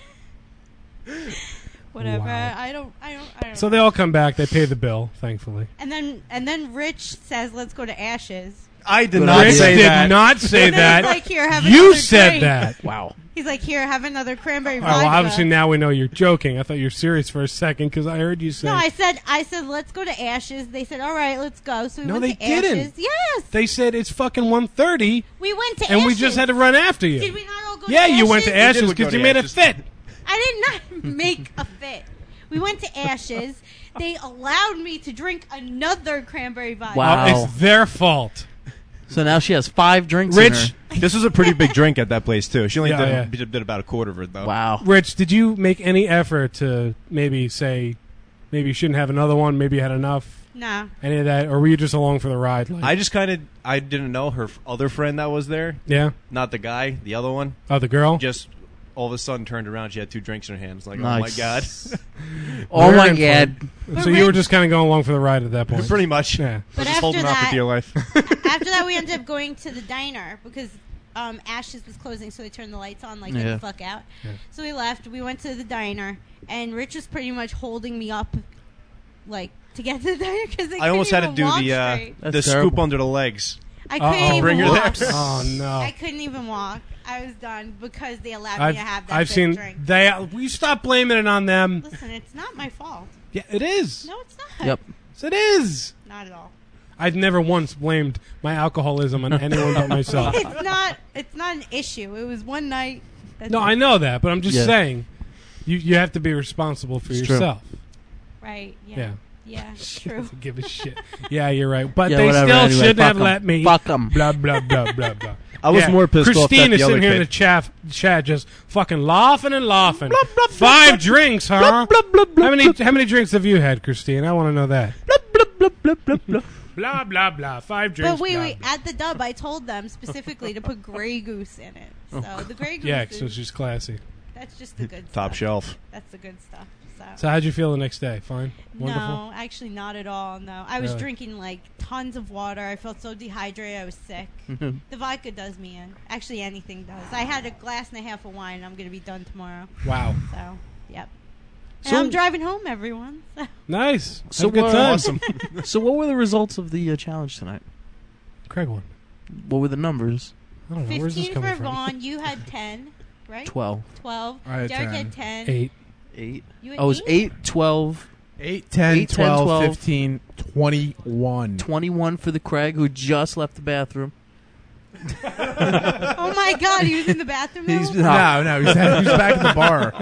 Whatever. Wow. I don't. I don't. I don't. So know. they all come back. They pay the bill, thankfully. And then and then Rich says, "Let's go to Ashes." I did Good not Rich idea. say did that. not say And then that. he's like, "Here, have You another said drink." that. Wow. He's like, "Here, have another cranberry All right, vodka." well, obviously now we know you're joking. I thought you were serious for a second because I heard you say. No, I said, I said, let's go to Ashes. They said, all right, let's go. So we No, went they to didn't. Ashes. Yes, They said it's fucking one thirty, we went to and Ashes. we just had to run after you. Did we not all go yeah, to Ashes? you went to Ashes go because to you made a Ashes. fit. I did not make a fit. We went to Ashes. They allowed me to drink another cranberry vodka. Wow. Uh, it's their fault. So now she has five drinks in Rich, her. This was a pretty big drink at that place too. She only Yeah, did, yeah. did about a quarter of it though. Wow. Rich, did you make any effort to maybe say, maybe you shouldn't have another one, maybe you had enough? Nah. Any of that? Or were you just along for the ride? Like, I just kind of I didn't know her f- other friend that was there. Yeah? Not the guy, the other one. Oh, the girl? Just all of a sudden turned around. She had two drinks in her hands. Like, Nice. oh my god. Oh Very my important. God. So you were just kind of going along for the ride at that point? Pretty much. Yeah. But just holding after out for that- dear life. After that, we ended up going to the diner because um, Ash's was closing, so they turned the lights on, like, get Yeah. the fuck out. Yeah. So we left. We went to the diner, and Rich was pretty much holding me up, like, to get to the diner because I almost had to do the uh, the That's scoop terrible. under the legs. I couldn't Uh-oh. even Bring her walk. there. Oh, no. I couldn't even walk. I was done because they allowed I've, me to have that I've big seen drink. they. Will you stop blaming it on them? Listen, it's not my fault. Yeah, it is. No, it's not. Yep. Yes, it is. Not at all. I've never once blamed my alcoholism on anyone but myself. It's not. It's not an issue. It was one night. That's No, it. I know that, but I'm just Yeah. saying, you you have to be responsible for It's true. yourself. Right. Yeah. Yeah. Yeah. True. Give a shit. Yeah, you're right. But Yeah, they whatever, still anyway, shouldn't fuck have 'em. let me. Fuck 'em. Blah blah blah blah blah. I was more pissed off Christine that is the sitting other here in kid. the chat, chat just fucking laughing and laughing. Five drinks, huh? how many how many drinks have you had, Christine? I want to know that. Blah blah blah. Five drinks. But wait, blah, wait. blah. At the dub, I told them specifically to put Grey Goose in it. So the Grey Goose. Yeah, is, so she's classy. that's just the good Top stuff. shelf. That's the good stuff. So. So how'd you feel the next day? Fine, wonderful. No, actually not at all. No, I was Really? drinking like tons of water. I felt so dehydrated. I was sick. The vodka does me in. Actually, anything does. I had a glass and a half of wine. I'm gonna be done tomorrow. Wow. So, yep. And So- I'm driving home, everyone. So. Nice. So Have a good uh, time. awesome. So what were the results of the uh, challenge tonight? Craig won. What were the numbers? I don't know. Where's this Fifteen coming for from? Vaughn. You had ten, right? Twelve. Twelve. I had Derek ten. had ten. Eight. Eight. You had I was eight? eight, twelve, eight, ten, eight, ten, twelve, twelve. fifteen, twenty-one. twenty-one for the Craig who just left the bathroom. Oh my God, he was in the bathroom. He's now? No, no, he's, at, he's back in the bar.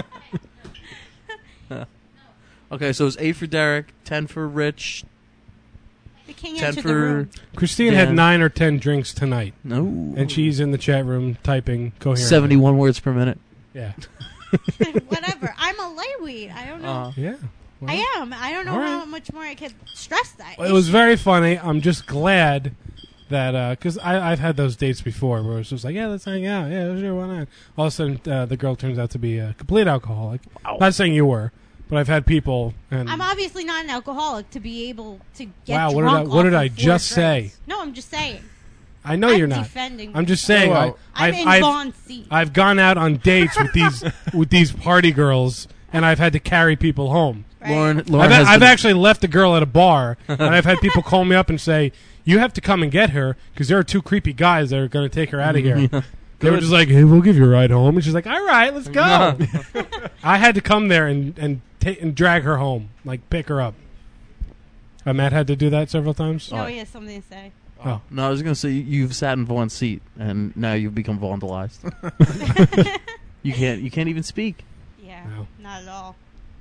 Okay, so it was eight for Derek, ten for Rich, The king ten entered the for room. Christine Dan. had nine or ten drinks tonight. No. And she's in the chat room typing coherently. seventy-one words per minute. Yeah. Whatever. I'm a lightweight. I don't know. Uh, Yeah. I am. I don't know all right. how much more I can stress that. Well, it was very funny. I'm just glad that because I I've had those dates before where it's just like, yeah, let's hang out. Yeah, sure, why not? All of a sudden, uh, the girl turns out to be a complete alcoholic. Not saying you were, but I've had people. And I'm obviously not an alcoholic to be able to get Wow, what drunk did I- what off did of I four just say? drinks. No, I'm just saying. I know I'm you're not. defending I'm just myself. saying. Well, I, I'm I've, in I've, Vaughn's seat. I've gone out on dates with these with these party girls, and I've had to carry people home. Right? Lauren, Lauren I've, has I've been- actually left a girl at a bar, and I've had people call me up and say, "You have to come and get her because there are two creepy guys that are going to take her out of here." Yeah. They were Good. just like, "Hey, we'll give you a ride home," and she's like, "All right, let's go." I had to come there and and ta- and drag her home, like pick her up. Uh, Matt had to do that several times. No, he has something to say. Oh. No, I was going to say you- you've sat in Vaughn's seat, and now you've become vandalized. you can't. You can't even speak. Yeah, No. not at all.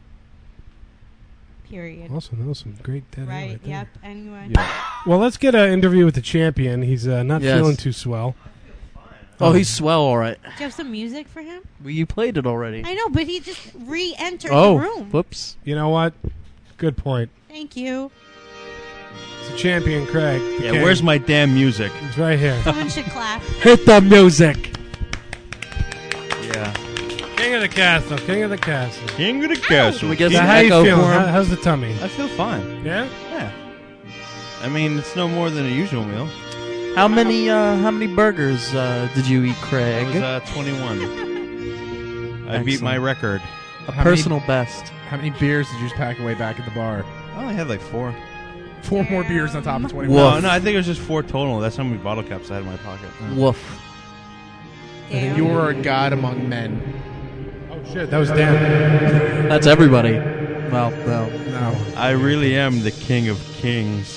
Period. Also, that was some great dead air Right, right there. yep. Anyway. Well, let's get an interview with the champion. He's uh, not Yes. feeling too swell. Oh, he's swell, all right. Do you have some music for him? Well, you played it already. I know, but he just re-entered Oh, the room. Whoops. You know what? Good point. Thank you. It's the champion, Craig. the Yeah, king. where's my damn music? It's right here. Someone should clap. Hit the music. Yeah. King of the castle. King of the castle. King of the castle. we get So some how you echo feeling? for him? How, how's the tummy? I feel fine. Yeah. Yeah. I mean, it's no more than a usual meal. How many? Uh, how many burgers uh, did you eat, Craig? I was uh, twenty-one. I beat Excellent. my record. A How personal many- best. How many beers did you just pack away back at the bar? I only had like four. Four more beers on top of twenty-one. No, no, I think it was just four total. That's how many bottle caps I had in my pocket. Woof. Damn. You are a god among men. Oh shit, that was Dan. That's everybody. Well, well. No. I really am the king of kings.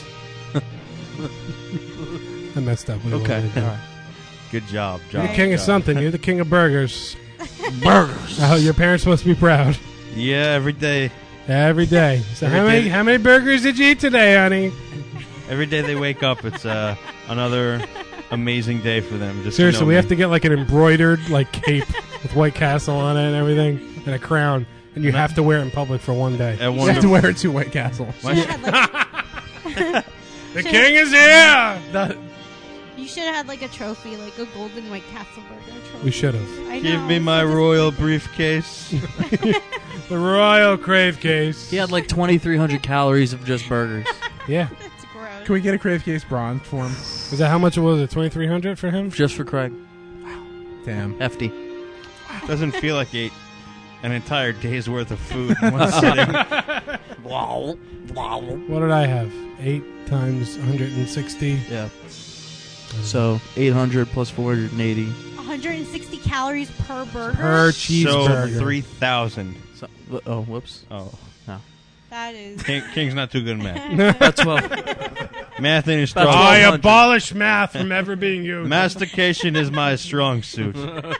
I messed up. We Okay. wanted to do. Good job, You're job. the king of job. something. You're the king of burgers. Burgers. Oh, your parents must be proud. Yeah, every day. Every day. So Every how many day. how many burgers did you eat today, honey? Every day they wake up, it's uh, another amazing day for them. Just Seriously, to know we me. have to get like an embroidered like cape with White Castle on it and everything, and a crown, and you have to wear it in public for one day. You have to wear it to White Castle. The king is here. The- You should have had like a trophy, like a golden White Castle burger trophy. we should have. I Give know, me it's my such a- royal briefcase. The royal crave case. He had like twenty-three hundred calories of just burgers. Yeah. That's gross. Can we get a Crave Case bronze for him? Is that how much it was? It twenty-three hundred for him? Just for Craig. Damn. Hefty. Doesn't feel like he ate an entire day's worth of food in one sitting. Wow. Wow. What did I have? Eight times one hundred sixty. Yeah. So eight hundred plus four hundred eighty. one hundred sixty calories per burger. Per So cheeseburger. three thousand. So, oh, whoops. Oh. No. That is. King, King's not too good at math. That's well. Math ain't his That's strong. I twelve hundred. abolish math from ever being used. Mastication is my strong suit.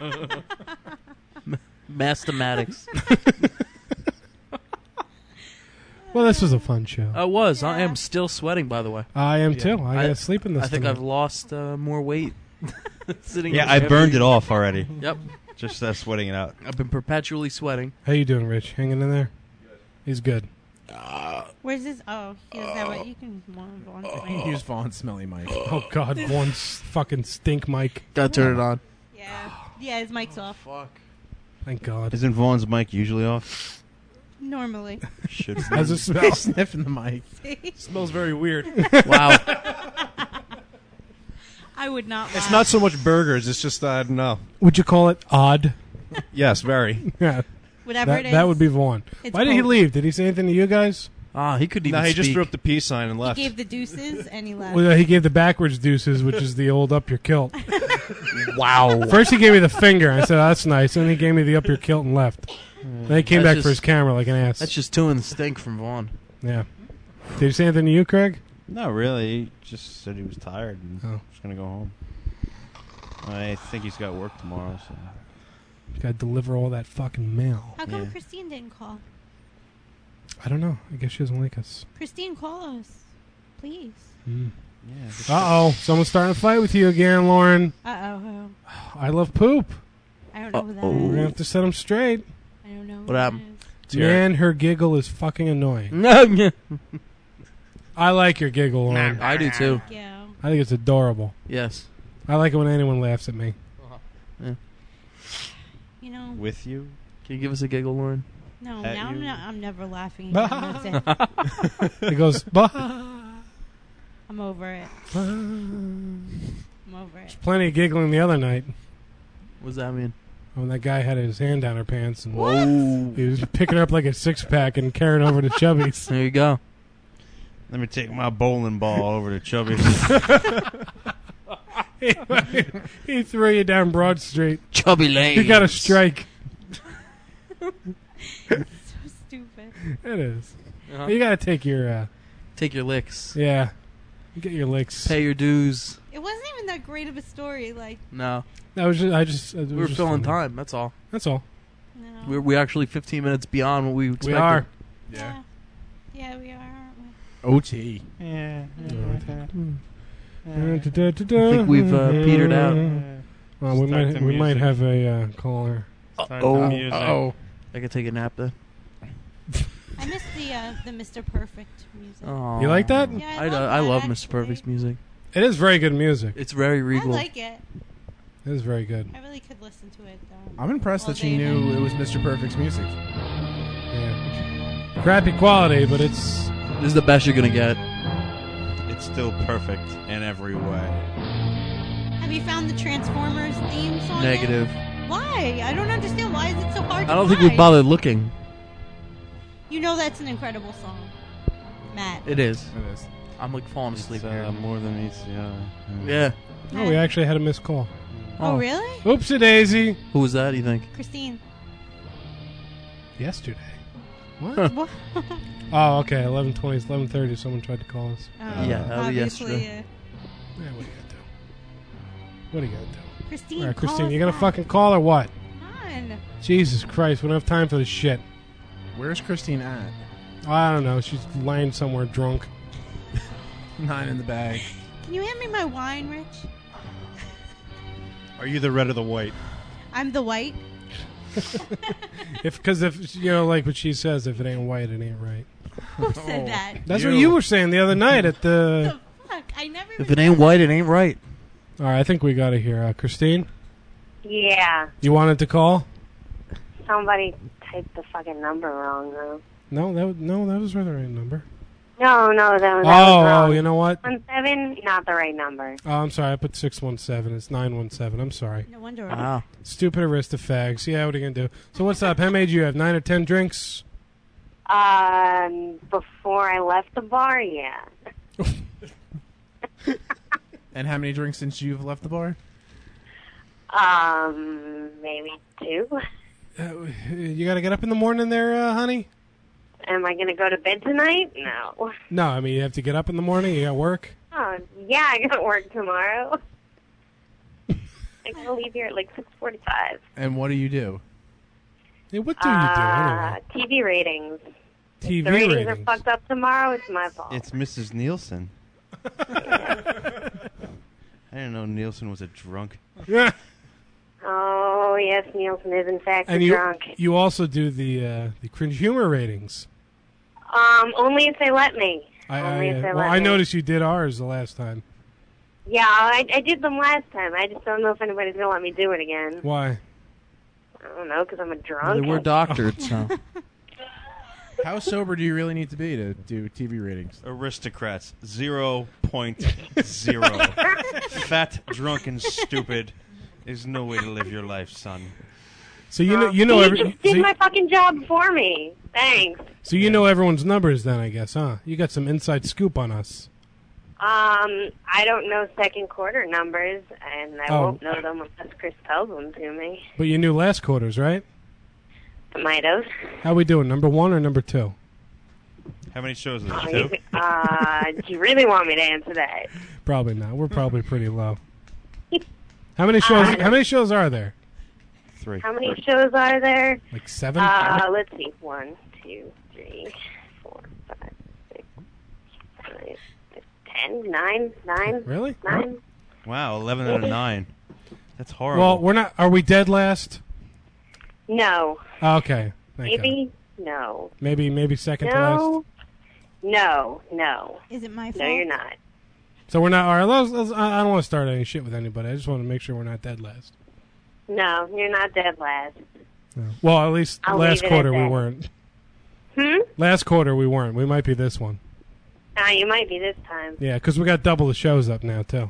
Mathematics. Well, this was a fun show. I was. I am still sweating, by the way. I am too. I, gotta sleep in this I think tonight. I've lost uh, more weight. Sitting Yeah, here I every- burned it off already. Yep. Just uh, sweating it out. I've been perpetually sweating. How you doing, Rich? Hanging in there? He's good. Where's this? Oh, he doesn't have it. You can move on. to me. Use Vaughn's smelly mic. Oh God, one s- fucking stink mic. Gotta turn it on. Yeah. Yeah, his mic's off. Fuck. Thank God. Isn't Vaughn's mic usually off? Normally. Should How's it smell? Sniffing the mic. Smells very weird. Wow. I would not. It's laugh. not so much burgers. It's just, uh, no. Would you call it odd? Yes, very. Yeah. Whatever that, it is. that would be Vaughn. It's Why did he both. leave? Did he say anything to you guys? Ah, he couldn't even No, he speak. just threw up the peace sign and left. He gave the deuces and he left. Well, he gave the backwards deuces, which is the old up your kilt. Wow. First he gave me the finger. I said, oh, that's nice. And then he gave me the up your kilt and left. Then he came That's back just- for his camera like an ass. That's just two in the stink from Vaughn. Yeah. Did he say anything to you, Craig? No, really. He just said he was tired and Oh. was going to go home. I think he's got work tomorrow, so. He's got to deliver all that fucking mail. How come Yeah. Christine didn't call? I don't know. I guess she doesn't like us. Christine, call us, please. Mm. Yeah. Uh-oh. Someone's starting a fight with you again, Lauren. Uh oh. I love poop. I don't know who that We're going to is. have to set him straight. I don't know. who What that happened? is. Man, her giggle is fucking annoying. No. I like your giggle, Lauren. I do too. Yeah. I think it's adorable. Yes. I like it when anyone laughs at me. Yeah. You know. With you? Can you give us a giggle, Lauren? No. At Now I'm, you? not, I'm never laughing again. That's it. It goes, bah. I'm over it. Bah. I'm over it. Plenty of giggling the other night What does that mean? when that guy had his hand down her pants and Whoa. he was picking her up like a six pack and carrying over to Chubby's. There you go. Let me take my bowling ball over to Chubby. he, he threw you down Broad Street. Chubby Lane. You got a strike. So stupid. It is. Uh-huh. You got to take your, uh, Take your licks. yeah, get your licks. Pay your dues. It wasn't even that great of a story. Like, No. That was just, I just, it was We were just filling funny. time. That's all. That's all. no. We're, we're actually fifteen minutes beyond what we expected. We are. Yeah. Yeah, we are, aren't we? O T. Yeah. I I think we've uh, petered out. Well, we Start might, the we might music. have a uh, caller. Start Oh. the music. Uh-oh. I could take a nap then. I missed the uh, the Mister Perfect music. Aw. You like that? Yeah, I, I do- love I that, love Mister actually. Perfect's music. It is very good music. It's very I regal. like it. It is very good. I really could listen to it though. I'm impressed all that she day knew long. it was Mister Perfect's music. Yeah. Crappy quality, but it's This is the best you're gonna get. It's still perfect in every way. Have you found the Transformers theme song? yet? Negative. Why? I don't understand. Why is it so hard to I don't think find? we bothered looking. You know that's an incredible song, Matt. It is. It is. I'm like falling asleep It's, here. uh, more than meets the eye. Yeah. oh, we actually had a missed call. Oh, really? Oopsie daisy. Who was that? You think? Christine. Yesterday. What? What? Oh, okay. eleven twenty, eleven thirty. Someone tried to call us. Oh, Yeah, that was obviously, yesterday. uh, Yeah, what are you gonna do? What are you gonna do? Christine, All right, call Christine, us you gonna back. fucking call or what? Come on. Jesus Christ, we don't have time for this shit. Where's Christine at? I don't know. She's lying somewhere drunk. Nine in the bag. Can you hand me my wine, Rich? Are you the red or the white? I'm the white. If because if you know, like what she says, if it ain't white, it ain't right. Who said that? That's what you were saying the other night at the. Fuck, I never. If it ain't white, it ain't right. All right, I think we got to hear uh, Christine. Yeah. You wanted to call? Somebody typed the fucking number wrong, though. No, that was, no, that was the right number. No, no, that was, Oh, that was wrong. oh, you know what? One seven, not the right number. Oh, I'm sorry. I put six one seven. It's nine one seven. I'm sorry. No wonder. Wow. Stupid aristofags. Yeah, what are you going to do? So what's up? How many do you have? Nine or ten drinks? Um, before I left the bar, yeah. And how many drinks since you've left the bar? Um, maybe two. Uh, you got to get up in the morning there, uh, honey? Am I going to go to bed tonight? No. No, I mean, you have to get up in the morning. You got work? Oh, yeah, I got work tomorrow. I'm going to leave here at like six forty-five. And what do you do? Yeah, what do uh, you do anyway? T V ratings. T V if the ratings, ratings. are fucked up tomorrow, it's my fault. It's Missus Nielsen. I didn't know Nielsen was a drunk. Yeah. Oh, yes, Nielsen is in fact And a you, drunk. you also do the uh, the cringe humor ratings. Um, only if they let me. I, only I, if uh, they well, let I me. noticed you did ours the last time. Yeah, I, I did them last time. I just don't know if anybody's going to let me do it again. Why? I don't know, because I'm a Well, drunk. they were doctored, so. How sober do you really need to be to do T V ratings? Aristocrats, zero point zero. Fat, drunk, and stupid. There's no way to live your life, son. So you know you know He every, just so, did you, my fucking job for me. Thanks. so you know everyone's numbers then, I guess, huh? You got some inside scoop on us. Um, I don't know second quarter numbers, and I Oh. won't know them unless Chris tells them to me. But you knew last quarters, right? I might have. How we doing? Number one or number two? How many shows is Oh, it? Two? you- uh, do you really want me to answer that? Probably not. We're probably pretty low. How many shows? Uh, how many shows are there? Three. How many shows are there? Like seven? Uh, let's see. One, two, three, four, five, six, seven, ten, nine, nine. Really? Nine. Wow, eleven out of nine. That's horrible. Well, we're not. Are we dead last? No. Oh, okay. Thank God. Maybe. No. Maybe maybe second to last. No. No. No. Is it my fault? No, you're not. So we're not. All right. Let's, let's, I I don't want to start any shit with anybody. I just want to make sure we're not dead last. No, you're not dead last. Well, at least I'll last leave it quarter at we that. weren't. Hmm? Last quarter we weren't. We might be this one. Uh, you might be this time. Yeah, because we got double the shows up now too.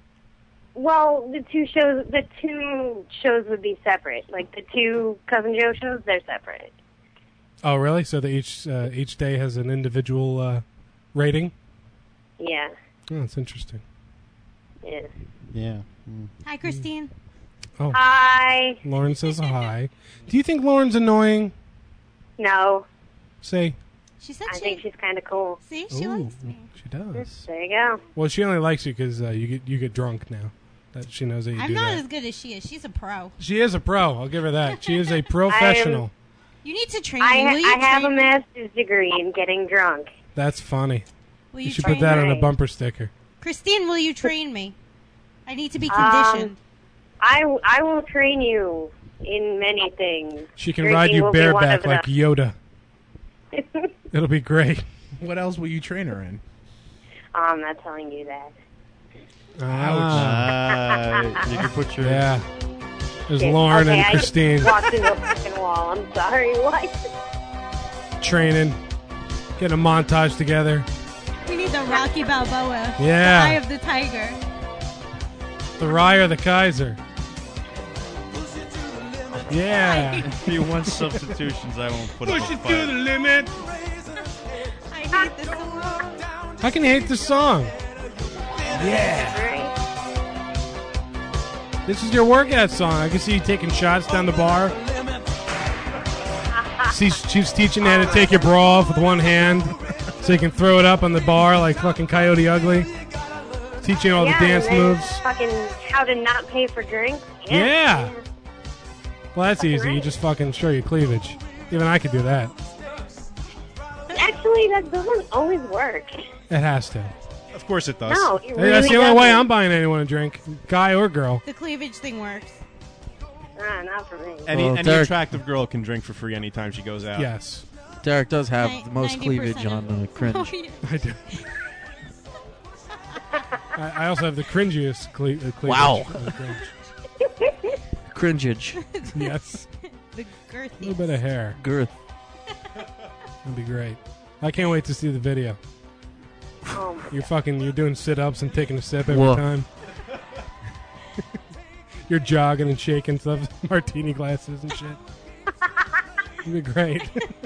Well, the two shows, the two shows would be separate. Like the two Cousin Joe shows, they're separate. Oh, really? So that each uh, each day has an individual uh, rating. Yeah. Oh, that's interesting. Yeah. Yeah. Hi, Christine. Oh, Hi. Lauren says hi. Do you think Lauren's annoying? No. Say. She said I she. think she's kind of cool. See, she Ooh, likes me. she does. There you go. Well, she only likes you because uh, you get you get drunk now. That she knows that you I'm do not that. as good as she is. She's a pro. She is a pro. I'll give her that. She is a professional. You need to train I, me. ha- Will you I have a train me? master's degree in getting drunk. That's funny. Will You you should train put that me? on a bumper sticker. Christine, will you train me? I need to be Um, conditioned. I, I will train you in many things. She can Drinking ride you will be one bareback of like them. Yoda. It'll be great. What else will you train her in? I'm not telling you that. Ah. Uh, you can put your. Yeah. There's Okay, Lauren okay, and I Christine walked into a fucking wall. I'm sorry. What? training, getting a montage together. We need the Rocky Balboa. Yeah. The Eye of the Tiger. The Rye or the Kaiser. Yeah. If you want substitutions, I won't put up Push a it fight. to the limit. I hate this song. How can you hate this song? Yeah. This is your workout song. I can see you taking shots down the bar. See, she's teaching you how to take your bra off with one hand so you can throw it up on the bar like fucking Coyote Ugly. Teaching you all yeah, the dance and then moves. Fucking how to not pay for drinks. Yeah. Well, that's Fucking easy. You right. just fucking show your cleavage. Even I could do that. But actually, that doesn't always work. It has to. Of course it does. No, it Hey, really that's the only doesn't. way I'm buying anyone a drink, guy or girl. The cleavage thing works. Ah, not for me. Any, Well, any Derek- attractive girl can drink for free anytime she goes out. Yes. Derek does have Ni- the most ninety percent cleavage on of- uh, cringe. Oh, yeah. I do. I, I also have the cringiest cle- uh, cleavage. Wow. of the cringe. Cringage. Yes. The A girthiest. little bit of hair. Girth. That'd be great. I can't wait to see the video. Oh my You're fucking. You're doing sit-ups and taking a sip every Whoa. time. You're jogging and shaking stuff, martini glasses and shit. It'd be great.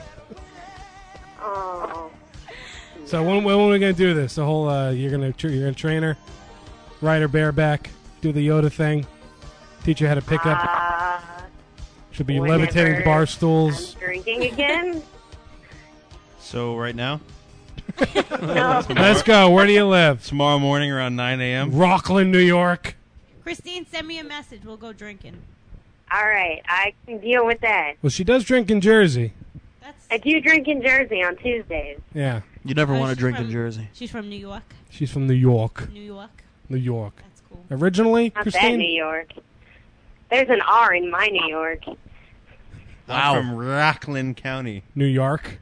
Oh. So when, when are we gonna do this? The whole uh, you're gonna tr- you're gonna train her, ride her bareback, do the Yoda thing, teach her how to pick up. Uh, She'll be whenever levitating bar stools. I'm drinking again? So right now, No. Let's go. Where do you live? tomorrow morning around nine a.m. Rockland, New York. Christine, send me a message. We'll go drinking. All right, I can deal with that. Well, she does drink in Jersey. I do drink in Jersey on Tuesdays. Yeah, You never Oh, want to she's drink from- in Jersey. She's from New York. she's from New York. New York. New York. That's cool. Originally, Not that Christine. New York. There's an R in my New York. I'm from Rockland County. New York.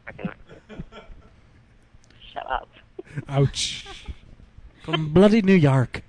Shut up. Ouch. From bloody New York.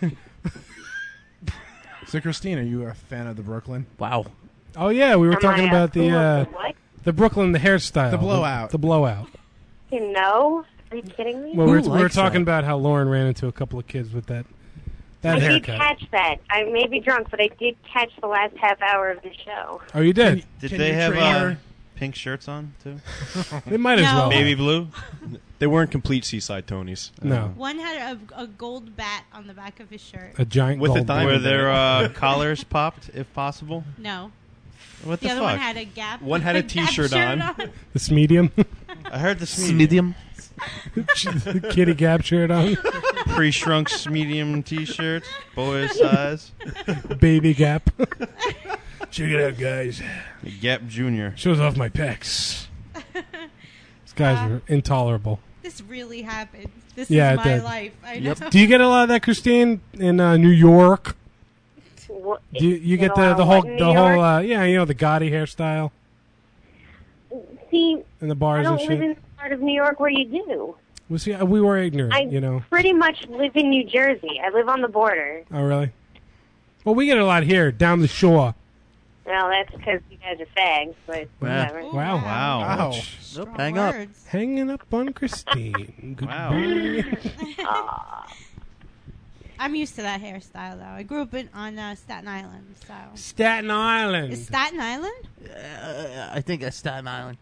So, Christine, are you a fan of the Brooklyn? Wow. Oh yeah, we were Am talking I about the cool uh, with what? the Brooklyn the hairstyle, The blowout. the, the blowout. You know? Are you kidding me? Well, we were, Who we were likes talking that? about how Lauren ran into a couple of kids with that that I did haircut. catch that. I may be drunk, but I did catch the last half hour of the show. Oh, you did. Did Can they you have train uh, her? pink shirts on too? They might as No. well. Baby blue. They weren't complete Seaside Tonys. No, One had a, a gold bat on the back of his shirt. a giant With a gold diamond. Were ball. their uh, collars popped, if possible? No. What The the, other fuck? one had a Gap. One had a Gap t-shirt shirt on. This medium, I heard the medium Medium. kitty Gap shirt on, pre-shrunk medium T-shirts, boys size. baby Gap. Check it out, guys. Gap Junior. Shows off my pecs. These guys are intolerable. This really happened. This Yeah, is it my did. life. I Yep. know. Do you get a lot of that, Christine, in uh, New York? What, Do you, you get a the lot the of whole what in the New whole York? uh, yeah, you know, the Gotti hairstyle See, in the I bars and don't shit? live in the part of New York where you do. Well, see, uh, we were ignorant, I you know. pretty much live in New Jersey. I live on the border. Oh, really? Well, we get a lot here, down the shore. Well, that's because you guys are fags, but whatever. Wow. Wow. Wow. Nope, hang up. Words. Hanging up on Christine. Wow. Aw. I'm used to that hairstyle, though. I grew up in, on uh, Staten Island, so. Staten Island. Is Staten Island? Uh, I think that's Staten Island.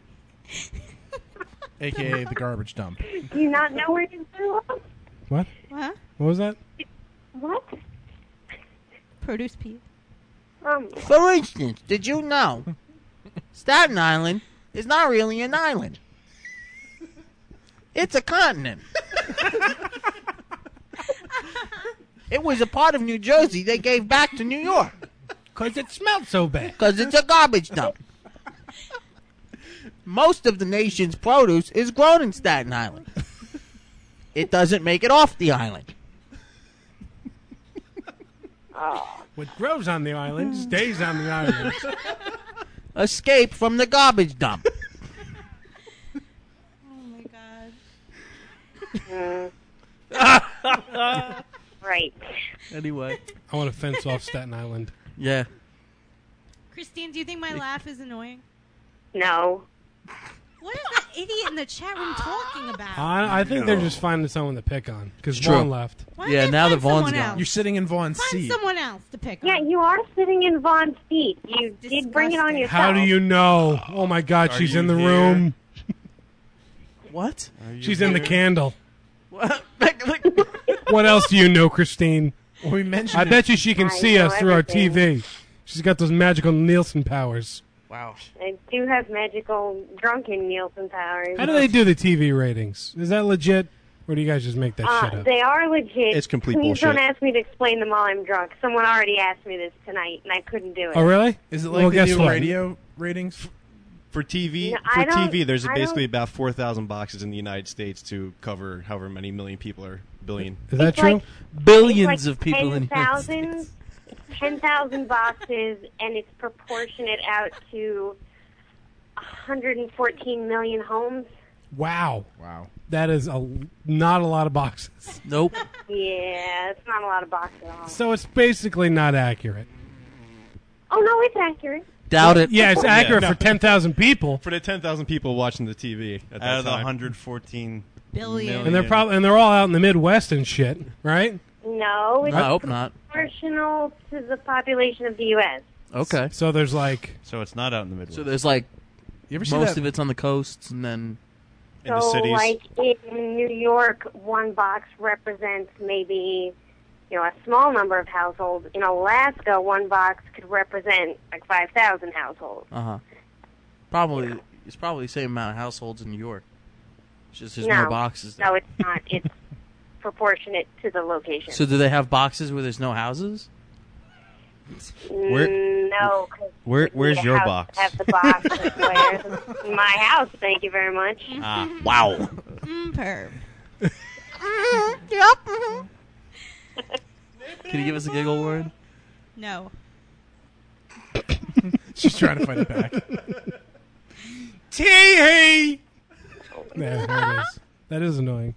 A K A the garbage dump. Do you not know where you grew up? What? What? What was that? What? Produce Pete. Um, For instance, did you know Staten Island is not really an island? It's a continent. It was a part of New Jersey they gave back to New York. Because it smelled so bad. Because it's a garbage dump. Most of the nation's produce is grown in Staten Island. It doesn't make it off the island. oh. What grows on the island stays on the island. Escape from the garbage dump. Oh, my God. Mm. Right. Anyway. I want to fence off Staten Island. Yeah. Christine, do you think my laugh is annoying? No. What is that idiot in the chat room talking about? I, I think they're just finding someone to pick on. Because True. Vaughn left. Why don't Yeah, they now find that Vaughn's someone gone. else? You're sitting in Vaughn's Find seat. someone else to pick Yeah, on. you are sitting in Vaughn's seat. You did bring it on disgusting. yourself. How do you know? Oh, my God, Are she's you in the here? room. What? She's in the candle. What? What else do you know, Christine? Well, we mentioned I it. bet you she can I see know us through our T everything. V. She's got those magical Nielsen powers. Wow. I do have magical drunken Nielsen powers. How do they do the T V ratings? Is that legit? Or do you guys just make that shit Uh, up? they are legit. It's complete Please bullshit. don't ask me to explain them while I'm drunk. Someone already asked me this tonight, and I couldn't do it. Oh, really? Is it like Well, the guess new what? radio ratings? For T V, No, for I don't- T V, there's I basically don't- about four thousand boxes in the United States to cover however many million people are billion. Is that It's true? like- Billions it's like of people in the United States. ten thousand ten thousand boxes, and it's proportionate out to one hundred fourteen million homes. Wow. Wow. That is a not a lot of boxes. Nope. Yeah, it's not a lot of boxes at all. So it's basically not accurate. Oh, no, it's accurate. Doubt it. Yeah, it's accurate Yeah. for ten thousand people. For the ten thousand people watching the T V at that Out of the time. one hundred fourteen Billion. And they're probably and they're all out in the Midwest and shit, right? No, it's I hope not. proportional to the population of the U S Okay. So there's like So it's not out in the Midwest. So there's like You ever see most that? of it's on the coasts, and then in the So, cities. like in New York, one box represents maybe, you know, a small number of households. In Alaska, one box could represent like five thousand households. uh huh. Probably it's probably the same amount of households in New York. It's just there's no, more boxes there. no, it's not. It's proportionate to the location. So do they have boxes where there's no houses? Where- Mm, no, 'cause Where, we where's need a your house box? to Have the box. Where's my house? Thank you very much. Ah, wow. Mm, perv. Can you give us a giggle word? No. She's trying to fight it back. Tee-hee! Yeah, there it is. That is annoying.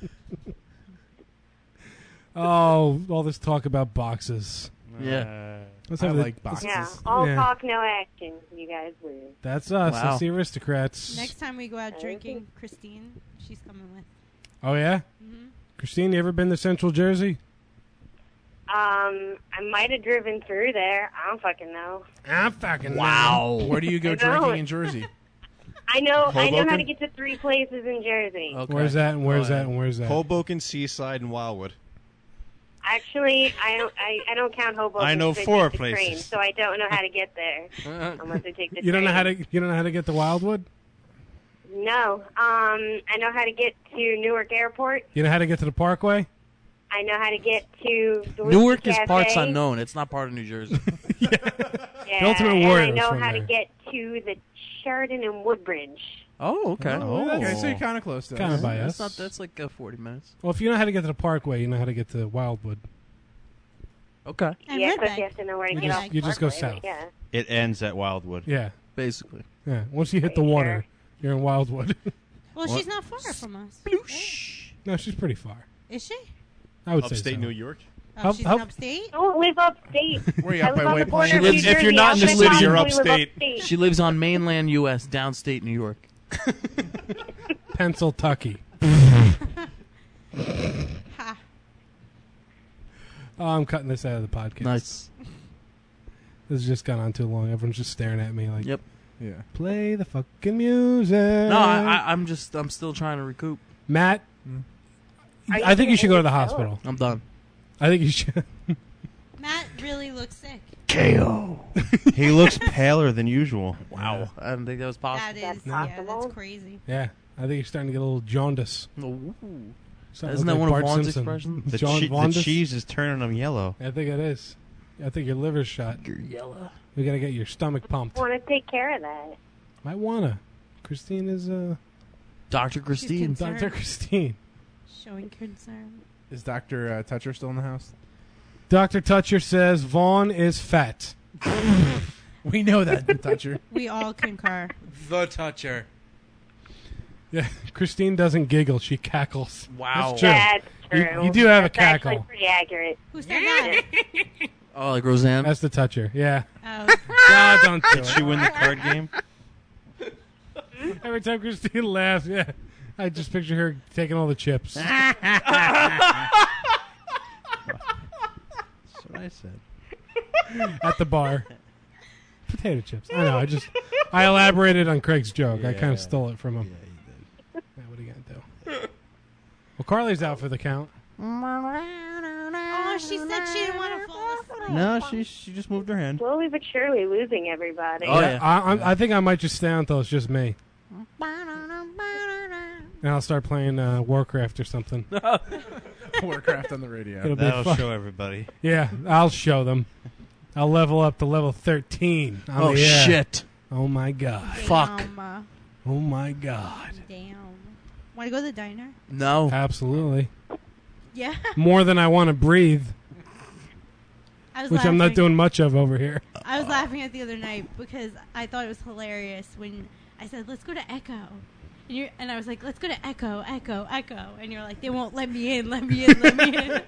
Oh, all this talk about boxes. Yeah. Let's I have the- like boxes. Yeah, all Yeah. talk, no action. You guys win. That's us. Wow. That's the aristocrats. Next time we go out drinking, Christine, she's coming with. Oh, yeah? Mm-hmm. Christine, you ever been to Central Jersey? Um, I might have driven through there. I don't fucking know. I fucking Wow. Where do you go I know. drinking in Jersey? I know. I know how Hoboken? to get to three places in Jersey. Okay. Where's that and where's Oh, that yeah. and where's that? Hoboken, Seaside, and Wildwood. Actually, I don't. I, I don't count Hoboken. I know 'cause four take the Train, places. so I don't know how to get there unless I take the You don't know train. how to you don't know how to get to Wildwood? No. Um, I know how to get to Newark Airport. You know how to get to the Parkway? I know how to get to the Newark Whiskey is parts Cafe. unknown. It's not part of New Jersey. Yeah, The Ultimate and Warrior I was know from how there. to get to the Sheridan and Woodbridge. Oh, okay. Oh, okay, so you're kind of close to Kind of us. by That's us. not. That's like uh, forty minutes. Well, if you know how to get to the Parkway, you know how to get to Wildwood. Okay. And yeah, Red because Bank. you have to know where to You get just- off. you just go Parkway, south. Yeah. It ends at Wildwood. Yeah, Basically. yeah. Once you hit the Are you water, you're in Wildwood. Well, What? she's not far from us. No, she's pretty far. Is she? I would say Upstate so. New York. Oh, Help- she's help. in upstate? Don't live upstate. Where you I up live by on the White border Plains? of She lives- New if Jersey. you're not in the I city, live you're upstate. upstate. She lives on mainland U S, downstate New York. Pennsyltucky. Ha. Oh, I'm cutting this out of the podcast. Nice. This has just gone on too long. Everyone's just staring at me like, Yep. Yeah. play the fucking music. No, I, I, I'm just. I'm still trying to recoup. Matt, Are you I think gonna you should go to the end the show? hospital. I'm done. I think you should. Matt really looks sick. K O. He looks paler than usual. Wow. I didn't think that was possible. That is, That's yeah, possible. that's crazy. Yeah, I think you're starting to get a little jaundice. Ooh. Starting Isn't to that look one like of Bart Vaughn's Simpson. expressions? The, John che- the Vaughn's? cheese is turning them yellow. I think it is. I think your liver's shot. You're yellow. We gotta get your stomach pumped. Want to take care of that? Might wanna. Christine is uh, Doctor Christine. concerned. Doctor Christine. Showing concern. Is Doctor Uh, Toucher still in the house? Doctor Toucher says Vaughn is fat. We know that, Toucher. We all concur. The Toucher. Yeah, Christine doesn't giggle; she cackles. Wow. That's true. That's You- true. you do have a That's actually cackle. pretty accurate. Who said that? Oh, like Roseanne? That's the Toucher. Yeah. Oh. God, don't do Did she it. win the card game? Every time Christine laughs, yeah, I just picture her taking all the chips. That's what I said. At the bar. Potato chips. I know. I just I elaborated on Craig's joke. I kind of stole it from him. Yeah, what are you gonna do? Well, Carly's out for the count. Oh, she said she didn't want to fall asleep. No, she she just moved her hand. Slowly but surely losing everybody. Oh, yeah. I, I, I think I might just stay on until it's just me, and I'll start playing uh, Warcraft or something. Warcraft on the radio. It'll be That'll fun. show everybody. Yeah, I'll show them. I'll level up to level thirteen on Oh, the air. shit. Oh my god. Fuck. Damn, uh, Oh my god. Damn. Want to go to the diner? No. Absolutely. Yeah. More than I want to breathe. I was Which I'm not laughing. doing much of over here. I was laughing at the other night because I thought it was hilarious when I said, let's go to Echo. And, you're, and I was like, let's go to Echo, Echo, Echo. And you're like, they won't let me in, let me in, let me in.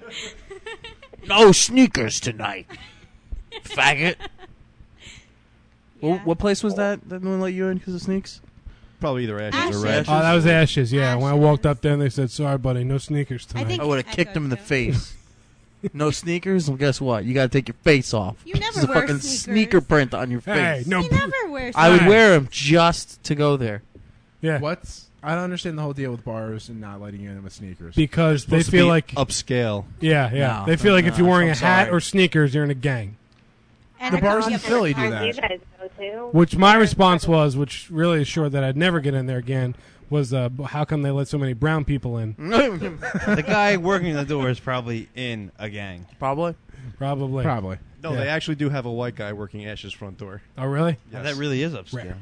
No sneakers tonight, faggot. What, what place was that that wouldn't let you in because of sneaks? Probably either Ashes, Ashes. or Red. Oh, that was Ashes, yeah. When I walked up there and they said, sorry, buddy, no sneakers tonight. think I would have Echo kicked him in the too. face. No sneakers? Well, guess what? You got to take your face off. You never There's a wear fucking sneakers. sneaker print on your Hey, face. no. You never wear I would Hey. wear them just to go there. Yeah. What's I don't understand the whole deal with bars and not letting you in with sneakers. Because they Supposed to feel be like... upscale. Yeah, yeah. No. They feel like if you're No, wearing I'm a hat sorry. or sneakers, you're in a gang. And The I bars can in get Philly do Where that. you guys go to? Which my response was, which really assured that I'd never get in there again, was uh, how come they let so many brown people in? The guy working the door is probably in a gang. Probably. Probably. Probably. No, Yeah. they actually do have a white guy working Ash's front door. Oh, really? Yeah, that really is upscale.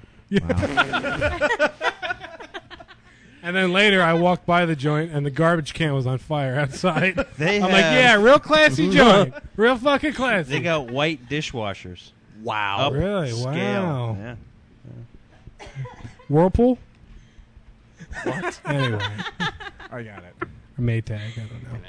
Yeah. And then later, I walked by the joint, and the garbage can was on fire outside. They I'm like, have- yeah, real classy joint. Real fucking classy. They got white dishwashers. Wow. Really? Scale. Wow. Yeah. Whirlpool? What? Anyway. I got it. Or Maytag, I don't know.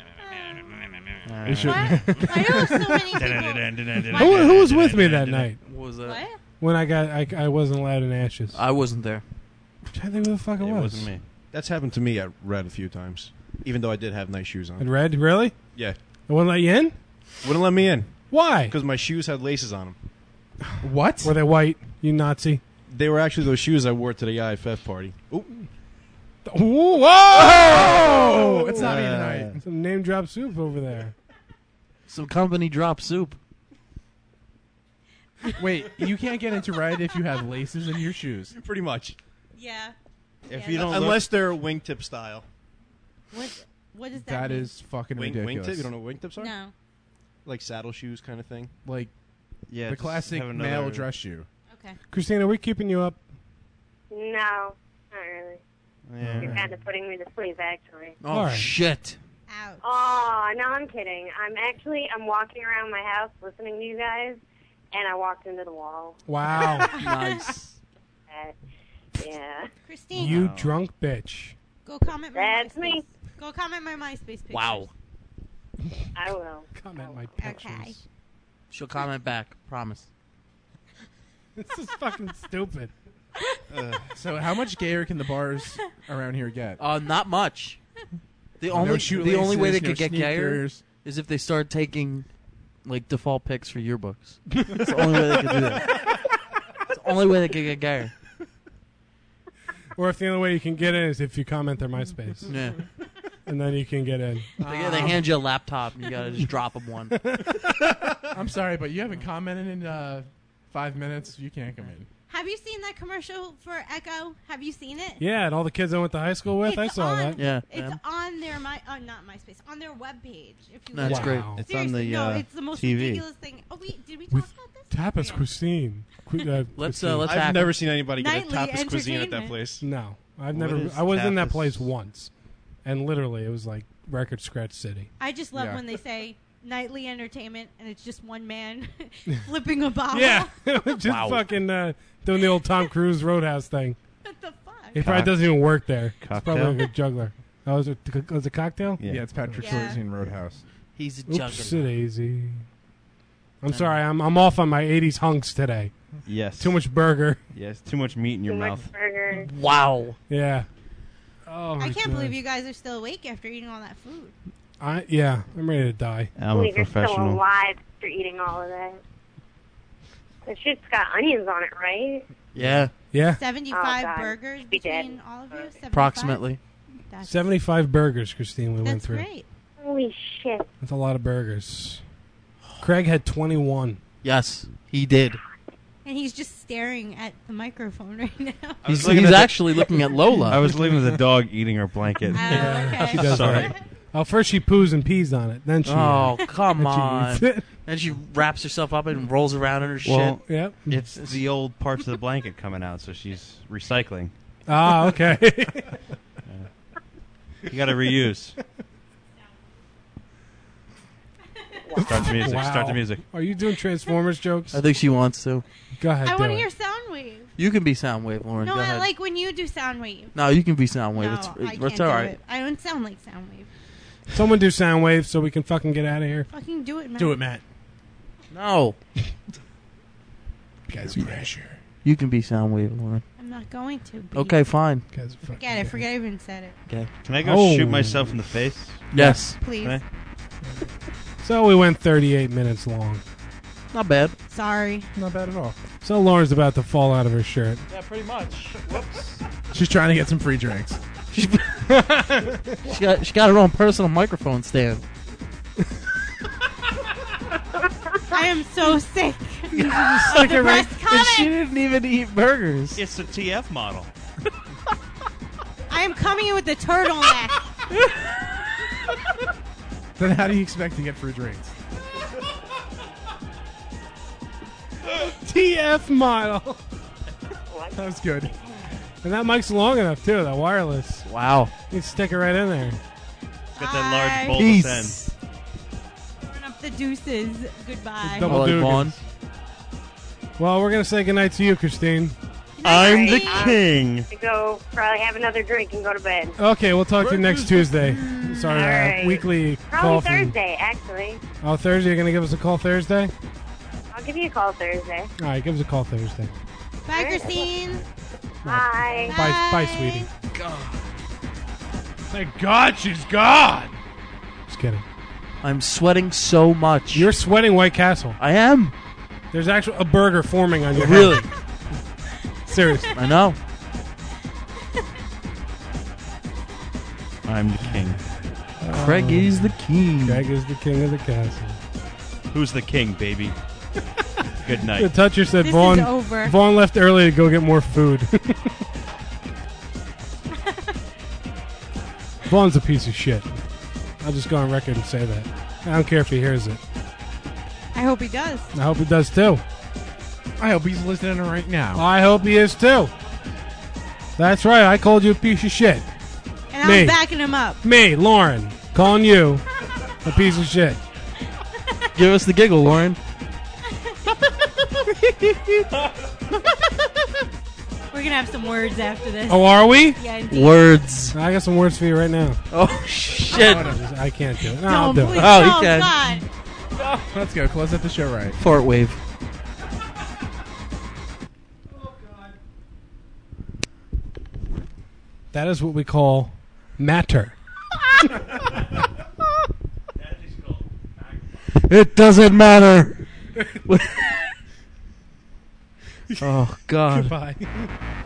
It should- What? I know so many people. Who, who was with me that night? What was that? What? When I got, I, I wasn't allowed in Ashes. I wasn't there. I'm trying to think who the fuck it, It was. wasn't me. That's happened to me at Red a few times, even though I did have nice shoes on. And Red, really? Yeah. They wouldn't let you in? Wouldn't let me in. Why? Because my shoes had laces on them. What? Were they white, you Nazi? They were actually those shoes I wore to the I F F party. Ooh. Ooh, whoa! It's not me Uh, tonight. Some name drop soup over there. Some company drop soup. Wait, you can't get into Red if you have laces in your shoes. Pretty much. Yeah. If Yeah, you don't Unless they're wingtip style. What, what is that? That mean? is fucking Wing, ridiculous. wingtip? You don't know what wingtips are? No. Like saddle shoes kind of thing? Like yeah, the just classic have male another- dress shoe. Okay. Christina, are we keeping you up? No, not really. Yeah. You're kind of putting me to sleep, actually. Oh, All right. shit. Ouch. Oh, no, I'm kidding. I'm actually, I'm walking around my house listening to you guys, and I walked into the wall. Wow. Nice. Uh, yeah. Christine, You drunk bitch. go comment my That's MySpace. me. Go comment my MySpace pictures. Wow. I will. Comment my pictures. Okay. She'll comment back. Promise. This is fucking stupid. So how much gayer can the bars around here get? Uh, not much. The No only the only way they shoelaces, no could get gayer sneakers. is if they start taking like default picks for yearbooks. That's the only way they could do that. It's the only way they could get gayer. Or if the only way you can get in is if you comment their MySpace. Yeah. And then you can get in. They, they hand you a laptop and you gotta just drop them one. I'm sorry, but you haven't commented in uh, five minutes. You can't come in. Have you seen that commercial for Echo? Have you seen it? Yeah, and all the kids I went to high school with, It's I saw on, that. Yeah. It's yeah. on their my uh, not MySpace on their webpage. If you That's look. great. Wow. It's on Seriously, the no, uh, it's the most T V. ridiculous thing. Oh, we did we talk With about this? Tapas Yeah. Cuisine. Qu- uh, Let's, Cuisine. uh, let's I've hack never them. seen anybody get a Nightly tapas cuisine at that entertainment. place. No, I've What never. is I was in that tapas? place once, and literally, it was like Record Scratch City. I just love Yeah. when they say nightly entertainment and it's just one man flipping a bottle. Yeah, just Wow. fucking uh, doing the old Tom Cruise Roadhouse thing. What the fuck? He probably doesn't even work there. He's Cocktail? probably like a juggler. Oh, was it, was it cocktail? Yeah. Yeah, it's Patrick Yeah. Swayze in Roadhouse. He's a Oops, juggler. daisy. I'm sorry, I'm I'm off on my eighties hunks today. Yes. Too much burger. Yes, too much meat in your Too mouth. much burger. Wow. Yeah. Oh my I can't God. believe you guys are still awake after eating all that food. I yeah, I'm ready to die. I'm a believe you're still professional. alive after eating all of that. The shit's got onions on it, right? Yeah. Yeah. seventy-five Oh, God. burgers Be dead. between all of you? seventy-five? Approximately. That's, seventy-five burgers, Christine. We went that's through. great. Holy shit. That's a lot of burgers. Craig had twenty-one. Yes, he did. And he's just staring at the microphone right now. I was He's, looking he's at the- actually looking at Lola. I was looking at the dog eating her blanket. Oh, okay. She does Sorry. that. Oh, first she poos and pees on it. Then she. Oh, uh, come then she on. eats it. Then she wraps herself up and rolls around in her Well, shit. Yep. It's the old parts of the blanket coming out, so she's recycling. Ah, okay. You got to reuse. Start the music. Start the Wow. music. Are you doing Transformers jokes? I think she wants to. Go ahead. I do want to it. hear Soundwave. You can be Soundwave, Lauren. No, Go I ahead. like when you do Soundwave. No, you can be Soundwave. No, it's I it's can't all do right. it. I don't sound like Soundwave. Someone do Soundwave so we can fucking get out of here. Fucking do it, man. Do it, Matt. No. Guys, pressure. You can be Soundwave, Lauren. I'm not going to. Be. Okay, fine. Guys, Forget it. Forget I even said it. Okay. Can I go Oh. shoot myself in the face? Yes. Please. Can I? So we went thirty-eight minutes long. Not bad. Sorry. Not bad at all. So Lauren's about to fall out of her shirt. Yeah, pretty much. Whoops. She's trying to get some free drinks. she got she got her own personal microphone stand. I am so sick. Stick of her the right- breast and she coming. didn't even eat burgers. It's a T F model. I am coming in with the turtleneck. Then how do you expect to get free drinks? T F model. That was good. And that mic's long enough too. That wireless. Wow. You can stick it right in there. Got that large Bye. bulbous end. Peace. Throwing up the deuces. Goodbye. Double I like Dugas. Vaughn. Well, we're gonna say goodnight to you, Christine. I'm the Um, king. To go probably have another drink and go to bed. Okay, we'll talk to you next Tuesday. Sorry, All uh, right. weekly Probably call from. Thursday, actually. Oh, Thursday. You're gonna give us a call Thursday. I'll give you a call Thursday. All right, give us a call Thursday. Bye, Christine. Bye. Bye, bye, sweetie. Thank God she's gone. Just kidding. I'm sweating so much. You're sweating White Castle. I am. There's actually a burger forming on your head. Really? Seriously. I know. I'm the king. Craig is the king. Greg is the king of the castle. Who's the king, baby? Good The night. toucher said This Vaughn. is over. Vaughn left early to go get more food. Vaughn's a piece of shit. I'll just go on record and say that. I don't care if he hears it. I hope he does. I hope he does too. I hope he's listening right now. I hope he is too. That's right. I called you a piece of shit. And Me. I'm backing him up. Me, Lauren, calling you a piece of shit. Give us the giggle, Lauren. We're gonna have some words after this. Oh, are we? Yeah, indeed. Words. I got some words for you right now. Oh shit! I can't do it. No, No, I'll do please, it. Oh, you no, can. God. Let's go. Close up the show right. Fart wave. That is what we call matter. It doesn't matter. Oh God. Goodbye.